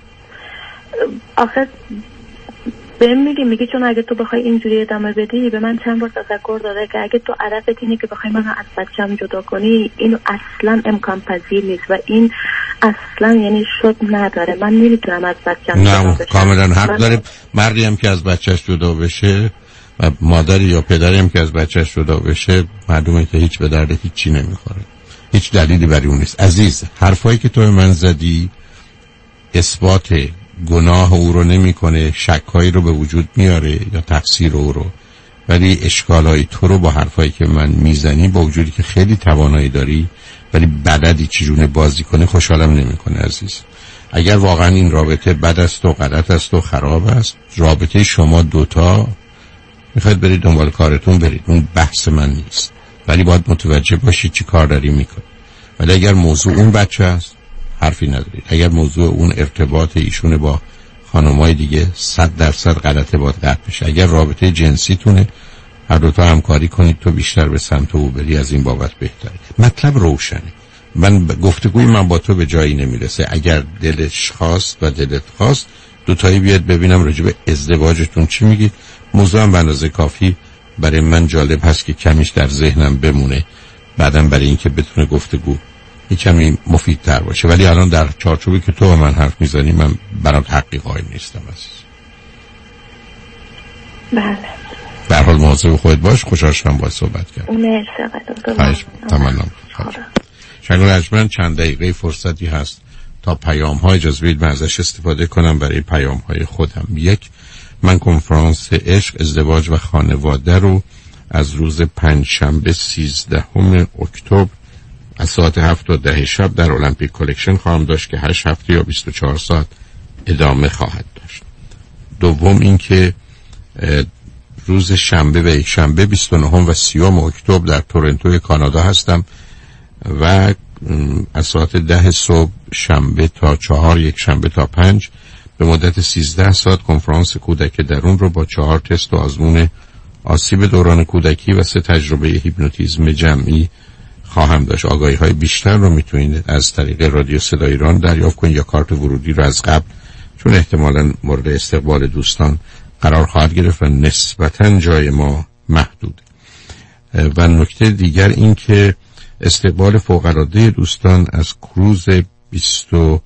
آخه بهم میگه میگه چون اگه تو بخوای اینجوری ادامه بدی، به من چند بار تذکر داده که اگه تو هدفت اینه که بخوای منو از بچه‌م جدا کنی، اینو اصلا امکان پذیر نیست و این اصلا یعنی شد نداره. من نمیتونم از بچه‌م جدا بشم. کاملا حق داره. مردی هم که از بچه‌ش جدا بشه و مادری یا پدری هم که از بچه‌ش جدا بشه، معلومه که هیچ به درد هیچی نمیخوره. هیچ دلیلی برای اون نیست. عزیز، حرفایی که تو به من زدی اثبات گناه او رو نمیکنه، شک‌هایی رو به وجود میاره یا تقصیر او رو، ولی اشکالای تو رو با حرفایی که من میزنی با وجودی که خیلی توانایی داری ولی بلدی چجونه بازی کنه خوشحالم نمیکنه عزیز. اگر واقعا این رابطه بد است و غلط است و خراب است، رابطه شما دوتا میخواید برید دنبال کارتون برید، اون بحث من نیست، ولی باید متوجه باشید چی کار داری میکنی. ولی اگر موضوع اون بچه است حرفی ندارید، اگر موضوع اون ارتباط ایشون با خانمای دیگه صد درصد غلطه باید قطع بشه. اگر رابطه جنسیتونه هر دوتا همکاری کنید، تو بیشتر به سمت او بری، از این بابت بهتره. مطلب روشنه. من گفتگوی من با تو به جایی نمیرسه. اگر دلش خواست و دلت خواست دوتایی بیاد ببینم راجع به ازدواجتون چی میگید. موضوع هم به اندازه کافی برای من جالب هست که کمیش در ذهنم بمونه، بعدم برای اینکه بتونه گفتگو یه کمی مفیدتر باشه. ولی الان در چارچوبی که تو با من حرف میزنی من برات حقی قائل نیستم عزیز. بله. به هر حال مواظب خودت باش. خوشحال شدم باهات صحبت کردم. مرسی آقا. خواهش می‌کنم. شنگون اجمن چند دقیقه فرصتی هست تا پیام ها، اجازه بدید من ازش استفاده کنم برای پیام های خودم. یک، من کنفرانس عشق، ازدواج و خانواده رو از روز پنجشنبه سیزدهم اکتبر از ساعت هفت تا ده شب در المپیک کلکشن خواهم داشت که هشت هفته یا بیست و چهار ساعت ادامه خواهد داشت. دوم اینکه روز شنبه و یک شنبه بیست و نهم و سیوم اکتبر در تورنتو کانادا هستم و از ساعت ده صبح شنبه تا چهار، یک شنبه تا پنج به مدت سیزده ساعت کنفرانس کودک درون رو با چهار تست و آزمون آسیب دوران کودکی و سه تجربه هیپنوتیزم جمعی خواهم داشت. آگاهی های بیشتر رو میتونید از طریق رادیو صدای ایران دریافت کنید یا کارت ورودی رو از قبل، چون احتمالاً مورد استقبال دوستان قرار خواهد گرفت و نسبتاً جای ما محدود. و نکته دیگر این که استقبال فوق‌العاده دوستان از کروز بیست و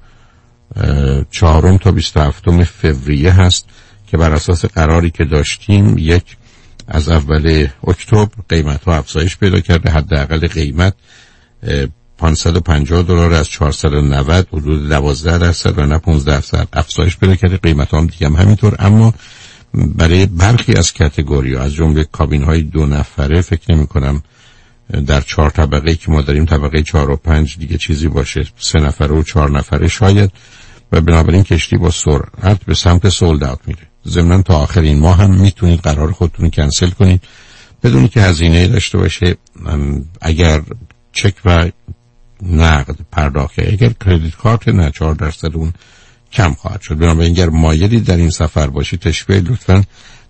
چهارم تا بیست و هفتم فوریه هست که بر اساس قراری که داشتیم یک از اول اکتبر قیمت ها افزایش پیدا کرده. حداقل قیمت پانصد و پنجاه دلار از چهارصد و نود، حدود دوازده درصد و نه پانزده درصد افزایش پیدا کرده. قیمت ها هم دیگه هم همینطور، اما برای برخی از کاتگوری ها از جمله کابین های دو نفره فکر نمی کنم در چهار طبقه که ما داریم، طبقه چهار و پنج دیگه چیزی باشه، سه نفره و چهار نفره شاید، و بنابراین کشتی با سرعت به سمت سولد اوت میره. ضمناً تا آخر این ماه هم میتونید قرار خودتون رو کنسل کنید بدون که هزینه داشته باشه. اگر چک و نقد پرداخت، اگر کردیت کارت نه چهار درصد اون کم خواهد شد. بنابراین اگر مایلی در این سفر باشی تشبیه لطفاً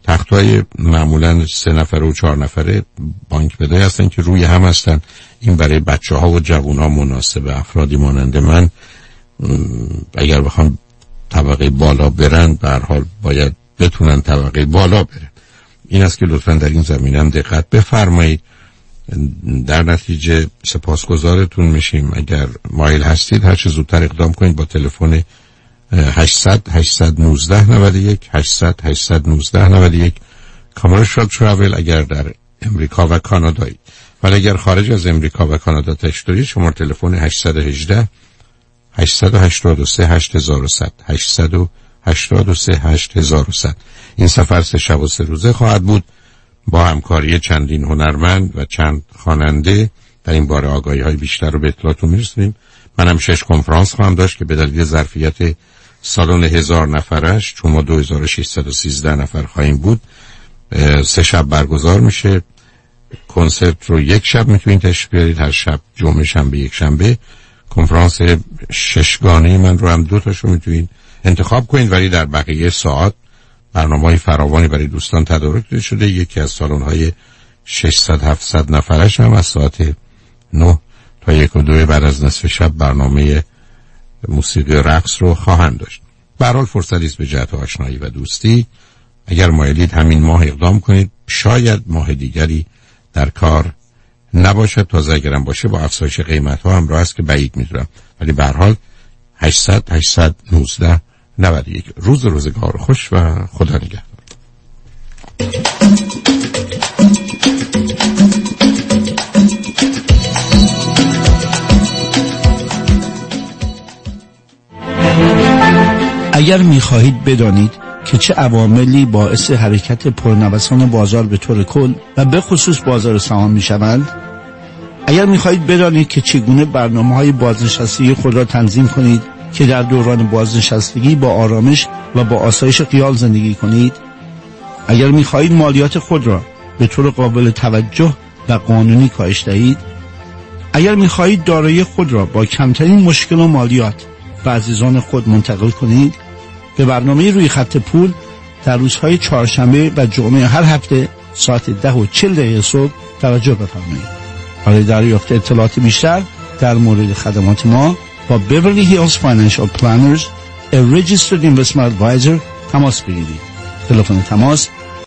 تخت‌های معمولاً سه نفره و چهار نفره بانک بدهی هستن که روی هم هستن. این برای بچه‌ها و جوان‌ها مناسبه. افرادی مانند من اگر بخوام طبقه بالا برن به هر حال باید بتونن طبقه بالا برن. این است که لطفاً در این زمینه هم دقت بفرمایید. در نتیجه سپاسگزارتون میشیم اگر مایل هستید هر چه زودتر اقدام کنید با تلفن هشتصد هشتصد و نوزده نود و یک هشتصد هشتصد و نوزده نود و یک کامرشال ترافل اگر در امریکا و کانادایی. ولی اگر خارج از امریکا و کانادا تشریف دارید شماره تلفن هشتصد و هجده هشتصد و هشتاد و سه هشت هزار و صد هشتصد و هشتاد و سه هشت هزار و صد. این سفر سه شب و سه روزه خواهد بود با همکاری چندین هنرمند و چند خواننده. در این باره آگاهی های بیشتر رو به اطلاعتون میرسونیم. منم شش کنفرانس خواهم داشت که به دلیل ظرفیت سالن هزار نفرش چون ما دو هزار و ششصد و سیزده نفر خواهیم بود سه شب برگزار میشه. کنسرت رو یک شب میتونید تشریف بیارید، هر شب جمعه شنبه یک شنبه. کنفرانس ششگانه من رو هم دو تاشو میتونید انتخاب کنید، ولی در بقیه ساعت برنامه‌های فراوانی برای دوستان تدارک شده. یکی از سالن‌های ششصد هفتصد نفرش هم از ساعت نه تا یک و دو بعد از نصف شب برنامه موسیقی رقص رو خواهند داشت. به هر حال فرصتی است به جهت آشنایی و دوستی. اگر مایلید همین ماه اقدام کنید، شاید ماه دیگری در کار نباشد، تازه اگرم باشه با افزایش قیمت‌ها همراه است که بعید می‌دونم، ولی به هر حال هشتصد هشتصد و نوزده نود و یک. روز روزگار خوش و خدا نگهدار. اگر می‌خواهید بدانید که چه عواملی باعث حرکت پرنوسان بازار به طور کل و به خصوص بازار سهام می‌شوند، اگر می‌خواهید بدانید که چگونه برنامه‌های بازنشستگی خود را تنظیم کنید که در دوران بازنشستگی با آرامش و با آسایش خیال زندگی کنید، اگر می‌خواهید مالیات خود را به طور قابل توجه و قانونی کاهش دهید، اگر می‌خواهید دارایی خود را با کمترین مشکل و مالیات به عزیزان خود منتقل کنید، به برنامه روی خط پول در روزهای چهارشنبه و جمعه هر هفته ساعت ده و چهل دقیقه صبح توجه بفرمایید. برای دریافت اطلاعات بیشتر در مورد خدمات ما با Beverly Hills Financial Planners, a registered investment advisor تماس بگیرید. تلفن تماس